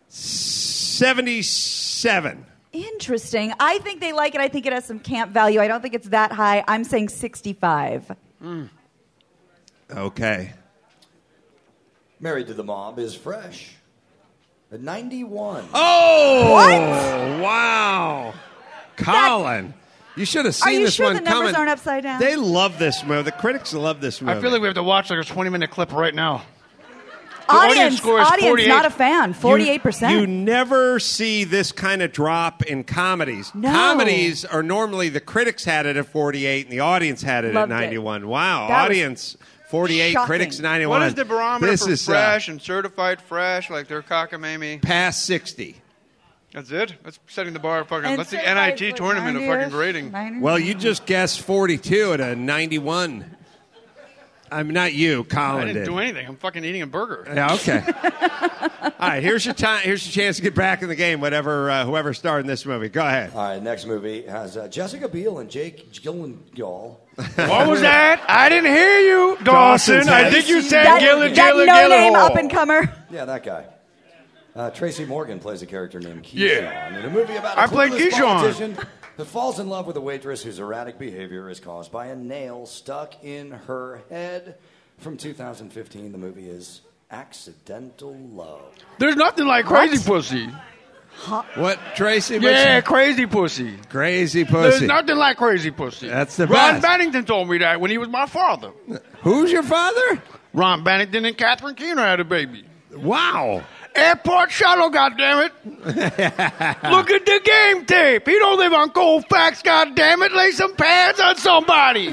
[SPEAKER 14] seventy-seven.
[SPEAKER 12] Interesting. I think they like it. I think it has some camp value. I don't think it's that high. I'm saying sixty-five.
[SPEAKER 17] Mm.
[SPEAKER 14] Okay.
[SPEAKER 18] Married to the Mob is fresh. At ninety-one.
[SPEAKER 14] Oh!
[SPEAKER 18] What?
[SPEAKER 14] Wow. Colin. You should have seen
[SPEAKER 12] Are you
[SPEAKER 14] this
[SPEAKER 12] sure
[SPEAKER 14] one
[SPEAKER 12] the numbers
[SPEAKER 14] coming.
[SPEAKER 12] aren't upside down?
[SPEAKER 14] They love this movie. The critics love this movie.
[SPEAKER 17] I feel like we have to watch like a twenty-minute clip right now. The
[SPEAKER 12] Audience,
[SPEAKER 17] score is
[SPEAKER 12] audience,
[SPEAKER 17] forty-eight.
[SPEAKER 12] not a fan. Forty-eight percent.
[SPEAKER 14] You, you never see this kind of drop in comedies.
[SPEAKER 12] No.
[SPEAKER 14] Comedies are normally the critics had it at forty-eight and the audience had it
[SPEAKER 12] Loved
[SPEAKER 14] at
[SPEAKER 12] it.
[SPEAKER 14] ninety-one. Wow,
[SPEAKER 12] That was
[SPEAKER 14] audience forty-eight,
[SPEAKER 12] shocking.
[SPEAKER 14] critics ninety-one.
[SPEAKER 13] What is the barometer
[SPEAKER 14] this
[SPEAKER 13] for
[SPEAKER 14] is, uh,
[SPEAKER 13] fresh and certified fresh? Like they're cockamamie.
[SPEAKER 14] past sixty.
[SPEAKER 13] That's it. That's setting the bar. Fucking.
[SPEAKER 12] And
[SPEAKER 13] That's the
[SPEAKER 12] certified,
[SPEAKER 13] N I T
[SPEAKER 12] like,
[SPEAKER 13] tournament of
[SPEAKER 12] ninety-ish,
[SPEAKER 13] fucking grading.
[SPEAKER 12] ninety.
[SPEAKER 14] Well, you just guessed forty-two at a ninety-one. I'm not you, Colin
[SPEAKER 13] I didn't
[SPEAKER 14] did.
[SPEAKER 13] do anything. I'm fucking eating a burger.
[SPEAKER 14] Yeah, okay. All right, here's your time. Here's your chance to get back in the game. Whatever, uh, whoever starred in this movie, go ahead.
[SPEAKER 18] All right, next movie has uh, Jessica Biel and Jake Gyllenhaal.
[SPEAKER 17] What was that? I didn't hear you, Dawson.
[SPEAKER 14] Dawson's
[SPEAKER 17] I
[SPEAKER 14] head.
[SPEAKER 17] think you said
[SPEAKER 12] That,
[SPEAKER 17] Gillen,
[SPEAKER 12] that
[SPEAKER 17] Gillen,
[SPEAKER 12] no-name
[SPEAKER 17] Gyllenhaal.
[SPEAKER 12] up-and-comer.
[SPEAKER 18] Yeah, that guy. Uh, Tracy Morgan plays a character named Keyshawn
[SPEAKER 17] Yeah.
[SPEAKER 18] in a movie about a
[SPEAKER 17] I played
[SPEAKER 18] clueless
[SPEAKER 17] Keyshawn.
[SPEAKER 18] politician that falls in love with a waitress whose erratic behavior is caused by a nail stuck in her head. From two thousand fifteen, the movie is Accidental Love.
[SPEAKER 17] There's nothing like crazy pussy.
[SPEAKER 14] What, Tracy?
[SPEAKER 17] Yeah, crazy pussy.
[SPEAKER 14] Crazy
[SPEAKER 17] There's
[SPEAKER 14] pussy.
[SPEAKER 17] nothing like crazy pussy.
[SPEAKER 14] That's the
[SPEAKER 17] Ron
[SPEAKER 14] best.
[SPEAKER 17] Bennington told me that when he was my father.
[SPEAKER 14] Who's your father?
[SPEAKER 17] Ron Bennington and Catherine Keener had a baby.
[SPEAKER 14] Wow.
[SPEAKER 17] Airport shuttle, goddammit. Look at the game tape. He don't live on Colfax, goddammit. Lay some pads on somebody.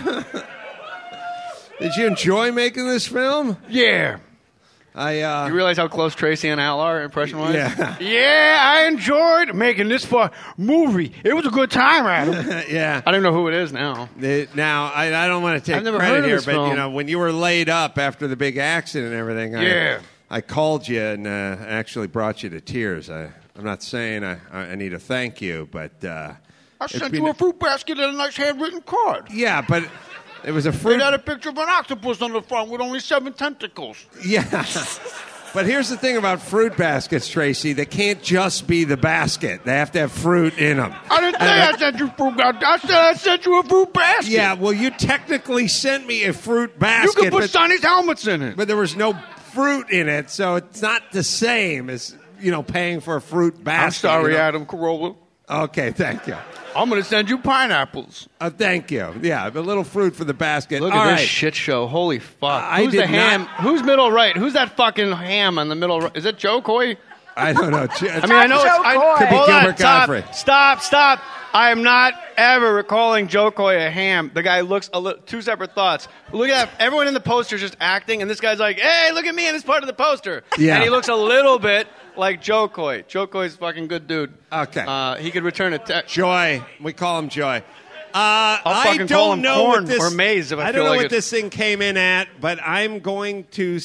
[SPEAKER 14] Did you enjoy making this film?
[SPEAKER 17] Yeah.
[SPEAKER 14] I, uh...
[SPEAKER 19] You realize how close Tracy and Al are impression-wise?
[SPEAKER 14] Yeah.
[SPEAKER 17] Yeah, I enjoyed making this far movie. It was a good time, Adam.
[SPEAKER 14] yeah.
[SPEAKER 19] I don't know who it is now.
[SPEAKER 14] It, now, I, I don't want to take
[SPEAKER 19] I've never
[SPEAKER 14] credit
[SPEAKER 19] heard of
[SPEAKER 14] here,
[SPEAKER 19] this
[SPEAKER 14] but,
[SPEAKER 19] film.
[SPEAKER 14] you know, when you were laid up after the big accident and everything,
[SPEAKER 17] Yeah.
[SPEAKER 14] I, I called you and uh, actually brought you to tears. I, I'm not saying I, I need to thank you, but... Uh,
[SPEAKER 17] I
[SPEAKER 14] it'd
[SPEAKER 17] sent
[SPEAKER 14] be-
[SPEAKER 17] you a fruit basket and a nice handwritten card.
[SPEAKER 14] Yeah, but it was a
[SPEAKER 17] It
[SPEAKER 14] fruit...
[SPEAKER 17] had a picture of an octopus on the front with only seven tentacles.
[SPEAKER 14] Yeah. But here's the thing about fruit baskets, Tracy. They can't just be the basket. They have to have fruit in them.
[SPEAKER 17] I didn't say I sent you fruit basket. I said I sent you a fruit basket.
[SPEAKER 14] Yeah, well, you technically sent me a fruit basket.
[SPEAKER 17] You could put
[SPEAKER 14] but,
[SPEAKER 17] Sonny's helmets in it.
[SPEAKER 14] but there was no fruit in it, so it's not the same as, you know, paying for a fruit basket.
[SPEAKER 17] I'm sorry,
[SPEAKER 14] you know?
[SPEAKER 17] Adam Carolla.
[SPEAKER 14] Okay, thank you.
[SPEAKER 17] I'm going to send you pineapples.
[SPEAKER 14] Uh, thank you. Yeah, a little fruit for the basket.
[SPEAKER 19] Look
[SPEAKER 14] All
[SPEAKER 19] at
[SPEAKER 14] right.
[SPEAKER 19] this shit show. Holy fuck.
[SPEAKER 14] I
[SPEAKER 19] Who's
[SPEAKER 14] did
[SPEAKER 19] the ham?
[SPEAKER 14] not-
[SPEAKER 19] Who's middle right? Who's that fucking ham on the middle right? Is it Joe Coy?
[SPEAKER 14] I don't know.
[SPEAKER 19] I mean, I know it's... I,
[SPEAKER 14] Could be
[SPEAKER 19] hold on,
[SPEAKER 14] Gilbert
[SPEAKER 19] stop,
[SPEAKER 14] Godfrey.
[SPEAKER 19] Stop, stop. I am not ever recalling Joe Coy a ham. The guy looks a li- two separate thoughts. Look at that. Everyone in the poster is just acting, and this guy's like, hey, look at me in this part of the poster.
[SPEAKER 14] Yeah.
[SPEAKER 19] And he looks a little bit like Joe Coy. Joe Coy's a fucking good dude.
[SPEAKER 14] Okay.
[SPEAKER 19] Uh, he could return a text.
[SPEAKER 14] Joy. We call him Joy. Uh,
[SPEAKER 19] I'll
[SPEAKER 14] I
[SPEAKER 19] fucking
[SPEAKER 14] don't
[SPEAKER 19] call him
[SPEAKER 14] know
[SPEAKER 19] corn
[SPEAKER 14] what this,
[SPEAKER 19] or maize if I
[SPEAKER 14] don't
[SPEAKER 19] feel
[SPEAKER 14] know
[SPEAKER 19] like
[SPEAKER 14] what
[SPEAKER 19] it.
[SPEAKER 14] this thing came in at, but I'm going to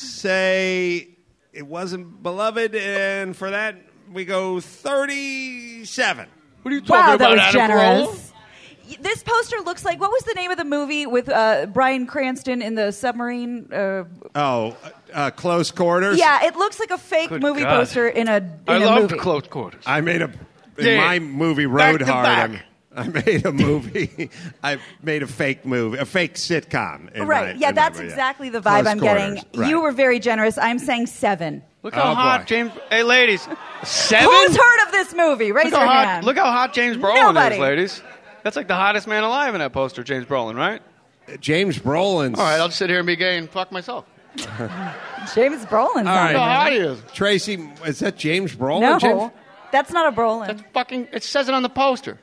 [SPEAKER 14] say it wasn't beloved, and for that we go thirty-seven.
[SPEAKER 17] What are you
[SPEAKER 12] Wow, that was generous. This poster looks like, what was the name of the movie with uh, Bryan Cranston in the submarine? Uh,
[SPEAKER 14] Oh, uh, close quarters.
[SPEAKER 12] yeah, it looks like a fake
[SPEAKER 14] Good
[SPEAKER 12] movie
[SPEAKER 14] God.
[SPEAKER 12] poster in a, in
[SPEAKER 17] I
[SPEAKER 12] a
[SPEAKER 17] loved
[SPEAKER 12] movie.
[SPEAKER 17] close quarters.
[SPEAKER 14] I made a in
[SPEAKER 17] Yeah.
[SPEAKER 14] my movie
[SPEAKER 17] Back
[SPEAKER 14] Road
[SPEAKER 17] to
[SPEAKER 14] Hard.
[SPEAKER 17] back.
[SPEAKER 14] I'm- I made a movie. I made a fake movie, a fake sitcom. in
[SPEAKER 12] Right,
[SPEAKER 14] my-
[SPEAKER 12] yeah,
[SPEAKER 14] in my
[SPEAKER 12] that's
[SPEAKER 14] movie, yeah.
[SPEAKER 12] exactly the vibe
[SPEAKER 14] Close
[SPEAKER 12] I'm getting.
[SPEAKER 14] quarters, right.
[SPEAKER 12] You were very generous. I'm saying seven.
[SPEAKER 19] Look how
[SPEAKER 14] Oh,
[SPEAKER 19] hot
[SPEAKER 14] boy.
[SPEAKER 19] James... Hey, ladies. Seven?
[SPEAKER 12] Who's heard of this movie? Raise
[SPEAKER 19] Look
[SPEAKER 12] your
[SPEAKER 19] how, hot,
[SPEAKER 12] hand.
[SPEAKER 19] look how hot James Brolin
[SPEAKER 12] Nobody.
[SPEAKER 19] is, ladies. That's like the hottest man alive in that poster, James Brolin, right?
[SPEAKER 14] James Brolin's.
[SPEAKER 19] All right, I'll just sit here and be gay and fuck myself.
[SPEAKER 12] James Brolin's
[SPEAKER 14] All
[SPEAKER 12] on
[SPEAKER 14] right.
[SPEAKER 12] it.
[SPEAKER 19] Look how hot he is.
[SPEAKER 14] Tracy, is that James Brolin?
[SPEAKER 12] No,
[SPEAKER 14] James?
[SPEAKER 12] that's not a Brolin.
[SPEAKER 19] That's fucking... It says it on the poster.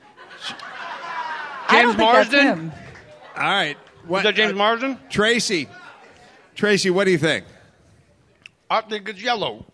[SPEAKER 12] I don't
[SPEAKER 19] James
[SPEAKER 12] think that's
[SPEAKER 19] Marsden?
[SPEAKER 12] him.
[SPEAKER 14] All right. What,
[SPEAKER 19] Is that James
[SPEAKER 14] uh,
[SPEAKER 19] Marsden?
[SPEAKER 14] Tracy. Tracy, what do you think?
[SPEAKER 17] I think it's yellow.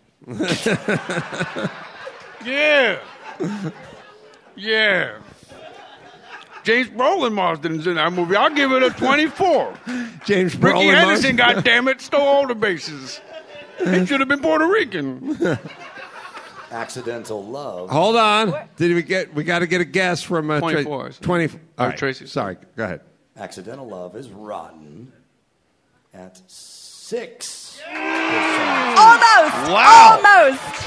[SPEAKER 17] Yeah. Yeah. James Brolin Marsden's in that movie. I'll give it a twenty-four.
[SPEAKER 14] James
[SPEAKER 17] Ricky
[SPEAKER 14] Brolin
[SPEAKER 17] Henderson,
[SPEAKER 14] Marsden.
[SPEAKER 17] goddammit, stole all the bases. He should have been Puerto Rican.
[SPEAKER 18] Accidental Love.
[SPEAKER 14] Hold on. Did we get? We got to get a guess from uh, Tra-
[SPEAKER 19] twenty-four.
[SPEAKER 14] Twenty.
[SPEAKER 19] Oh,
[SPEAKER 14] All right.
[SPEAKER 19] Tracy.
[SPEAKER 14] Sorry. Go ahead.
[SPEAKER 18] Accidental Love is rotten at six.
[SPEAKER 12] Almost.
[SPEAKER 17] Wow.
[SPEAKER 12] Almost.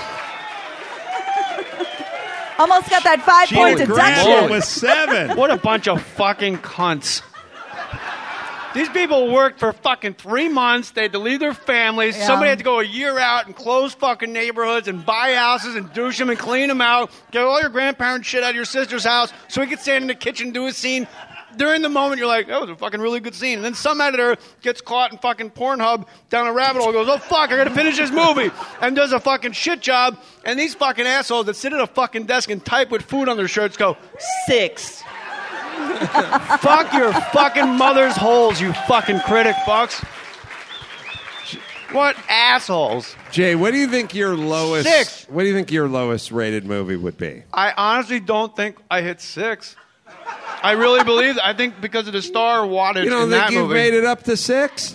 [SPEAKER 12] Almost got that five point
[SPEAKER 14] Gina Grant
[SPEAKER 12] deduction.
[SPEAKER 14] was seven.
[SPEAKER 19] What a bunch of fucking cunts. These people worked for fucking three months. They had to leave their families.
[SPEAKER 12] Yeah.
[SPEAKER 19] Somebody had to go a year out and close fucking neighborhoods and buy houses and douche them and clean them out. Get all your grandparents' shit out of your sister's house so he could stand in the kitchen and do a scene. During the moment, you're like, that was a fucking really good scene. And then some editor gets caught in fucking Pornhub down a rabbit hole and goes, oh, fuck, I gotta finish this movie. And does a fucking shit job. And these fucking assholes that sit at a fucking desk and type with food on their shirts go, six. Fuck your fucking mother's holes, you fucking critic fucks. What assholes.
[SPEAKER 14] Jay, what do you think your lowest
[SPEAKER 19] Six.
[SPEAKER 14] What do you think your lowest rated movie would be?
[SPEAKER 19] I honestly don't think I hit six. I really believe that. I think because of the star wattage
[SPEAKER 14] You don't
[SPEAKER 19] in
[SPEAKER 14] think
[SPEAKER 19] that
[SPEAKER 14] you've
[SPEAKER 19] movie.
[SPEAKER 14] made it up to six?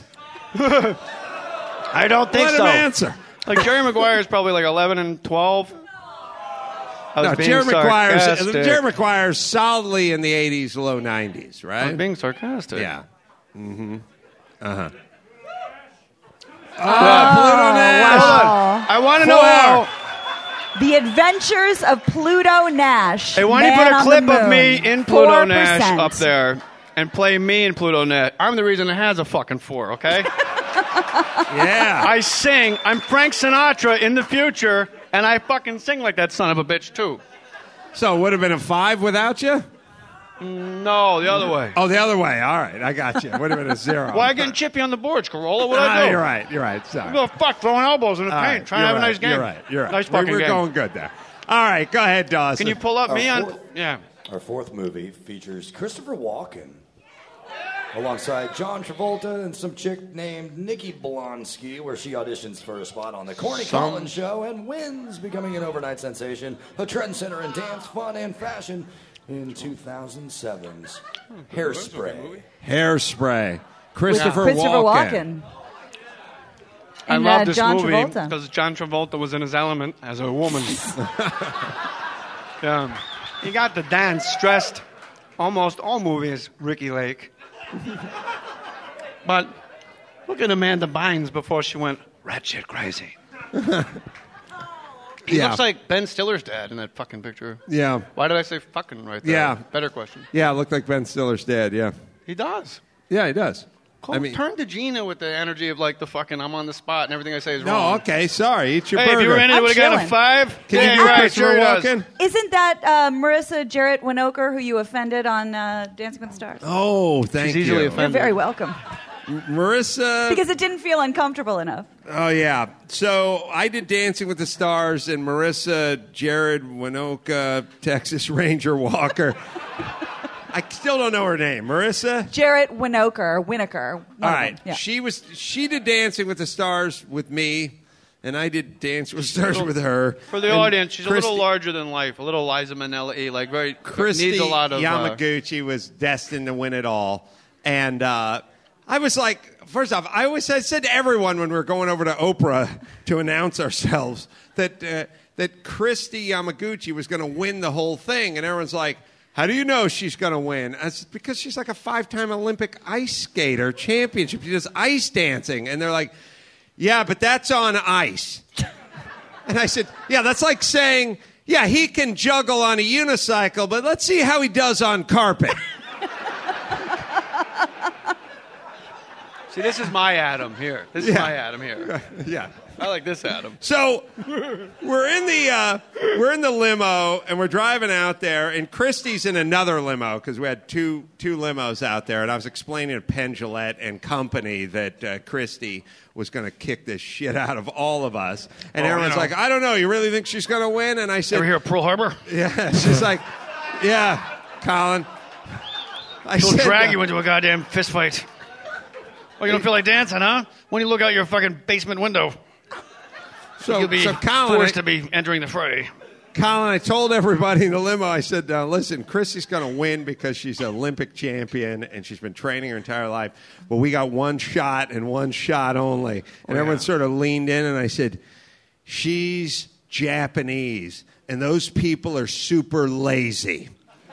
[SPEAKER 19] I don't think
[SPEAKER 14] Let
[SPEAKER 19] so.
[SPEAKER 14] him answer.
[SPEAKER 19] Like Jerry Maguire is probably like eleven and twelve. I was
[SPEAKER 14] No,
[SPEAKER 19] being
[SPEAKER 14] Jerry Maguire's
[SPEAKER 19] sarcastic.
[SPEAKER 14] Jerry Maguire's solidly in the eighties, low nineties,
[SPEAKER 19] I
[SPEAKER 14] right?
[SPEAKER 19] was being sarcastic.
[SPEAKER 14] Yeah. Mm-hmm. Uh-huh.
[SPEAKER 12] Oh,
[SPEAKER 14] Pluto Nash.
[SPEAKER 12] wow.
[SPEAKER 19] I want to
[SPEAKER 14] Four.
[SPEAKER 19] know how.
[SPEAKER 12] The Adventures of Pluto Nash.
[SPEAKER 19] Hey, why don't you
[SPEAKER 12] Man
[SPEAKER 19] put a
[SPEAKER 12] on
[SPEAKER 19] clip
[SPEAKER 12] the
[SPEAKER 19] of me
[SPEAKER 12] Moon.
[SPEAKER 19] in Pluto
[SPEAKER 12] four
[SPEAKER 19] Nash
[SPEAKER 12] percent.
[SPEAKER 19] up there and play me in Pluto Nash? I'm the reason it has a fucking four, okay?
[SPEAKER 14] Yeah.
[SPEAKER 19] I sing. I'm Frank Sinatra in the future, and I fucking sing like that son of a bitch, too.
[SPEAKER 14] So it would have been a five without you?
[SPEAKER 19] No, the other way.
[SPEAKER 14] Oh, the other way. All right, I got you. Would have been a zero.
[SPEAKER 19] Why are you getting chippy on the boards, Corolla? What
[SPEAKER 14] Ah,
[SPEAKER 19] I do?
[SPEAKER 14] you're right. You're right. Sorry.
[SPEAKER 19] Go fuck, throwing elbows in the
[SPEAKER 14] All
[SPEAKER 19] paint,
[SPEAKER 14] right,
[SPEAKER 19] trying to have
[SPEAKER 14] you're
[SPEAKER 19] a nice
[SPEAKER 14] right,
[SPEAKER 19] game.
[SPEAKER 14] You're right. You're right.
[SPEAKER 19] Nice
[SPEAKER 14] We're-
[SPEAKER 19] fucking
[SPEAKER 14] we're
[SPEAKER 19] game.
[SPEAKER 14] going good there. All right, go ahead, Dawson.
[SPEAKER 19] Can you pull up
[SPEAKER 18] Our
[SPEAKER 19] me on?
[SPEAKER 18] fourth-
[SPEAKER 19] Yeah.
[SPEAKER 18] Our fourth movie features Christopher Walken alongside John Travolta and some chick named Nikki Blonsky, where she auditions for a spot on the Corny
[SPEAKER 19] Some-
[SPEAKER 18] Collins Show and wins, becoming an overnight sensation, a trendsetter in dance, fun, and fashion in two thousand seven's Hairspray.
[SPEAKER 14] Hairspray. Christopher,
[SPEAKER 12] Christopher
[SPEAKER 14] Walken.
[SPEAKER 12] Walken.
[SPEAKER 19] I
[SPEAKER 12] And,
[SPEAKER 19] love
[SPEAKER 12] uh,
[SPEAKER 19] this
[SPEAKER 12] John
[SPEAKER 19] movie
[SPEAKER 12] Travolta.
[SPEAKER 19] because John Travolta was in his element as a woman. Yeah. He got the dance stressed. Almost all movies, Ricky Lake. But look at Amanda Bynes before she went ratchet crazy. He
[SPEAKER 14] Yeah.
[SPEAKER 19] looks like Ben Stiller's dad in that fucking picture.
[SPEAKER 14] Yeah.
[SPEAKER 19] Why did I say fucking right there?
[SPEAKER 14] Yeah.
[SPEAKER 19] Better question.
[SPEAKER 14] Yeah, it looked like Ben Stiller's dad, yeah.
[SPEAKER 19] He does.
[SPEAKER 14] Yeah, he does.
[SPEAKER 19] Cole,
[SPEAKER 14] I mean,
[SPEAKER 19] turn to Gina with the energy of like the fucking I'm on the spot and everything I say is
[SPEAKER 14] no,
[SPEAKER 19] wrong.
[SPEAKER 14] okay, sorry. Eat your
[SPEAKER 19] Hey,
[SPEAKER 14] burger.
[SPEAKER 19] if you were in it,
[SPEAKER 12] I'm
[SPEAKER 19] would have gotten a
[SPEAKER 12] chilling.
[SPEAKER 19] five.
[SPEAKER 14] Can
[SPEAKER 19] yeah,
[SPEAKER 14] you do
[SPEAKER 19] right,
[SPEAKER 14] Christopher
[SPEAKER 19] sure he does.
[SPEAKER 14] Walken?
[SPEAKER 12] Isn't that uh, Marissa Jarrett Winokur who you offended on uh, Dancing with the Stars?
[SPEAKER 14] Oh, thank
[SPEAKER 19] She's easily
[SPEAKER 14] you.
[SPEAKER 12] You're
[SPEAKER 19] offended.
[SPEAKER 12] very welcome.
[SPEAKER 14] Marissa.
[SPEAKER 12] Because it didn't feel uncomfortable enough.
[SPEAKER 14] Oh, yeah. So I did Dancing with the Stars, and Marissa, Jared, Winoka, Texas Ranger Walker. I still don't know her name. Marissa?
[SPEAKER 12] Jarrett Winokur, Winokur. one
[SPEAKER 14] All
[SPEAKER 12] of
[SPEAKER 14] right.
[SPEAKER 12] them. Yeah.
[SPEAKER 14] She was. She did Dancing with the Stars with me, and I did Dancing with the Stars with her.
[SPEAKER 19] For the
[SPEAKER 14] And
[SPEAKER 19] audience, she's a
[SPEAKER 14] Christy-
[SPEAKER 19] little larger than life, a little Liza Minnelli, like very
[SPEAKER 14] Christy
[SPEAKER 19] needs a lot of. Uh,
[SPEAKER 14] Yamaguchi was destined to win it all. And uh, I was like, first off, I always I said to everyone when we were going over to Oprah to announce ourselves that uh, that Christy Yamaguchi was going to win the whole thing. And everyone's like, how do you know she's going to win? I said, because she's like a five-time Olympic ice skater championship. She does ice dancing. And they're like, yeah, but that's on ice. And I said, yeah, that's like saying, yeah, he can juggle on a unicycle, but let's see how he does on carpet.
[SPEAKER 19] See, this is my Adam here. This is
[SPEAKER 14] Yeah.
[SPEAKER 19] my Adam here.
[SPEAKER 14] Yeah.
[SPEAKER 19] I like this Adam.
[SPEAKER 14] So we're in the uh, we're in the limo and we're driving out there, and Christy's in another limo because we had two two limos out there, and I was explaining to Penn Jillette and company that uh, Christy was going to kick this shit out of all of us, and
[SPEAKER 19] Oh,
[SPEAKER 14] everyone's
[SPEAKER 19] you know.
[SPEAKER 14] like, I don't know, you really think she's going to win? And I said,
[SPEAKER 19] Ever hear of Pearl Harbor?
[SPEAKER 14] yeah, she's like, yeah, Colin. I
[SPEAKER 19] She'll
[SPEAKER 14] said,
[SPEAKER 19] drag
[SPEAKER 14] uh,
[SPEAKER 19] you into a goddamn fist fight. Oh, you don't feel like dancing, huh? When you look out your fucking basement window,
[SPEAKER 14] So,
[SPEAKER 19] you'll be
[SPEAKER 14] so Colin,
[SPEAKER 19] forced
[SPEAKER 14] I-
[SPEAKER 19] to be entering the fray.
[SPEAKER 14] Colin, I told everybody in the limo, I said, uh, listen, Chrissy's going to win because she's an Olympic champion and she's been training her entire life. But we got one shot and one shot only. And
[SPEAKER 19] Oh,
[SPEAKER 14] everyone
[SPEAKER 19] yeah.
[SPEAKER 14] sort of leaned in and I said, she's Japanese and those people are super lazy.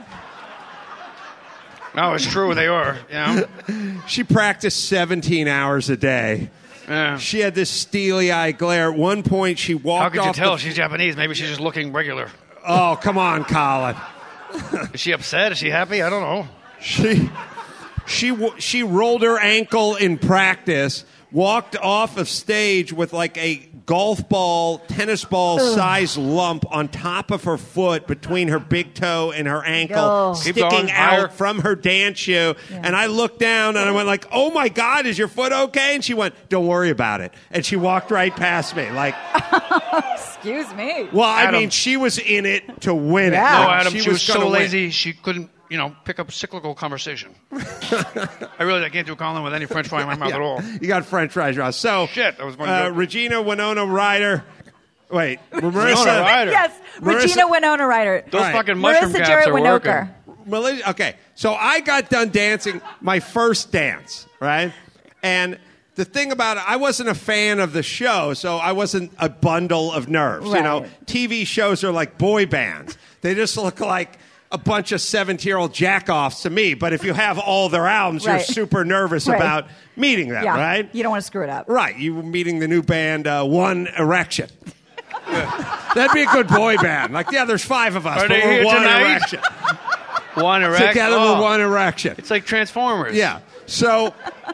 [SPEAKER 19] No, it's true. They are. Yeah.
[SPEAKER 14] She practiced seventeen hours a day.
[SPEAKER 19] Yeah.
[SPEAKER 14] She had this steely-eyed glare. At one point, she walked
[SPEAKER 19] How could you
[SPEAKER 14] off
[SPEAKER 19] tell
[SPEAKER 14] the-
[SPEAKER 19] she's Japanese? Maybe she's just looking regular.
[SPEAKER 14] Oh, come on, Colin.
[SPEAKER 19] Is she upset? Is she happy? I don't know.
[SPEAKER 14] She she w- she rolled her ankle in practice, walked off of stage with like a golf ball, tennis ball size lump on top of her foot between her big toe and her ankle,
[SPEAKER 2] Oh. Keep
[SPEAKER 14] sticking
[SPEAKER 2] going,
[SPEAKER 14] out
[SPEAKER 2] higher.
[SPEAKER 14] from her dance shoe. And I looked down and I went like, "Oh my God, is your foot okay?" And she went, "Don't worry about it." And she walked right past me. Like,
[SPEAKER 12] Excuse me.
[SPEAKER 14] well, I
[SPEAKER 17] Adam.
[SPEAKER 14] mean, she was in it to win it.
[SPEAKER 17] No,
[SPEAKER 14] Like,
[SPEAKER 17] Adam, she, was,
[SPEAKER 14] gonna
[SPEAKER 17] so
[SPEAKER 14] win.
[SPEAKER 17] lazy she couldn't, you know, pick up a cyclical conversation. I realized I can't do Colin with any French fry in my mouth
[SPEAKER 14] Yeah.
[SPEAKER 17] at all.
[SPEAKER 14] You got French fries, Ross. So,
[SPEAKER 17] Shit, that was one
[SPEAKER 14] uh,
[SPEAKER 17] joke.
[SPEAKER 14] Regina Winona Ryder. Wait,
[SPEAKER 17] Winona
[SPEAKER 14] Marissa.
[SPEAKER 17] Ryder.
[SPEAKER 12] Yes, Regina Winona Ryder.
[SPEAKER 14] Those fucking
[SPEAKER 12] Marissa Jarrett Winokur.
[SPEAKER 14] Melissa, okay, so I got done dancing my first dance, right? And the thing about it, I wasn't a fan of the show, so I wasn't a bundle of nerves. You know, T V shows are like boy bands. They just look like a bunch of seventeen-year-old jack-offs to me. But if you have all their albums,
[SPEAKER 12] Right.
[SPEAKER 14] you're super nervous
[SPEAKER 12] Right.
[SPEAKER 14] about meeting them,
[SPEAKER 12] Yeah.
[SPEAKER 14] right?
[SPEAKER 12] You don't want to screw it up.
[SPEAKER 14] Right, you were meeting the new band, uh, One Erection. That'd be a good boy band. Like, yeah, there's five of us,
[SPEAKER 17] Are
[SPEAKER 14] but
[SPEAKER 17] they
[SPEAKER 14] we're
[SPEAKER 17] here
[SPEAKER 14] One
[SPEAKER 17] tonight?
[SPEAKER 14] Erection.
[SPEAKER 17] One erection.
[SPEAKER 14] Together
[SPEAKER 17] Oh.
[SPEAKER 14] with One Erection.
[SPEAKER 17] It's like Transformers.
[SPEAKER 14] Yeah. So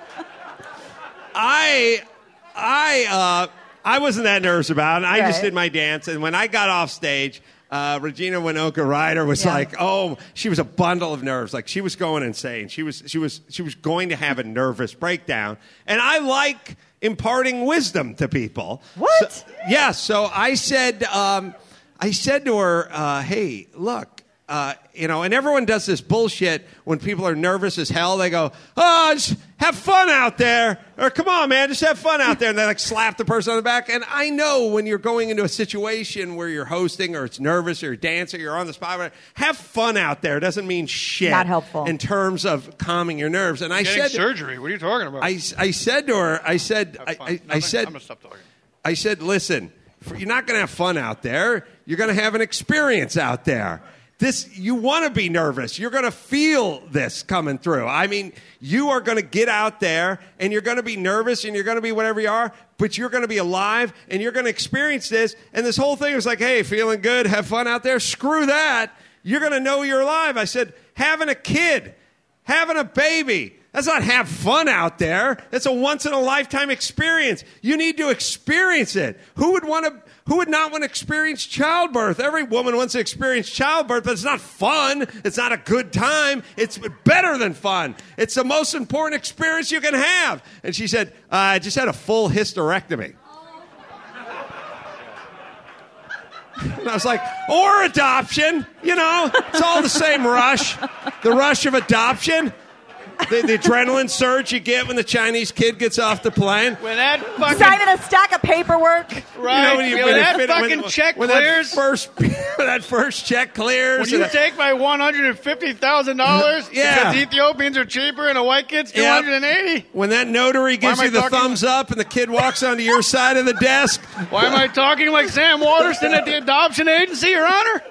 [SPEAKER 14] I I uh, I wasn't that nervous about it. I just
[SPEAKER 2] Right.
[SPEAKER 14] did my dance, and when I got off stage, uh, Regina Winokur Ryder was
[SPEAKER 2] Yeah.
[SPEAKER 14] like, "Oh, she was a bundle of nerves. Like she was going insane. She was she was she was going to have a nervous breakdown." And I like imparting wisdom to people.
[SPEAKER 12] What?
[SPEAKER 14] So, yeah. So I said um, I said to her, uh, "Hey, look." Uh, you know, and everyone does this bullshit when people are nervous as hell. They go, "Oh, just have fun out there," or "Come on, man, just have fun out there," and they like slap the person on the back. And I know when you're going into a situation where you're hosting, or it's nervous, or you're dancing, or you're on the spot, whatever, have fun out there. It doesn't mean shit.
[SPEAKER 12] Not helpful.
[SPEAKER 14] in terms of calming your nerves. And I
[SPEAKER 17] Getting
[SPEAKER 14] said,
[SPEAKER 17] surgery. What are you talking about?
[SPEAKER 14] I, I said to her, I said, I, I, I said,
[SPEAKER 17] I'm gonna stop talking.
[SPEAKER 14] I said, listen, for, you're not going to have fun out there. You're going to have an experience out there. This, you want to be nervous. You're going to feel this coming through. I mean, you are going to get out there and you're going to be nervous and you're going to be whatever you are, but you're going to be alive and you're going to experience this. And this whole thing was like, hey, feeling good, have fun out there. Screw that. You're going to know you're alive. I said, having a kid, having a baby, that's not have fun out there. That's a once in a lifetime experience. You need to experience it. Who would want to, who would not want to experience childbirth? Every woman wants to experience childbirth, but it's not fun. It's not a good time. It's better than fun. It's the most important experience you can have. And she said, uh, I just had a full hysterectomy. And I was like, or adoption, you know, it's all the same rush. The rush of adoption. The, the adrenaline surge you get when the Chinese kid gets off the plane.
[SPEAKER 17] When that fucking
[SPEAKER 12] Signing a stack of paperwork.
[SPEAKER 17] Right.
[SPEAKER 14] You know, when you-
[SPEAKER 17] when
[SPEAKER 14] when you
[SPEAKER 17] that
[SPEAKER 14] fit-
[SPEAKER 17] fucking
[SPEAKER 14] when-
[SPEAKER 17] check
[SPEAKER 14] when
[SPEAKER 17] clears.
[SPEAKER 14] That first, when that first check clears.
[SPEAKER 17] When you
[SPEAKER 14] and-
[SPEAKER 17] take my one hundred and fifty thousand dollars
[SPEAKER 14] Yeah.
[SPEAKER 17] because Ethiopians are cheaper and a white kid's two hundred and eighty.
[SPEAKER 14] When that notary gives
[SPEAKER 17] Why am
[SPEAKER 14] you
[SPEAKER 17] I
[SPEAKER 14] the
[SPEAKER 17] talking-
[SPEAKER 14] thumbs up and the kid walks onto your side of the desk.
[SPEAKER 17] Why am I talking like Sam Waterston at the adoption agency, Your Honor?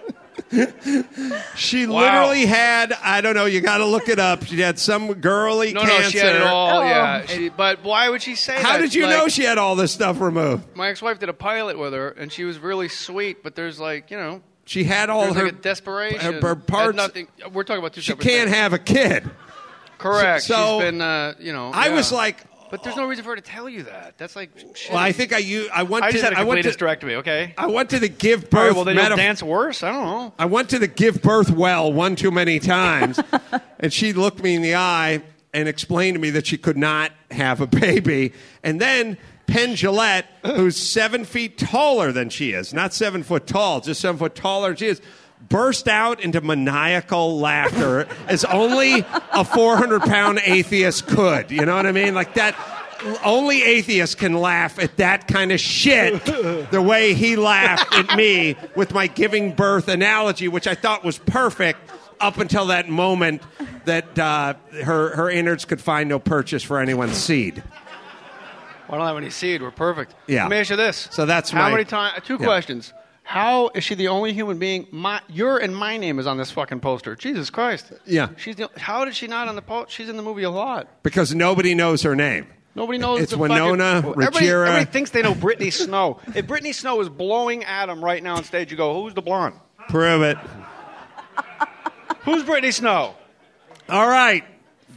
[SPEAKER 14] She
[SPEAKER 17] Wow.
[SPEAKER 14] literally had, I don't know, you got to look it up. She had some girly
[SPEAKER 17] No,
[SPEAKER 14] cancer.
[SPEAKER 17] no, she had it all.
[SPEAKER 12] Oh.
[SPEAKER 17] Yeah, she, but why would she say that?
[SPEAKER 14] How did you
[SPEAKER 17] Like,
[SPEAKER 14] know she had all this stuff removed?
[SPEAKER 17] My ex-wife did a pilot with her, and she was really sweet. But there's like, you know,
[SPEAKER 14] She had all
[SPEAKER 17] there's
[SPEAKER 14] her,
[SPEAKER 17] like a desperation.
[SPEAKER 14] her, her
[SPEAKER 17] Had
[SPEAKER 14] parts.
[SPEAKER 17] nothing. We're talking about two
[SPEAKER 14] She
[SPEAKER 17] separate
[SPEAKER 14] can't
[SPEAKER 17] things.
[SPEAKER 14] have a kid.
[SPEAKER 17] Correct.
[SPEAKER 14] So-
[SPEAKER 17] She's been, uh, you know.
[SPEAKER 14] I
[SPEAKER 17] yeah.
[SPEAKER 14] was like,
[SPEAKER 17] But there's no reason for her to tell you that. That's like shit.
[SPEAKER 14] well, I think I u- I went
[SPEAKER 17] I
[SPEAKER 14] to
[SPEAKER 17] just had a
[SPEAKER 14] I went
[SPEAKER 17] complete
[SPEAKER 14] to
[SPEAKER 17] hysterectomy, okay?
[SPEAKER 14] I went to the give
[SPEAKER 17] All right,
[SPEAKER 14] birth.
[SPEAKER 17] well, then you'll
[SPEAKER 14] metaf-
[SPEAKER 17] dance worse? I don't know.
[SPEAKER 14] I went to the give birth well one too many times, and she looked me in the eye and explained to me that she could not have a baby. And then Penn Jillette, who's seven feet taller than she is, not seven foot tall, just seven foot taller than she is, burst out into maniacal laughter as only a four hundred pound atheist could. You know what I mean? Like that. Only atheists can laugh at that kind of shit the way he laughed at me with my giving birth analogy, which I thought was perfect up until that moment that uh, her, her innards could find no purchase for anyone's seed.
[SPEAKER 17] Well, I don't have any seed. We're perfect.
[SPEAKER 14] Yeah.
[SPEAKER 17] Let me ask you this.
[SPEAKER 14] So that's
[SPEAKER 17] How
[SPEAKER 14] my-
[SPEAKER 17] many times? Two
[SPEAKER 14] Yeah.
[SPEAKER 17] questions. How is she the only human being? My, your and my name is on this fucking poster. Jesus Christ.
[SPEAKER 14] Yeah.
[SPEAKER 17] She's the, how did she not on the poster? She's in the movie a lot.
[SPEAKER 14] Because nobody knows her name.
[SPEAKER 17] Nobody knows.
[SPEAKER 14] It's
[SPEAKER 17] the
[SPEAKER 14] Winona
[SPEAKER 17] fucking, everybody,
[SPEAKER 14] Ryder.
[SPEAKER 17] everybody thinks they know Brittany Snow. If Brittany Snow is blowing Adam right now on stage, you go, "Who's the blonde?
[SPEAKER 14] Prove it.
[SPEAKER 17] Who's Brittany Snow?"
[SPEAKER 14] All right.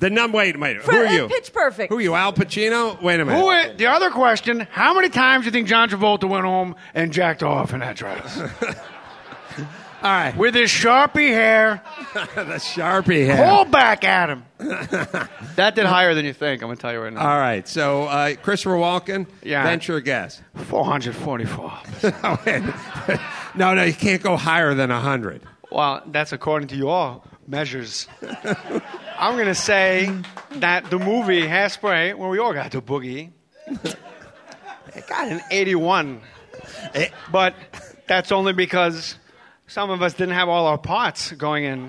[SPEAKER 14] The num. Wait, wait.
[SPEAKER 12] For,
[SPEAKER 14] Who are
[SPEAKER 12] uh,
[SPEAKER 14] you?
[SPEAKER 12] Pitch Perfect.
[SPEAKER 14] Who are you? Al Pacino? Wait a minute.
[SPEAKER 17] Who is, the other question, how many times do you think John Travolta went home and jacked off in that dress?
[SPEAKER 14] All right.
[SPEAKER 17] With his Sharpie hair.
[SPEAKER 14] The Sharpie hair.
[SPEAKER 17] Hold back, Adam. That did higher than you think, I'm going to tell you right now.
[SPEAKER 14] All right. So, uh, Christopher Walken,
[SPEAKER 17] Yeah.
[SPEAKER 14] venture a guess.
[SPEAKER 17] four hundred forty-four.
[SPEAKER 14] No, no, you can't go higher than one hundred.
[SPEAKER 17] Well, that's according to your measures. I'm going to say that the movie Hairspray, where we all got to boogie, it got an eighty-one. But that's only because some of us didn't have all our parts going in.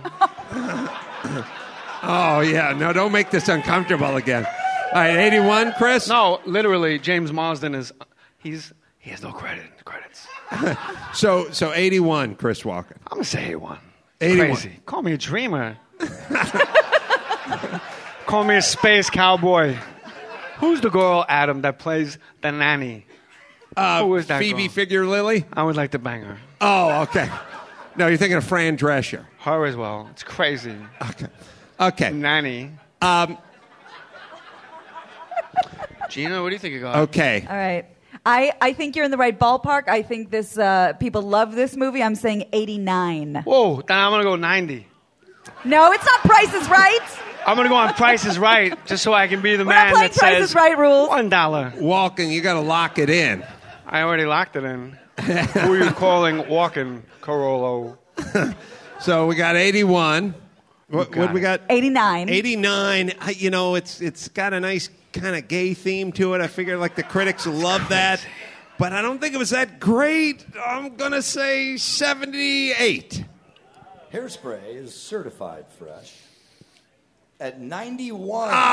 [SPEAKER 14] Oh, yeah. No, don't make this uncomfortable again. All right, eighty-one, Chris?
[SPEAKER 17] No, literally, James Marsden is, he's, he has no credit, credits.
[SPEAKER 14] so, so eighty-one, Chris Walken.
[SPEAKER 17] I'm going to say eighty-one.
[SPEAKER 14] eighty-one.
[SPEAKER 17] Crazy. Call me a dreamer. Call me a space cowboy. Who's the girl, Adam, that plays the nanny?
[SPEAKER 14] Uh,
[SPEAKER 17] Who is that
[SPEAKER 14] Phoebe
[SPEAKER 17] girl?
[SPEAKER 14] Figure Lily?
[SPEAKER 17] I would like to bang her.
[SPEAKER 14] Oh, okay. No, you're thinking of Fran Drescher.
[SPEAKER 17] Her as well. It's crazy.
[SPEAKER 14] Okay. Okay.
[SPEAKER 17] Nanny.
[SPEAKER 14] Um,
[SPEAKER 17] Gina, what do you think you got?
[SPEAKER 14] okay.
[SPEAKER 12] All right. I, I think you're in the right ballpark. I think this uh, people love this movie. I'm saying eighty-nine.
[SPEAKER 17] Whoa, then I'm going to go ninety.
[SPEAKER 12] No, it's not Price is Right.
[SPEAKER 17] I'm going to go on Price is Right, just so I can be the
[SPEAKER 12] We're
[SPEAKER 17] man
[SPEAKER 12] not playing
[SPEAKER 17] that
[SPEAKER 12] Price
[SPEAKER 17] says
[SPEAKER 12] is Right rules.
[SPEAKER 17] one dollar.
[SPEAKER 14] Walken, you got to lock it in.
[SPEAKER 17] I already locked it in. Who are you calling walking, Carolo?
[SPEAKER 14] So we got eighty-one. What,
[SPEAKER 17] got
[SPEAKER 14] what we
[SPEAKER 17] it.
[SPEAKER 14] got?
[SPEAKER 12] eighty-nine.
[SPEAKER 14] eighty-nine. I, you know, it's it's got a nice kind of gay theme to it. I figure like the critics love that, but I don't think it was that great. I'm gonna say seventy-eight.
[SPEAKER 18] Hairspray is certified fresh at ninety-one.
[SPEAKER 14] Oh.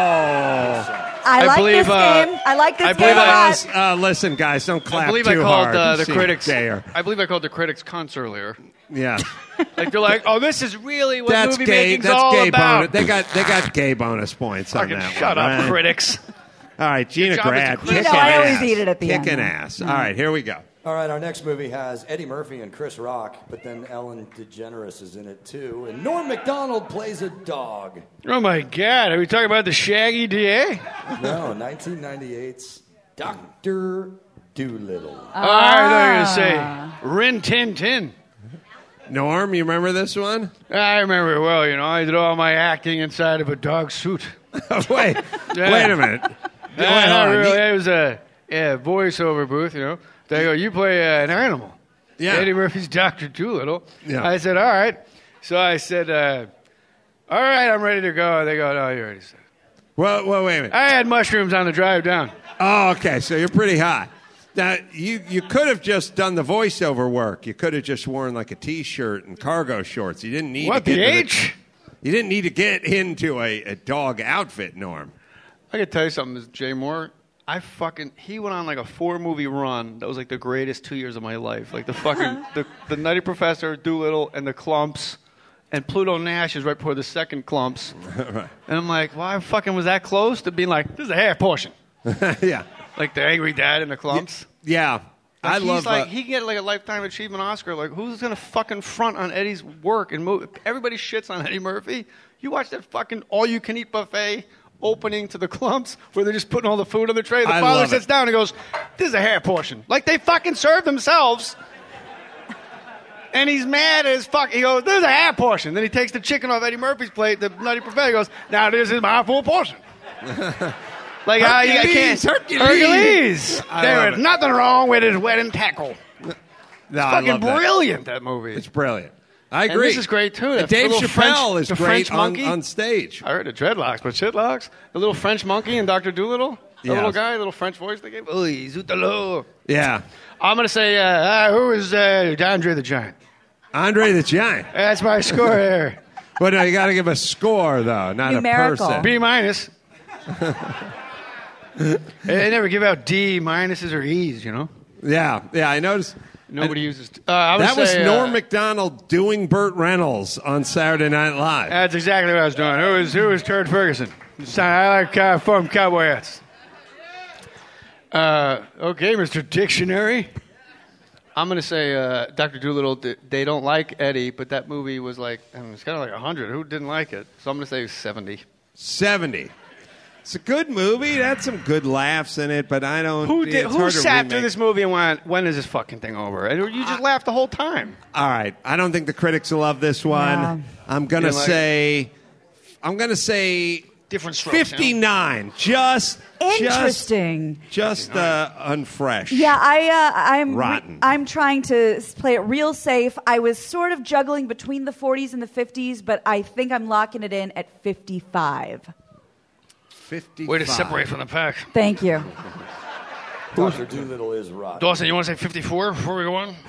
[SPEAKER 12] I,
[SPEAKER 17] I
[SPEAKER 12] like
[SPEAKER 17] believe,
[SPEAKER 12] this
[SPEAKER 17] uh,
[SPEAKER 12] game. I like this
[SPEAKER 17] I
[SPEAKER 12] game
[SPEAKER 17] believe
[SPEAKER 12] a
[SPEAKER 17] I-
[SPEAKER 12] lot.
[SPEAKER 14] Uh, listen, guys, don't clap
[SPEAKER 17] I believe
[SPEAKER 14] too
[SPEAKER 17] I called
[SPEAKER 14] hard.
[SPEAKER 17] uh,
[SPEAKER 14] You
[SPEAKER 17] the
[SPEAKER 14] seem
[SPEAKER 17] critics.
[SPEAKER 14] gayer.
[SPEAKER 17] I believe I called the critics cunts earlier.
[SPEAKER 14] Yeah,
[SPEAKER 17] Like they're like, oh, this is really what
[SPEAKER 14] that's
[SPEAKER 17] movie
[SPEAKER 14] gay.
[SPEAKER 17] making's
[SPEAKER 14] That's
[SPEAKER 17] all
[SPEAKER 14] gay
[SPEAKER 17] about.
[SPEAKER 14] bonus. They got they got gay bonus points on
[SPEAKER 17] Fucking
[SPEAKER 14] that
[SPEAKER 17] shut
[SPEAKER 14] one.
[SPEAKER 17] up,
[SPEAKER 14] right?
[SPEAKER 17] critics.
[SPEAKER 14] All right, Gina
[SPEAKER 17] job is to
[SPEAKER 14] Grad,
[SPEAKER 17] criticize.
[SPEAKER 14] kicking
[SPEAKER 12] You know, I always
[SPEAKER 14] ass.
[SPEAKER 12] eat it at the
[SPEAKER 14] kicking
[SPEAKER 12] end.
[SPEAKER 14] ass. All right, here we go.
[SPEAKER 18] All right, our next movie has Eddie Murphy and Chris Rock, but then Ellen DeGeneres is in it too, and Norm Macdonald plays a dog.
[SPEAKER 17] Oh my God, are we talking about the Shaggy D A?
[SPEAKER 18] No, nineteen ninety-eight's Doctor Doolittle.
[SPEAKER 17] Oh, I thought you were going to say Rin Tin Tin.
[SPEAKER 14] Norm, you remember this one?
[SPEAKER 17] I remember it well, you know. I did all my acting inside of a dog suit.
[SPEAKER 14] wait,
[SPEAKER 17] Yeah.
[SPEAKER 14] wait a minute. Wait,
[SPEAKER 17] Yeah,
[SPEAKER 14] hold
[SPEAKER 17] not
[SPEAKER 14] on.
[SPEAKER 17] really.
[SPEAKER 14] You-
[SPEAKER 17] It was a yeah, voiceover booth, you know. They go, you play uh, an animal.
[SPEAKER 14] Yeah.
[SPEAKER 17] Eddie Murphy's Doctor Doolittle.
[SPEAKER 14] Yeah.
[SPEAKER 17] I said, all right. So I said, uh, all right, I'm ready to go. They go, no, you already said it.
[SPEAKER 14] Well, well, wait a minute.
[SPEAKER 17] I had mushrooms on the drive down.
[SPEAKER 14] Oh, okay. So you're pretty hot. Now you you could have just done the voiceover work. You could have just worn like a T-shirt and cargo shorts. You didn't need
[SPEAKER 17] What,
[SPEAKER 14] to get
[SPEAKER 17] the
[SPEAKER 14] into
[SPEAKER 17] H?
[SPEAKER 14] You didn't need to get into a, a dog outfit, Norm.
[SPEAKER 17] I could tell you something, Mister Jay Moore. I fucking he went on like a four movie run that was like the greatest two years of my life. Like the fucking the, the Nutty Professor, Doolittle, and the Clumps, and Pluto Nash is right before the second Clumps.
[SPEAKER 14] Right.
[SPEAKER 17] And I'm like, why fucking was that close to being like, this is a half portion.
[SPEAKER 14] Yeah.
[SPEAKER 17] Like the angry dad and the Clumps.
[SPEAKER 14] Yeah.
[SPEAKER 17] Like
[SPEAKER 14] I
[SPEAKER 17] he's
[SPEAKER 14] love
[SPEAKER 17] like
[SPEAKER 14] uh,
[SPEAKER 17] he can get like a lifetime achievement Oscar. Like who's gonna fucking front on Eddie's work and move? Everybody shits on Eddie Murphy. You watch that fucking all you can eat buffet opening to the Clumps where they're just putting all the food on the tray. The
[SPEAKER 14] I
[SPEAKER 17] father
[SPEAKER 14] love
[SPEAKER 17] sits
[SPEAKER 14] it.
[SPEAKER 17] down and goes, "This is a half portion." Like they fucking serve themselves. And he's mad as fuck. He goes, "This is a half portion." Then he takes the chicken off Eddie Murphy's plate. The Nutty Professor goes, "Now this is my full portion." Like how you I can't
[SPEAKER 14] Hercules,
[SPEAKER 17] Hercules.
[SPEAKER 14] I
[SPEAKER 17] There
[SPEAKER 14] love
[SPEAKER 17] is
[SPEAKER 14] it.
[SPEAKER 17] nothing wrong with his wedding tackle.
[SPEAKER 14] no,
[SPEAKER 17] It's
[SPEAKER 14] I
[SPEAKER 17] fucking
[SPEAKER 14] love that.
[SPEAKER 17] brilliant, that movie.
[SPEAKER 14] It's brilliant. I
[SPEAKER 17] And
[SPEAKER 14] agree.
[SPEAKER 17] this is great, too.
[SPEAKER 14] And
[SPEAKER 17] That
[SPEAKER 14] Dave
[SPEAKER 17] little
[SPEAKER 14] Chappelle
[SPEAKER 17] French-
[SPEAKER 14] is
[SPEAKER 17] the
[SPEAKER 14] great
[SPEAKER 17] French
[SPEAKER 14] on,
[SPEAKER 17] monkey.
[SPEAKER 14] on stage.
[SPEAKER 17] I heard the dreadlocks, but shitlocks. The little French monkey and Doctor Doolittle. The
[SPEAKER 14] Yes.
[SPEAKER 17] little guy, the little French voice they gave. Oy, zut alors.
[SPEAKER 14] Yeah.
[SPEAKER 17] I'm going to say, uh, uh, who is uh, Andre the Giant?
[SPEAKER 14] Andre the Giant.
[SPEAKER 17] That's my score here.
[SPEAKER 14] But no, you got to give a score, though, not
[SPEAKER 12] Numerical.
[SPEAKER 14] a person.
[SPEAKER 17] B minus. They never give out D minuses or E's, you know?
[SPEAKER 14] Yeah, yeah, I noticed.
[SPEAKER 17] Nobody uses. Uh, I would
[SPEAKER 14] That was
[SPEAKER 17] say,
[SPEAKER 14] Norm
[SPEAKER 17] uh,
[SPEAKER 14] Macdonald doing Burt Reynolds on Saturday Night Live.
[SPEAKER 17] That's exactly what I was doing. Who is who is Turd Ferguson? I like uh, from cowboy hats. Uh, okay, Mister Dictionary. I'm gonna say uh, Doctor Doolittle. They don't like Eddie, but that movie was like, I mean, it's kind of like a hundred. Who didn't like it? So I'm gonna say seventy.
[SPEAKER 14] seventy. It's a good movie. It had some good laughs in it, but I don't...
[SPEAKER 19] Who did?
[SPEAKER 14] it's
[SPEAKER 19] Who
[SPEAKER 14] hard to
[SPEAKER 19] sat
[SPEAKER 14] remake.
[SPEAKER 19] through this movie and went, when is this fucking thing over? And you just laughed the whole time.
[SPEAKER 14] All right. I don't think the critics will love this one.
[SPEAKER 19] Yeah.
[SPEAKER 14] I'm going to
[SPEAKER 19] You didn't like
[SPEAKER 14] say... I'm going to say...
[SPEAKER 19] Different strokes,
[SPEAKER 14] fifty-nine. Just...
[SPEAKER 12] Interesting.
[SPEAKER 14] Just, just uh, unfresh.
[SPEAKER 12] Yeah, I, uh, I'm
[SPEAKER 14] Rotten.
[SPEAKER 12] I'm trying to s- play it real safe. I was sort of juggling between the forties and the fifties, but I think I'm locking it in at fifty-five.
[SPEAKER 14] fifty-five.
[SPEAKER 19] Way to separate from the pack.
[SPEAKER 12] Thank you.
[SPEAKER 18] Doctor Doolittle is rotten.
[SPEAKER 19] Dawson, you want to say fifty-four before we go on?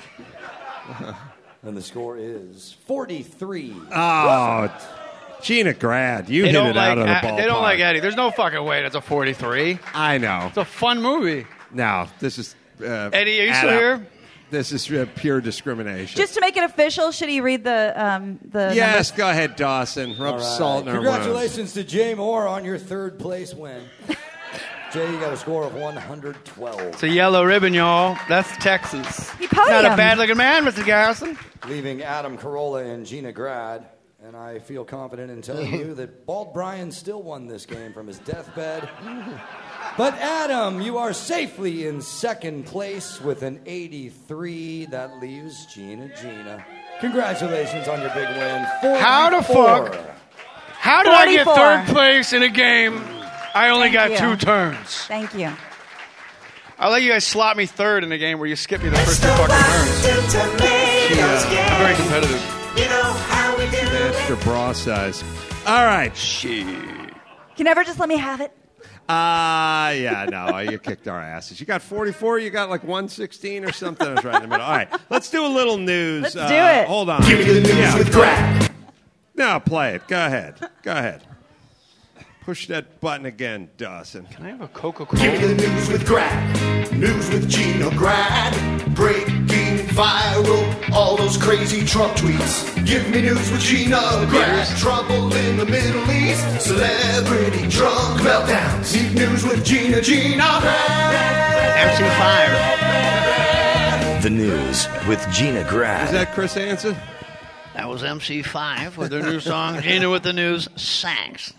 [SPEAKER 18] And the score is forty-three.
[SPEAKER 14] Oh, Gina Grad, you
[SPEAKER 19] they
[SPEAKER 14] hit
[SPEAKER 19] don't
[SPEAKER 14] it
[SPEAKER 19] like,
[SPEAKER 14] out of the
[SPEAKER 19] uh,
[SPEAKER 14] ballpark.
[SPEAKER 19] They don't like Eddie. There's no fucking way that's a forty-three.
[SPEAKER 14] I know.
[SPEAKER 19] It's a fun movie.
[SPEAKER 14] No, this is... Uh,
[SPEAKER 19] Eddie, are you still
[SPEAKER 14] Adam.
[SPEAKER 19] here?
[SPEAKER 14] This is uh, pure discrimination.
[SPEAKER 12] Just to make it official, should he read the um, the
[SPEAKER 14] yes,
[SPEAKER 12] numbers?
[SPEAKER 14] go ahead, Dawson. Rub
[SPEAKER 18] All right.
[SPEAKER 14] salt in our wounds.
[SPEAKER 18] Congratulations to Jay Moore on your third place win. Jay, you got a score of one hundred twelve.
[SPEAKER 19] It's a yellow ribbon, y'all. That's Texas.
[SPEAKER 12] He
[SPEAKER 19] Not a
[SPEAKER 12] podiumed.
[SPEAKER 19] bad-looking man, Mister Garrison.
[SPEAKER 18] Leaving Adam Carolla and Gina Grad. And I feel confident in telling you that Bald Brian still won this game from his deathbed. But Adam, you are safely in second place with an eighty-three. That leaves Gina Gina. Congratulations on your big win.
[SPEAKER 19] How the
[SPEAKER 18] forty-four.
[SPEAKER 19] fuck? How did I get
[SPEAKER 12] forty-four.
[SPEAKER 19] third place in a game? I only
[SPEAKER 12] Thank
[SPEAKER 19] got
[SPEAKER 12] you.
[SPEAKER 19] two turns.
[SPEAKER 12] Thank you.
[SPEAKER 19] I'll let you guys slot me third in a game where you skip me the first two fucking turns. I'm very competitive.
[SPEAKER 2] You know how we do
[SPEAKER 14] Extra bra size. All right.
[SPEAKER 19] Shit.
[SPEAKER 12] Can you never just let me have it?
[SPEAKER 14] Uh, yeah, no, you kicked our asses. You got forty-four, you got like one sixteen or something. I was right in the middle. All right, let's do a little news.
[SPEAKER 12] Let's
[SPEAKER 14] uh,
[SPEAKER 12] do it.
[SPEAKER 14] Hold on.
[SPEAKER 2] Give me the news with Greg.
[SPEAKER 14] No, play it. Go ahead. Go ahead. Push that button again, Dawson.
[SPEAKER 19] Can I have a Coca-Cola?
[SPEAKER 2] Give me the news with Greg. News with Gina Grad. Breaking viral. All those crazy Trump tweets. Give me news with Gina Grad. Trouble in the Middle East. Celebrity drunk meltdowns. Need news with Gina Gina Grad.
[SPEAKER 15] M C five.
[SPEAKER 1] The news with Gina Grad.
[SPEAKER 14] Is that Chris Hansen?
[SPEAKER 15] That was M C five with their new song, Gina with the News, Sanks.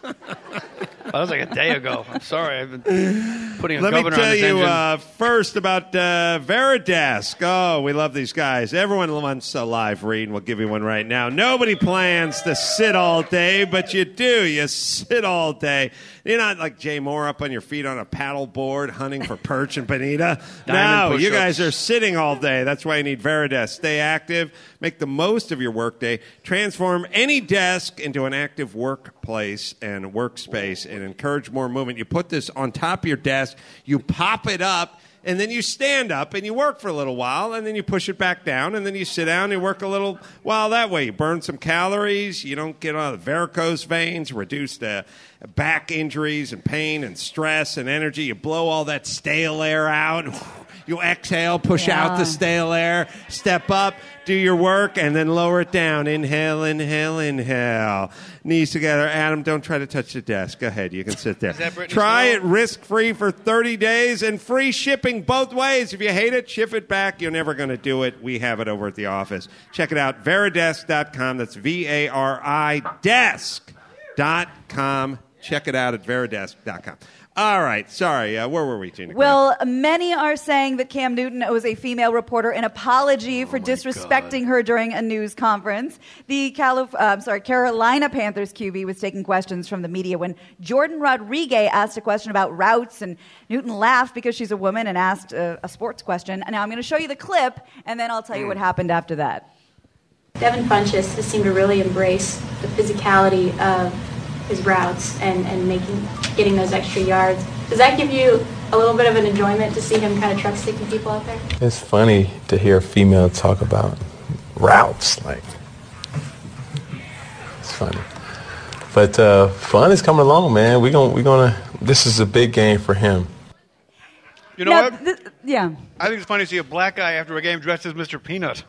[SPEAKER 19] That was like a day ago. I'm sorry. I've been putting a
[SPEAKER 14] Let me
[SPEAKER 19] governor
[SPEAKER 14] tell
[SPEAKER 19] on this
[SPEAKER 14] you
[SPEAKER 19] engine.
[SPEAKER 14] uh, first about uh, Veridesk. Oh, we love these guys. Everyone wants a live read, and we'll give you one right now. Nobody plans to sit all day, but you do. You sit all day. You're not like Jay Moore up on your feet on a paddle board hunting for perch and bonita. No,
[SPEAKER 19] Diamond
[SPEAKER 14] you
[SPEAKER 19] push-ups.
[SPEAKER 14] guys are sitting all day. That's why you need Veridesk. Stay active. Make the most of your workday. Transform any desk into an active workplace and workspace and encourage more movement. You put this on top of your desk. You pop it up. And then you stand up and you work for a little while, and then you push it back down, and then you sit down and you work a little while that way. You burn some calories. You don't get all the varicose veins, reduce the back injuries and pain and stress and energy. You blow all that stale air out. You exhale, push
[SPEAKER 12] Yeah.
[SPEAKER 14] out the stale air, step up, do your work, and then lower it down. Inhale, inhale, inhale. Knees together. Adam, don't try to touch the desk. Go ahead. You can sit there.
[SPEAKER 19] that Britney
[SPEAKER 14] Try
[SPEAKER 19] Snow?
[SPEAKER 14] it risk-free for thirty days and free shipping both ways. If you hate it, ship it back. You're never going to do it. We have it over at the office. Check it out, veridesk dot com. That's V A R I desk dot com. Check it out at veridesk dot com. All right. Sorry. Uh, where were we, Gina?
[SPEAKER 12] Well, many are saying that Cam Newton owes a female reporter an apology for disrespecting her during a news conference. The Calif- uh, I'm sorry, Carolina Panthers Q B was taking questions from the media when Jordan Rodriguez asked a question about routes, and Newton laughed because she's a woman and asked a, a sports question. And now I'm going to show you the clip, and then I'll tell you what happened after that.
[SPEAKER 20] Devin Funchess has seemed to really embrace the physicality of his routes and, and making getting those extra yards. Does that give you a little bit of an enjoyment to see him kind of truck sticking people out there?
[SPEAKER 21] It's funny to hear a female talk about routes. Like, it's funny. But uh, fun is coming along, man. We're gonna, we're gonna. This is a big game for him.
[SPEAKER 19] You know
[SPEAKER 12] Now,
[SPEAKER 19] what?
[SPEAKER 12] th- yeah.
[SPEAKER 19] I think it's funny to see a black guy after a game dressed as Mister Peanut.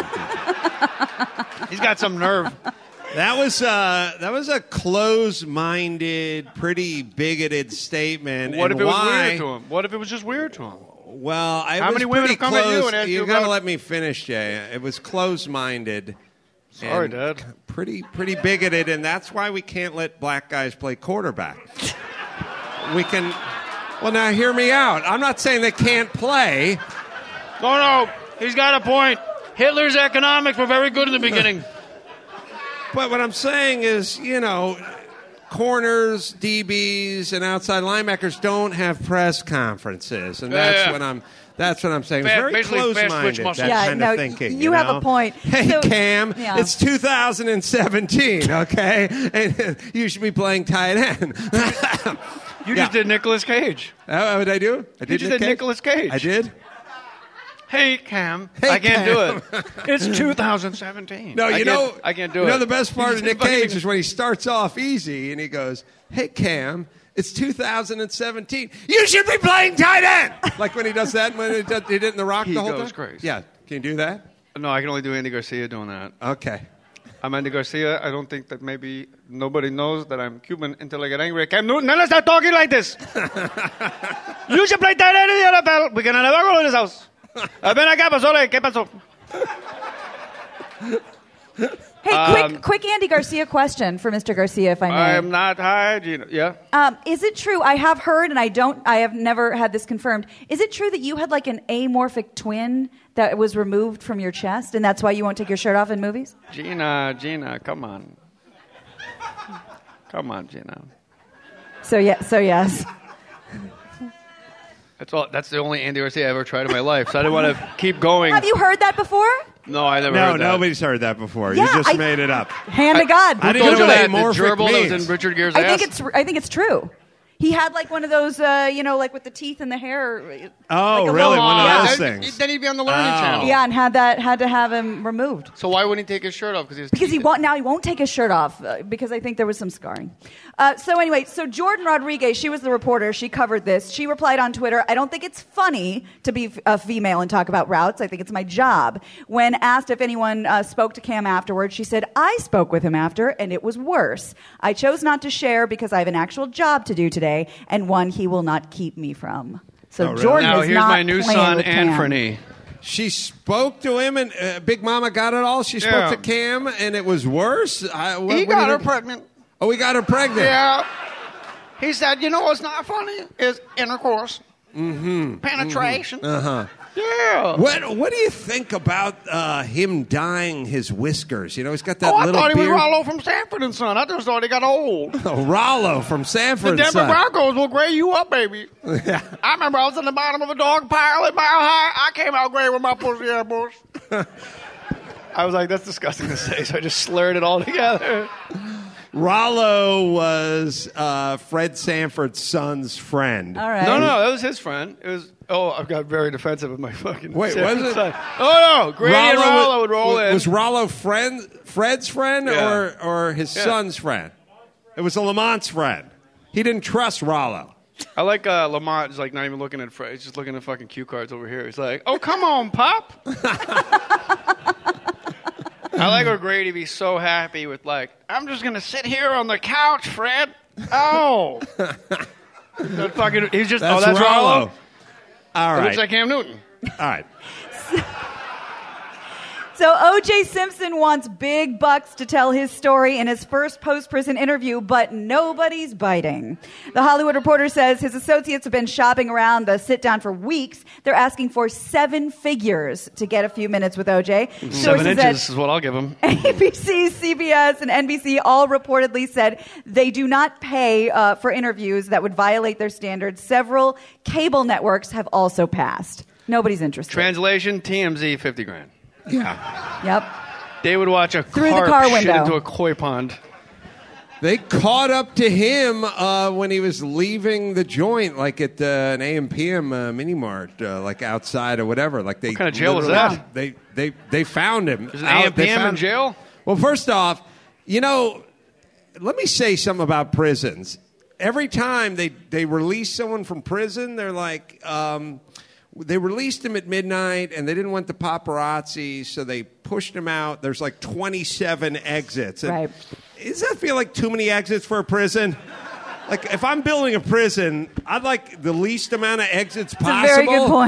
[SPEAKER 19] He's got some nerve.
[SPEAKER 14] That was uh, that was a close-minded, pretty bigoted statement.
[SPEAKER 19] What
[SPEAKER 14] and
[SPEAKER 19] if it was
[SPEAKER 14] why,
[SPEAKER 19] weird to him? What if it was just weird to him?
[SPEAKER 14] Well, I
[SPEAKER 19] How
[SPEAKER 14] was
[SPEAKER 19] many women
[SPEAKER 14] pretty
[SPEAKER 19] have come at
[SPEAKER 14] close.
[SPEAKER 19] you and asked you
[SPEAKER 14] got to
[SPEAKER 19] about-
[SPEAKER 14] let me finish, Jay. It was close-minded.
[SPEAKER 17] Sorry,
[SPEAKER 14] and
[SPEAKER 17] Dad.
[SPEAKER 14] Pretty, pretty bigoted, and that's why we can't let black guys play quarterback. We can. Well, now hear me out. I'm not saying they can't play.
[SPEAKER 17] No, no, he's got a point. Hitler's economics were very good in the beginning.
[SPEAKER 14] But what I'm saying is, you know, corners, D Bs, and outside linebackers don't have press conferences, and
[SPEAKER 17] Yeah,
[SPEAKER 14] that's
[SPEAKER 17] yeah.
[SPEAKER 14] what I'm. That's what I'm saying. It's
[SPEAKER 17] Fa-
[SPEAKER 14] very
[SPEAKER 17] basically fast twitch
[SPEAKER 14] close-minded, that
[SPEAKER 17] muscles.
[SPEAKER 12] Yeah,
[SPEAKER 14] kind
[SPEAKER 12] no,
[SPEAKER 14] of thinking.
[SPEAKER 12] you
[SPEAKER 14] You,
[SPEAKER 12] have
[SPEAKER 14] know?
[SPEAKER 12] a point.
[SPEAKER 14] Hey,
[SPEAKER 12] So-
[SPEAKER 14] Cam,
[SPEAKER 12] yeah.
[SPEAKER 14] it's two thousand seventeen, okay? And you should be playing tight end.
[SPEAKER 17] You
[SPEAKER 14] Yeah.
[SPEAKER 17] just did Nicolas Cage.
[SPEAKER 14] Uh, what did I do? I did
[SPEAKER 17] You just
[SPEAKER 14] Nick
[SPEAKER 17] did
[SPEAKER 14] Cage?
[SPEAKER 17] Nicolas Cage.
[SPEAKER 14] I did?
[SPEAKER 17] Hey, Cam.
[SPEAKER 14] Hey,
[SPEAKER 17] I can't
[SPEAKER 14] Cam.
[SPEAKER 17] do it. It's two thousand seventeen.
[SPEAKER 14] No,
[SPEAKER 17] I
[SPEAKER 14] you
[SPEAKER 17] can't-
[SPEAKER 14] know,
[SPEAKER 17] I can't do
[SPEAKER 14] you
[SPEAKER 17] it.
[SPEAKER 14] know the best part of
[SPEAKER 17] You
[SPEAKER 14] Nick
[SPEAKER 17] just fucking-
[SPEAKER 14] Cage is when he starts off easy and he goes, "Hey Cam, it's two thousand seventeen. You should be playing tight end." Like when he does that, when he, does, he did in The Rock
[SPEAKER 17] He
[SPEAKER 14] the whole
[SPEAKER 17] goes
[SPEAKER 14] time.
[SPEAKER 17] crazy.
[SPEAKER 14] Yeah, can you do that?
[SPEAKER 17] No, I can only do Andy Garcia doing that.
[SPEAKER 14] Okay.
[SPEAKER 17] I'm Andy Garcia. I don't think that maybe nobody knows that I'm Cuban until I get angry. Cam Newton, never start talking like this. You should play tight end in the N F L. We can never go to this house. Uh, ven acá, pasole. ¿Qué pasó?
[SPEAKER 12] Hey,
[SPEAKER 17] Um,
[SPEAKER 12] quick, quick Andy Garcia question for Mister Garcia, if I may.
[SPEAKER 17] I'm not high, Gina. Yeah.
[SPEAKER 12] Um, is it true? I have heard, and I don't. I have never had this confirmed. Is it true that you had like an amorphic twin that was removed from your chest, and that's why you won't take your shirt off in movies?
[SPEAKER 17] Gina, Gina, come on. Come on, Gina.
[SPEAKER 12] So yeah. So yes.
[SPEAKER 17] That's all. That's the only Andy Garcia I ever tried in my life. So I didn't want to keep going.
[SPEAKER 12] Have you heard that before?
[SPEAKER 17] No, I never
[SPEAKER 14] No,
[SPEAKER 17] heard that.
[SPEAKER 14] nobody's heard that before.
[SPEAKER 12] Yeah,
[SPEAKER 14] you just
[SPEAKER 12] I-
[SPEAKER 14] made it up.
[SPEAKER 12] Hand to God.
[SPEAKER 14] I
[SPEAKER 17] Who
[SPEAKER 14] didn't
[SPEAKER 17] told
[SPEAKER 14] know
[SPEAKER 17] you that? The
[SPEAKER 14] amorphic
[SPEAKER 17] gerbil that was
[SPEAKER 14] means.
[SPEAKER 17] in Richard Gere's
[SPEAKER 12] I
[SPEAKER 17] ass?
[SPEAKER 12] think it's. I think it's true. He had like one of those, uh, you know, like with the teeth and the hair.
[SPEAKER 14] Oh,
[SPEAKER 12] like a
[SPEAKER 14] really?
[SPEAKER 12] little-
[SPEAKER 14] One of
[SPEAKER 12] yeah.
[SPEAKER 14] those
[SPEAKER 17] Then-
[SPEAKER 14] things.
[SPEAKER 17] Then he'd be on the Learning
[SPEAKER 14] Oh.
[SPEAKER 17] Channel.
[SPEAKER 12] Yeah, and had that had to have him removed.
[SPEAKER 17] So why wouldn't he take his shirt off? Because he was
[SPEAKER 12] Because he won't now. He won't take his shirt off uh, because I think there was some scarring. Uh, so anyway, so Jordan Rodriguez, she was the reporter. She covered this. She replied on Twitter, "I don't think it's funny to be f- a female and talk about routes. I think it's my job." When asked if anyone uh, spoke to Cam afterwards, she said, "I spoke with him after, and it was worse. I chose not to share because I have an actual job to do today, and one he will not keep me from." So
[SPEAKER 14] Oh, really?
[SPEAKER 12] Jordan
[SPEAKER 17] Now
[SPEAKER 12] is
[SPEAKER 17] here's
[SPEAKER 12] not
[SPEAKER 17] my new
[SPEAKER 12] playing
[SPEAKER 17] son,
[SPEAKER 12] with Cam.
[SPEAKER 17] Anthony.
[SPEAKER 14] She spoke to him, and uh, Big Mama got it all. She spoke
[SPEAKER 17] Yeah.
[SPEAKER 14] to Cam, and it was worse. I, what,
[SPEAKER 17] He
[SPEAKER 14] what
[SPEAKER 17] got
[SPEAKER 14] did
[SPEAKER 17] her
[SPEAKER 14] it-
[SPEAKER 17] pregnant.
[SPEAKER 14] Oh, he got her pregnant.
[SPEAKER 17] Yeah. He said, you know what's not funny? Is intercourse.
[SPEAKER 14] Mm-hmm.
[SPEAKER 17] Penetration.
[SPEAKER 14] Uh huh.
[SPEAKER 17] Yeah.
[SPEAKER 14] What What do you think about uh, him dyeing his whiskers? You know, he's got that
[SPEAKER 17] Oh, I
[SPEAKER 14] little
[SPEAKER 17] thought he
[SPEAKER 14] beard.
[SPEAKER 17] was Rollo from Sanford and Son. I just thought he got old.
[SPEAKER 14] Oh, Rollo from
[SPEAKER 17] The
[SPEAKER 14] Sanford.
[SPEAKER 17] Denver
[SPEAKER 14] son.
[SPEAKER 17] Broncos will gray you up, baby.
[SPEAKER 14] Yeah.
[SPEAKER 17] I remember I was in the bottom of a dog pile at Mile High. I came out gray with my pussy hair, boys. I was like, that's disgusting to say, so I just slurred it all together.
[SPEAKER 14] Rollo was uh, Fred Sanford's son's friend.
[SPEAKER 12] All right.
[SPEAKER 17] No, no, that was his friend. It was. Oh, I've got very defensive with my fucking.
[SPEAKER 14] Wait,
[SPEAKER 17] Sanford
[SPEAKER 14] was it?
[SPEAKER 17] son. Oh no, Grady and Rollo
[SPEAKER 14] wa-
[SPEAKER 17] would roll
[SPEAKER 14] was,
[SPEAKER 17] in.
[SPEAKER 14] Was Rollo friend, Fred's friend
[SPEAKER 17] Yeah.
[SPEAKER 14] or, or his
[SPEAKER 17] Yeah.
[SPEAKER 14] son's friend? It was a Lamont's friend. He didn't trust Rollo.
[SPEAKER 17] I like uh, Lamont is like not even looking at Fred. He's just looking at fucking cue cards over here. He's like, "Oh, come on, Pop." I like O'Grady be so happy with like, "I'm just gonna sit here on the couch, Fred." Oh, that fucking. He's just.
[SPEAKER 14] That's
[SPEAKER 17] oh, that's
[SPEAKER 14] Rollo.
[SPEAKER 17] Rollo.
[SPEAKER 14] All
[SPEAKER 17] It
[SPEAKER 14] right.
[SPEAKER 17] looks like Cam Newton.
[SPEAKER 14] All right.
[SPEAKER 12] So O J Simpson wants big bucks to tell his story in his first post-prison interview, but nobody's biting. The Hollywood Reporter says his associates have been shopping around the sit-down for weeks. They're asking for seven figures to get a few minutes with O J.
[SPEAKER 17] Seven
[SPEAKER 12] Sources at
[SPEAKER 17] inches is what I'll give him.
[SPEAKER 12] A B C, C B S, and N B C all reportedly said they do not pay uh, for interviews that would violate their standards. Several cable networks have also passed. Nobody's interested.
[SPEAKER 17] Translation: T M Z, fifty grand.
[SPEAKER 14] Yeah.
[SPEAKER 12] Yep.
[SPEAKER 17] They would watch a
[SPEAKER 12] Through the
[SPEAKER 17] carp
[SPEAKER 12] car
[SPEAKER 17] shit
[SPEAKER 12] window.
[SPEAKER 17] into a koi pond.
[SPEAKER 14] They caught up to him uh, when he was leaving the joint, like at uh, an A M P M uh, mini mart, uh, like outside or whatever. Like they
[SPEAKER 17] What kind of jail was
[SPEAKER 14] literally-
[SPEAKER 17] that?
[SPEAKER 14] They they they found him.
[SPEAKER 17] Is an
[SPEAKER 14] out-
[SPEAKER 17] A M P M
[SPEAKER 14] they
[SPEAKER 17] in
[SPEAKER 14] found-
[SPEAKER 17] jail?
[SPEAKER 14] Well, first off, you know, let me say something about prisons. Every time they they release someone from prison, they're like. Um, They released him at midnight, and they didn't want the paparazzi, so they pushed him out. There's like twenty-seven exits. And
[SPEAKER 12] Right.
[SPEAKER 14] Does that feel like too many exits for a prison? Like, if I'm building a prison, I'd like the least amount of exits
[SPEAKER 12] It's a
[SPEAKER 14] possible.
[SPEAKER 12] very good point.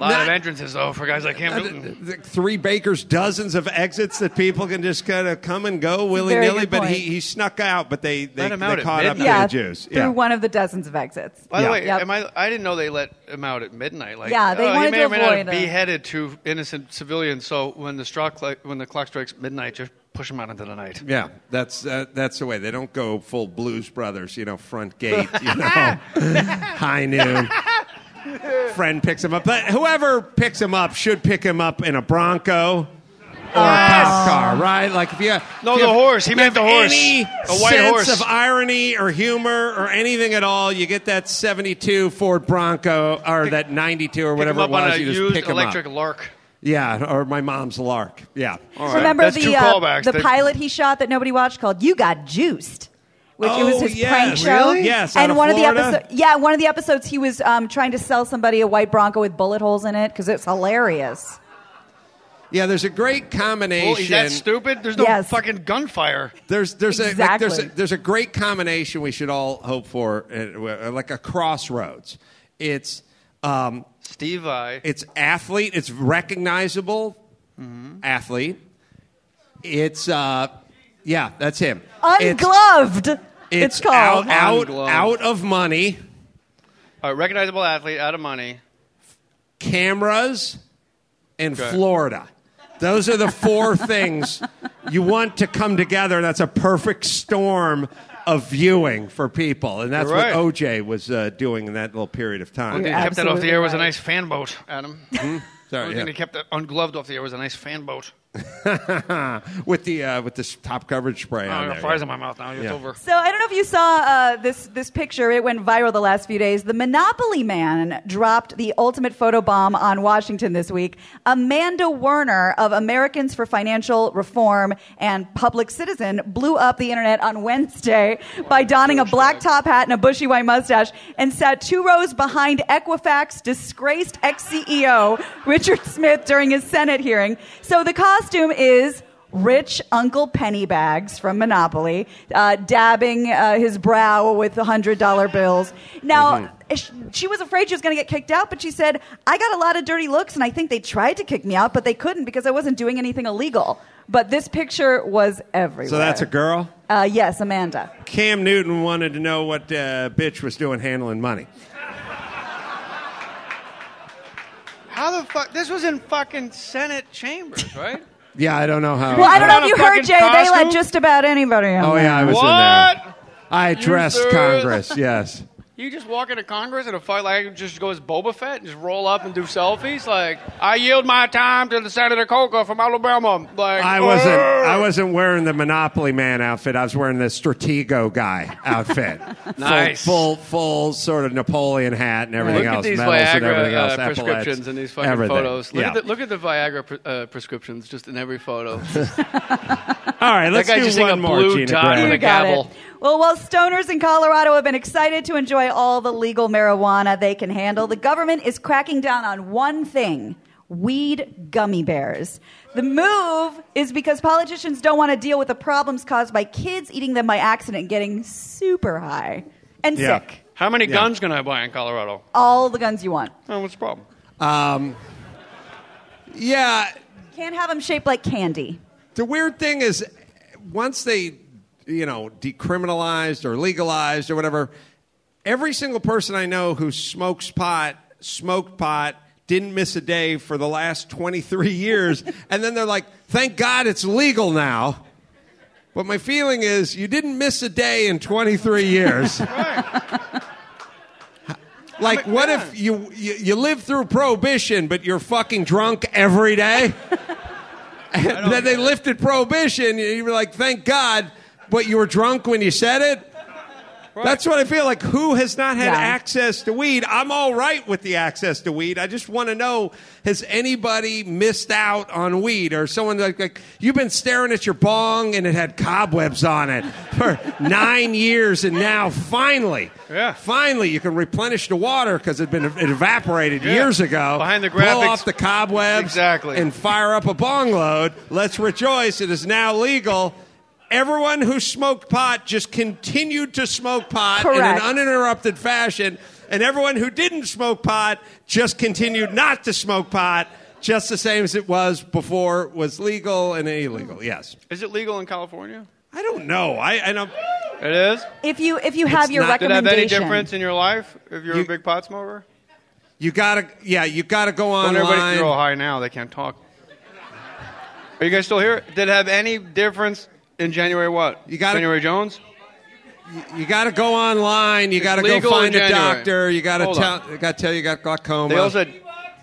[SPEAKER 17] lot
[SPEAKER 14] Not-
[SPEAKER 17] of entrances, though, for guys like Cam
[SPEAKER 14] Uh,
[SPEAKER 17] Newton.
[SPEAKER 14] the Three Bakers, dozens of exits that people can just kind of come and go willy
[SPEAKER 12] Very
[SPEAKER 14] nilly.
[SPEAKER 12] good
[SPEAKER 14] But
[SPEAKER 12] point.
[SPEAKER 14] he, he snuck out. But they they,
[SPEAKER 17] Let him
[SPEAKER 14] they
[SPEAKER 17] out at
[SPEAKER 14] caught up to
[SPEAKER 12] Yeah,
[SPEAKER 14] the Jews.
[SPEAKER 12] through
[SPEAKER 14] Yeah.
[SPEAKER 12] one of the dozens of exits.
[SPEAKER 17] By the
[SPEAKER 14] Yeah.
[SPEAKER 17] way,
[SPEAKER 12] Yep.
[SPEAKER 17] am I, I didn't know they let him out at midnight. Like,
[SPEAKER 12] Yeah, they
[SPEAKER 17] oh,
[SPEAKER 12] wanted
[SPEAKER 17] he may
[SPEAKER 12] to
[SPEAKER 17] or may not have
[SPEAKER 12] avoid, uh,
[SPEAKER 17] beheaded two innocent civilians. So when the struck, when the clock strikes midnight, just push him out into the night.
[SPEAKER 14] Yeah, that's uh, that's the way. They don't go full Blues Brothers, you know, front gate, you know, high noon. Friend picks him up, but whoever picks him up should pick him up in a Bronco or a cop car, right? Like if you
[SPEAKER 17] No,
[SPEAKER 14] if you
[SPEAKER 17] the
[SPEAKER 14] have-
[SPEAKER 17] horse. He
[SPEAKER 14] you
[SPEAKER 17] meant
[SPEAKER 14] have
[SPEAKER 17] the horse.
[SPEAKER 14] Any
[SPEAKER 17] A white
[SPEAKER 14] sense
[SPEAKER 17] horse.
[SPEAKER 14] of irony or humor or anything at all, you get that seventy-two Ford Bronco or that ninety-two or
[SPEAKER 17] Pick him
[SPEAKER 14] whatever it
[SPEAKER 17] up on
[SPEAKER 14] was.
[SPEAKER 17] a
[SPEAKER 14] You just
[SPEAKER 17] used
[SPEAKER 14] pick him
[SPEAKER 17] electric
[SPEAKER 14] up.
[SPEAKER 17] Lark.
[SPEAKER 14] Yeah, or my mom's Lark. Yeah.
[SPEAKER 17] All right.
[SPEAKER 12] Remember
[SPEAKER 17] That's
[SPEAKER 12] the
[SPEAKER 17] two
[SPEAKER 12] uh,
[SPEAKER 17] callbacks.
[SPEAKER 12] the
[SPEAKER 17] They-
[SPEAKER 12] pilot he shot that nobody watched called "You Got Juiced," which it was
[SPEAKER 14] Oh,
[SPEAKER 12] his
[SPEAKER 14] yes.
[SPEAKER 12] prank show.
[SPEAKER 14] Really? Yes, out
[SPEAKER 12] and
[SPEAKER 14] of
[SPEAKER 12] one
[SPEAKER 14] Florida?
[SPEAKER 12] of the episodes, yeah, one of the episodes he was um, trying to sell somebody a white Bronco with bullet holes in it because it's hilarious.
[SPEAKER 14] Yeah, there's a great combination.
[SPEAKER 17] Well, is that stupid? There's no
[SPEAKER 12] Yes.
[SPEAKER 17] fucking gunfire.
[SPEAKER 14] There's there's a like, there's a
[SPEAKER 12] Exactly.
[SPEAKER 14] there's a great combination we should all hope for, uh, like a crossroads. It's um,
[SPEAKER 17] Steve Vai.
[SPEAKER 14] it's athlete. It's recognizable athlete. It's uh, yeah, that's him. It's,
[SPEAKER 12] Ungloved. It's,
[SPEAKER 14] it's
[SPEAKER 12] called.
[SPEAKER 14] out out,
[SPEAKER 17] Ungloved.
[SPEAKER 14] out of money,
[SPEAKER 17] A recognizable athlete, out of money.
[SPEAKER 14] cameras, and
[SPEAKER 17] Okay.
[SPEAKER 14] Florida. Those are the four things you want to come together. That's a perfect storm of viewing for people, and that's
[SPEAKER 17] You're right.
[SPEAKER 14] what O J was uh, doing in that little period of time.
[SPEAKER 17] One thing
[SPEAKER 12] You're
[SPEAKER 17] that kept that off the
[SPEAKER 12] absolutely
[SPEAKER 17] air was a
[SPEAKER 12] right.
[SPEAKER 17] nice fan boat, Adam.
[SPEAKER 14] Hmm? Sorry,
[SPEAKER 17] One
[SPEAKER 14] yeah.
[SPEAKER 17] thing that kept it ungloved off the air was a nice fan boat.
[SPEAKER 14] with the uh, with this top coverage spray
[SPEAKER 17] Oh,
[SPEAKER 14] on
[SPEAKER 17] I got
[SPEAKER 14] there.
[SPEAKER 17] flies in my mouth now. It's
[SPEAKER 14] Yeah.
[SPEAKER 17] over.
[SPEAKER 12] So I don't know if you saw uh, this this picture. It went viral the last few days. The Monopoly Man dropped the ultimate photo bomb on Washington this week. Amanda Werner of Americans for Financial Reform and Public Citizen blew up the internet on Wednesday by donning a black top hat and a bushy white mustache and sat two rows behind Equifax disgraced ex-C E O Richard Smith during his Senate hearing. So the costume is rich Uncle Pennybags from Monopoly, uh, dabbing uh, his brow with one hundred dollar bills. Now, sh- she was afraid she was going to get kicked out, but she said, I got a lot of dirty looks, and I think they tried to kick me out, but they couldn't because I wasn't doing anything illegal. But this picture was everywhere.
[SPEAKER 14] So that's a girl?
[SPEAKER 12] Uh, yes, Amanda.
[SPEAKER 14] Cam Newton wanted to know what uh, bitch was doing handling money.
[SPEAKER 17] How the fuck? This was in fucking Senate chambers, right?
[SPEAKER 14] Yeah, I don't know how.
[SPEAKER 12] Well, I don't know if
[SPEAKER 17] Not
[SPEAKER 12] you
[SPEAKER 17] a
[SPEAKER 12] heard,
[SPEAKER 17] fucking
[SPEAKER 12] Jay. They let
[SPEAKER 17] costume?
[SPEAKER 12] just about anybody on
[SPEAKER 14] Oh
[SPEAKER 12] there.
[SPEAKER 14] yeah, I was in
[SPEAKER 17] What?
[SPEAKER 14] there. I addressed
[SPEAKER 17] serious?
[SPEAKER 14] Congress. Yes.
[SPEAKER 17] You just walk into Congress and a fight like just go as Boba Fett and just roll up and do selfies. Like, I yield my time to the Senator Coker from Alabama. Like,
[SPEAKER 14] I wasn't.
[SPEAKER 17] "Arr!"
[SPEAKER 14] I wasn't wearing the Monopoly Man outfit. I was wearing the Stratego guy outfit.
[SPEAKER 17] Nice.
[SPEAKER 14] Full, full, full sort of Napoleon hat and everything
[SPEAKER 17] Look
[SPEAKER 14] else.
[SPEAKER 17] at these
[SPEAKER 14] medals and everything
[SPEAKER 17] Viagra
[SPEAKER 14] else,
[SPEAKER 17] uh,
[SPEAKER 14] epaulets,
[SPEAKER 17] prescriptions and these fucking
[SPEAKER 14] everything.
[SPEAKER 17] photos. Look,
[SPEAKER 14] Yeah.
[SPEAKER 17] at the, look at the Viagra pre- uh, prescriptions just in every photo.
[SPEAKER 14] All right, let's
[SPEAKER 17] that guy
[SPEAKER 14] do
[SPEAKER 17] just
[SPEAKER 14] one
[SPEAKER 17] seeing a
[SPEAKER 14] more,
[SPEAKER 17] blue
[SPEAKER 14] Gina
[SPEAKER 17] dot
[SPEAKER 14] Graham.
[SPEAKER 17] with
[SPEAKER 12] You
[SPEAKER 17] a
[SPEAKER 12] got
[SPEAKER 17] gavel.
[SPEAKER 12] it. Well, while stoners in Colorado have been excited to enjoy all the legal marijuana they can handle, the government is cracking down on one thing: weed gummy bears. The move is because politicians don't want to deal with the problems caused by kids eating them by accident and getting super high and
[SPEAKER 14] Yeah.
[SPEAKER 12] sick.
[SPEAKER 17] How many
[SPEAKER 14] Yeah.
[SPEAKER 17] guns can I buy in Colorado?
[SPEAKER 12] All the guns you want.
[SPEAKER 17] Oh, what's the problem?
[SPEAKER 14] Um, yeah,
[SPEAKER 12] Can't have them shaped like candy.
[SPEAKER 14] the weird thing is, once they, you know, decriminalized or legalized or whatever, every single person I know who smokes pot, smoked pot, didn't miss a day for the last twenty-three years, and then they're like, thank God it's legal now. But my feeling is, you didn't miss a day in twenty-three years. Like, what if you, you you live through Prohibition, but you're fucking drunk every day? And then they lifted Prohibition, and you were like, thank God, but you were drunk when you said it? That's what I feel like. Who has not had
[SPEAKER 12] Yeah.
[SPEAKER 14] access to weed? I'm all right with the access to weed. I just want to know, has anybody missed out on weed? Or someone like, like, you've been staring at your bong and it had cobwebs on it for nine years, and now finally,
[SPEAKER 17] Yeah.
[SPEAKER 14] finally you can replenish the water because it had been it evaporated
[SPEAKER 17] Yeah.
[SPEAKER 14] years ago.
[SPEAKER 17] Behind the
[SPEAKER 14] Blow
[SPEAKER 17] graphics.
[SPEAKER 14] off the cobwebs.
[SPEAKER 17] Exactly.
[SPEAKER 14] And fire up a bong load. Let's rejoice. It is now legal. Everyone who smoked pot just continued to smoke pot in
[SPEAKER 12] Correct.
[SPEAKER 14] an uninterrupted fashion. And everyone who didn't smoke pot just continued not to smoke pot, just the same as it was before it was legal and illegal. Yes.
[SPEAKER 13] Is it legal in California?
[SPEAKER 14] I don't know. I, I know.
[SPEAKER 13] It is?
[SPEAKER 12] If you if you have
[SPEAKER 14] It's
[SPEAKER 12] your
[SPEAKER 14] not-
[SPEAKER 13] Did it have
[SPEAKER 12] recommendation.
[SPEAKER 13] any difference in your life if you're a big pot smoker?
[SPEAKER 14] You gotta, yeah, you gotta go
[SPEAKER 13] Don't
[SPEAKER 14] online.
[SPEAKER 13] everybody, you're all high now. They can't talk. Are you guys still here? Did it have any difference in January what? You
[SPEAKER 14] gotta-
[SPEAKER 13] January Jones?
[SPEAKER 14] You got to go online. You
[SPEAKER 13] It's
[SPEAKER 14] got to go
[SPEAKER 13] legal
[SPEAKER 14] find
[SPEAKER 13] in
[SPEAKER 14] a
[SPEAKER 13] January.
[SPEAKER 14] doctor. You got to
[SPEAKER 13] Hold
[SPEAKER 14] tell.
[SPEAKER 13] on.
[SPEAKER 14] You got to tell you got glaucoma.
[SPEAKER 13] They also said,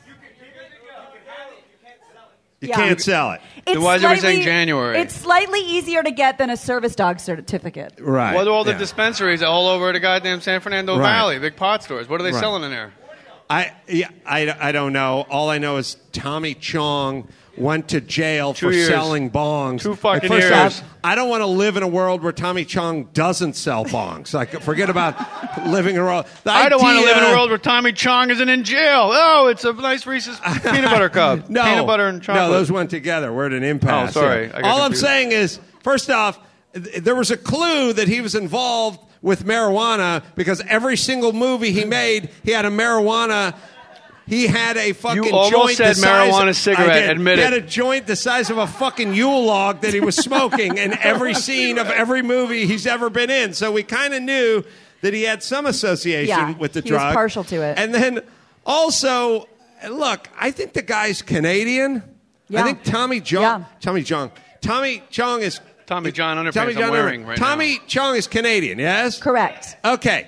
[SPEAKER 14] you
[SPEAKER 12] Yeah.
[SPEAKER 14] can't sell it.
[SPEAKER 12] It's
[SPEAKER 13] Then why is everybody saying
[SPEAKER 12] slightly-
[SPEAKER 13] January?
[SPEAKER 12] It's slightly easier to get than a service dog certificate.
[SPEAKER 14] Right.
[SPEAKER 13] What are all the
[SPEAKER 14] yeah.
[SPEAKER 13] dispensaries all over the goddamn San Fernando
[SPEAKER 14] Right.
[SPEAKER 13] Valley? Big pot stores. What are they
[SPEAKER 14] Right.
[SPEAKER 13] selling in there?
[SPEAKER 14] I yeah. I, I don't know. All I know is Tommy Chong went to jail
[SPEAKER 13] Two
[SPEAKER 14] for
[SPEAKER 13] years.
[SPEAKER 14] selling bongs.
[SPEAKER 13] Two fucking
[SPEAKER 14] Like, first
[SPEAKER 13] years.
[SPEAKER 14] off, I don't want to live in a world where Tommy Chong doesn't sell bongs. Like, forget about living in a world. The
[SPEAKER 13] I don't want to
[SPEAKER 14] idea-
[SPEAKER 13] live in a world where Tommy Chong isn't in jail. Oh, it's a nice Reese's peanut butter cup.
[SPEAKER 14] No,
[SPEAKER 13] Peanut butter and chocolate.
[SPEAKER 14] No, those went together. We're at an impasse.
[SPEAKER 13] Oh, sorry.
[SPEAKER 14] here.
[SPEAKER 13] I got
[SPEAKER 14] All I'm
[SPEAKER 13] confused.
[SPEAKER 14] saying is, first off, th- there was a clue that he was involved with marijuana because every single movie he made, he had a marijuana. He had a fucking
[SPEAKER 13] You almost
[SPEAKER 14] joint.
[SPEAKER 13] said
[SPEAKER 14] the size
[SPEAKER 13] marijuana
[SPEAKER 14] of,
[SPEAKER 13] cigarette.
[SPEAKER 14] I did.
[SPEAKER 13] Admit
[SPEAKER 14] he
[SPEAKER 13] it.
[SPEAKER 14] had a joint the size of a fucking Yule log that he was smoking in every scene of every movie he's ever been in. So we kind of knew that he had some association
[SPEAKER 12] Yeah,
[SPEAKER 14] with the
[SPEAKER 12] he was
[SPEAKER 14] drug.
[SPEAKER 12] partial to it.
[SPEAKER 14] And then also, look, I think the guy's Canadian.
[SPEAKER 12] Yeah.
[SPEAKER 14] I think Tommy John,
[SPEAKER 12] Yeah.
[SPEAKER 14] Tommy John, Tommy Chong is
[SPEAKER 13] Tommy John underpants
[SPEAKER 14] Tommy
[SPEAKER 13] I'm
[SPEAKER 14] John
[SPEAKER 13] wearing right
[SPEAKER 14] Tommy
[SPEAKER 13] now.
[SPEAKER 14] Chong is Canadian. Yes,
[SPEAKER 12] correct.
[SPEAKER 14] Okay,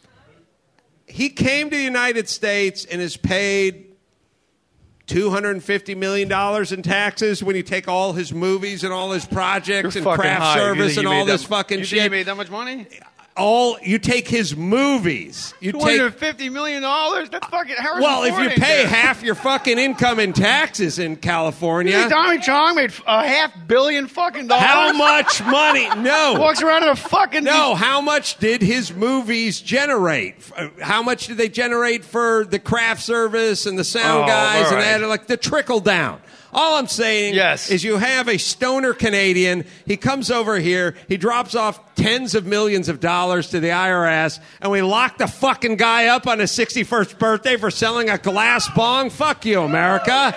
[SPEAKER 14] he came to the United States and is paid two hundred fifty million dollars in taxes when you take all his movies and all his projects
[SPEAKER 13] You're
[SPEAKER 14] and
[SPEAKER 13] fucking
[SPEAKER 14] craft
[SPEAKER 13] high. You
[SPEAKER 14] service
[SPEAKER 13] think
[SPEAKER 14] and
[SPEAKER 13] you
[SPEAKER 14] all
[SPEAKER 13] made
[SPEAKER 14] this
[SPEAKER 13] that-
[SPEAKER 14] fucking
[SPEAKER 13] you think
[SPEAKER 14] shit.
[SPEAKER 13] you made that much money?
[SPEAKER 14] All you take his movies. You
[SPEAKER 13] Two
[SPEAKER 14] take
[SPEAKER 13] hundred fifty million dollars. That's fucking Harrison
[SPEAKER 14] well, if
[SPEAKER 13] Ford
[SPEAKER 14] you
[SPEAKER 13] ain't
[SPEAKER 14] pay
[SPEAKER 13] there.
[SPEAKER 14] half your fucking income in taxes in
[SPEAKER 13] You
[SPEAKER 14] California.
[SPEAKER 13] think Tommy Chong made a half billion fucking dollars?
[SPEAKER 14] How much money? No.
[SPEAKER 13] Walks around in a fucking
[SPEAKER 14] No, how much did his movies generate? Uh, How much did they generate for the craft service and the sound
[SPEAKER 13] Oh,
[SPEAKER 14] guys
[SPEAKER 13] all
[SPEAKER 14] and
[SPEAKER 13] right.
[SPEAKER 14] that? Like the trickle down. All I'm saying
[SPEAKER 13] Yes.
[SPEAKER 14] is you have a stoner Canadian. He comes over here. He drops off tens of millions of dollars to the I R S, and we lock the fucking guy up on his sixty-first birthday for selling a glass bong. Fuck you, America.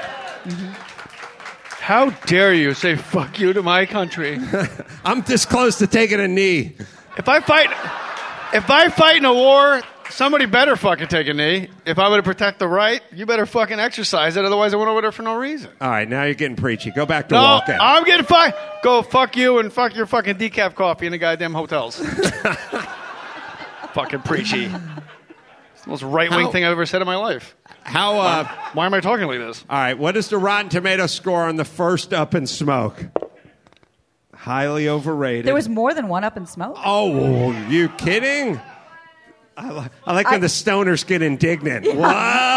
[SPEAKER 13] How dare you say fuck you to my country?
[SPEAKER 14] I'm this close to taking a knee.
[SPEAKER 13] If I fight, if I fight in a war, somebody better fucking take a knee. If I'm going to protect the right, you better fucking exercise it. Otherwise, I went over there for no reason.
[SPEAKER 14] All right, now you're getting preachy. Go back to
[SPEAKER 13] No,
[SPEAKER 14] walking.
[SPEAKER 13] I'm getting fuck. Go fuck you and fuck your fucking decaf coffee in the goddamn hotels. Fucking preachy. It's the most right wing
[SPEAKER 14] How-
[SPEAKER 13] thing I've ever said in my life.
[SPEAKER 14] How? Uh,
[SPEAKER 13] Why, why am I talking like this?
[SPEAKER 14] All right, what is the Rotten Tomato score on the first Up in Smoke? Highly overrated.
[SPEAKER 12] There was more than one Up in Smoke.
[SPEAKER 14] Oh, you kidding? I, li- I like when
[SPEAKER 12] I-
[SPEAKER 14] the stoners get indignant. What?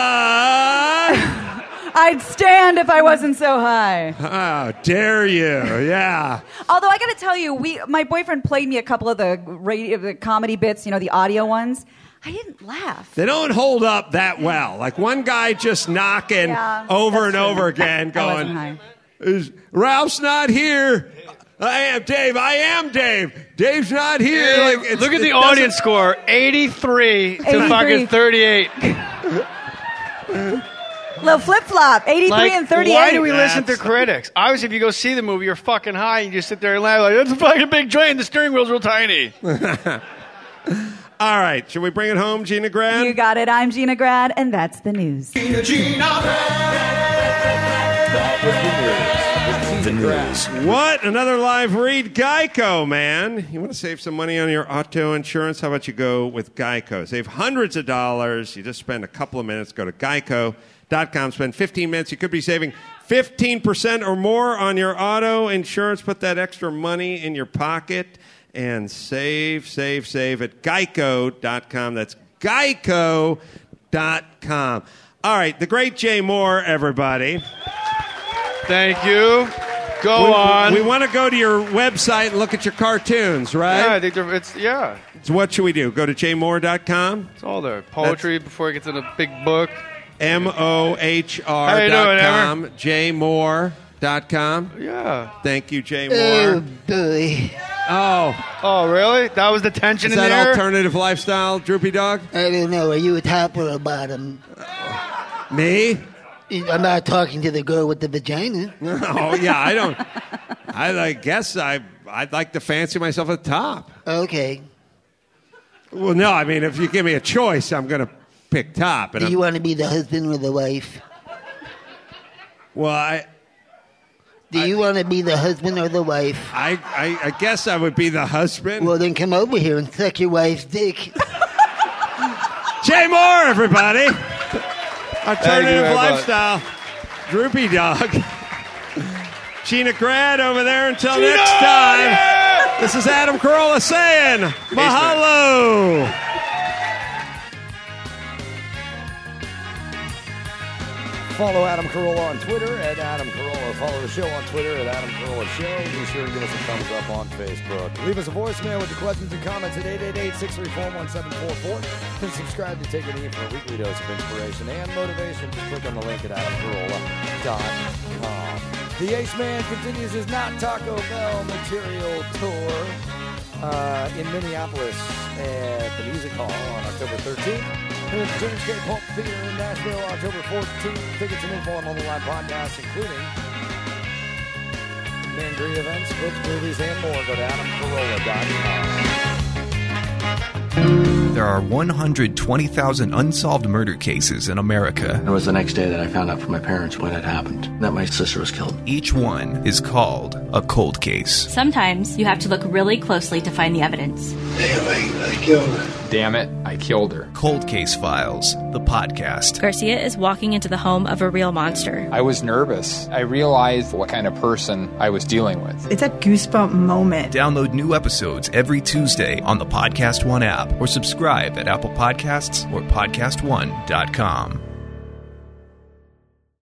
[SPEAKER 12] I'd stand if I wasn't so high.
[SPEAKER 14] How dare you? Yeah.
[SPEAKER 12] Although I got to tell you, we my boyfriend played me a couple of the radio, the comedy bits, you know, the audio ones. I didn't laugh.
[SPEAKER 14] They don't hold up that well. Like one guy just knocking
[SPEAKER 12] Yeah,
[SPEAKER 14] over and
[SPEAKER 12] that's true.
[SPEAKER 14] over again,
[SPEAKER 12] I wasn't
[SPEAKER 14] going,
[SPEAKER 12] high.
[SPEAKER 14] "Is Ralph's not here. I am Dave. I am Dave. Dave's not here."
[SPEAKER 13] Yeah,
[SPEAKER 14] Like, it's-
[SPEAKER 13] look at
[SPEAKER 14] it
[SPEAKER 13] the
[SPEAKER 14] doesn't-
[SPEAKER 13] audience score: eighty-three to
[SPEAKER 12] eighty-three.
[SPEAKER 13] fucking thirty-eight.
[SPEAKER 12] Little flip flop, eighty-three
[SPEAKER 13] Like,
[SPEAKER 12] and thirty-eight.
[SPEAKER 13] why do we listen to critics? Obviously, if you go see the movie, you're fucking high and you just sit there and laugh like, that's a fucking big joint and the steering wheel's real tiny.
[SPEAKER 14] All right, should we bring it home, Gina Grad?
[SPEAKER 12] You got it. I'm Gina Grad, and that's the news.
[SPEAKER 1] The news.
[SPEAKER 14] What? Another live read? Geico, man. You want to save some money on your auto insurance? How about you go with Geico? Save hundreds of dollars. You just spend a couple of minutes. Go to geico dot com. Spend fifteen minutes. You could be saving fifteen percent or more on your auto insurance. Put that extra money in your pocket and save, save, save at geico dot com. That's geico dot com. All right, the great Jay Moore, everybody.
[SPEAKER 13] Thank you. Go
[SPEAKER 14] we,
[SPEAKER 13] on.
[SPEAKER 14] We want to go to your website and look at your cartoons, right?
[SPEAKER 13] Yeah, I think they're- it's yeah.
[SPEAKER 14] So what should we do? Go to jay moore dot com?
[SPEAKER 13] It's all there. Poetry before it gets in a big book.
[SPEAKER 14] M O H R
[SPEAKER 13] How you
[SPEAKER 14] dot
[SPEAKER 13] doing,
[SPEAKER 14] com.
[SPEAKER 13] Emmer?
[SPEAKER 14] jay moore dot com.
[SPEAKER 13] Yeah.
[SPEAKER 14] Thank you, Jay Moore.
[SPEAKER 15] boy.
[SPEAKER 14] Oh.
[SPEAKER 17] Oh, really? That was the tension
[SPEAKER 14] Is
[SPEAKER 17] in
[SPEAKER 14] that
[SPEAKER 17] the air?
[SPEAKER 14] alternative lifestyle, Droopy Dog?
[SPEAKER 3] I don't know. Are you a top or a bottom?
[SPEAKER 14] Me?
[SPEAKER 3] I'm not talking to the girl with the vagina.
[SPEAKER 14] Oh, yeah, I don't. I, I guess I, I'd like to fancy myself at the top.
[SPEAKER 3] Okay.
[SPEAKER 14] Well, no, I mean, if you give me a choice, I'm going to pick top. And
[SPEAKER 3] Do
[SPEAKER 14] I'm-
[SPEAKER 3] you want to be the husband or the wife?
[SPEAKER 14] Well, I...
[SPEAKER 3] Do you want to be the husband or the wife?
[SPEAKER 14] I, I, I guess I would be the husband.
[SPEAKER 3] Well, then come over here and suck your wife's dick.
[SPEAKER 14] Jay Moore, everybody.
[SPEAKER 17] Thank
[SPEAKER 14] Alternative
[SPEAKER 17] you very much.
[SPEAKER 14] lifestyle. Droopy Dog. Gina Grad over there. Until
[SPEAKER 2] Gina,
[SPEAKER 14] next time.
[SPEAKER 2] yeah!
[SPEAKER 14] This is Adam Carolla saying mahalo.
[SPEAKER 18] Follow Adam Carolla on Twitter at Adam Carolla. Follow the show on Twitter at Adam Carolla Show. Be sure to give us a thumbs up on Facebook. Leave us a voicemail with your questions and comments at eight eight eight, six three four, one seven four four. And subscribe to Take a Knee for a weekly dose of inspiration and motivation. Just click on the link at adam carolla dot com. The Ace Man continues his Not Taco Bell material tour uh, in Minneapolis at the Music Hall on October thirteenth. And at the Dreamscape Pulp Theater in Nashville October fourteenth. Tickets and info on all the live podcasts, including Mangry events, books, movies, and more. Go to adam carolla dot com.
[SPEAKER 22] There are one hundred twenty thousand unsolved murder cases in America.
[SPEAKER 23] It was the next day that I found out from my parents what had happened, that my sister was killed.
[SPEAKER 22] Each one is called a cold case.
[SPEAKER 24] Sometimes you have to look really closely to find the evidence.
[SPEAKER 23] Damn, I, I killed her.
[SPEAKER 22] Damn it, I killed her. Cold Case Files, the podcast.
[SPEAKER 24] Garcia is walking into the home of a real monster.
[SPEAKER 25] I was nervous. I realized what kind of person I was dealing with.
[SPEAKER 26] It's a goosebump moment.
[SPEAKER 22] Download new episodes every Tuesday on the Podcast One app or subscribe at Apple Podcasts or podcast one dot com.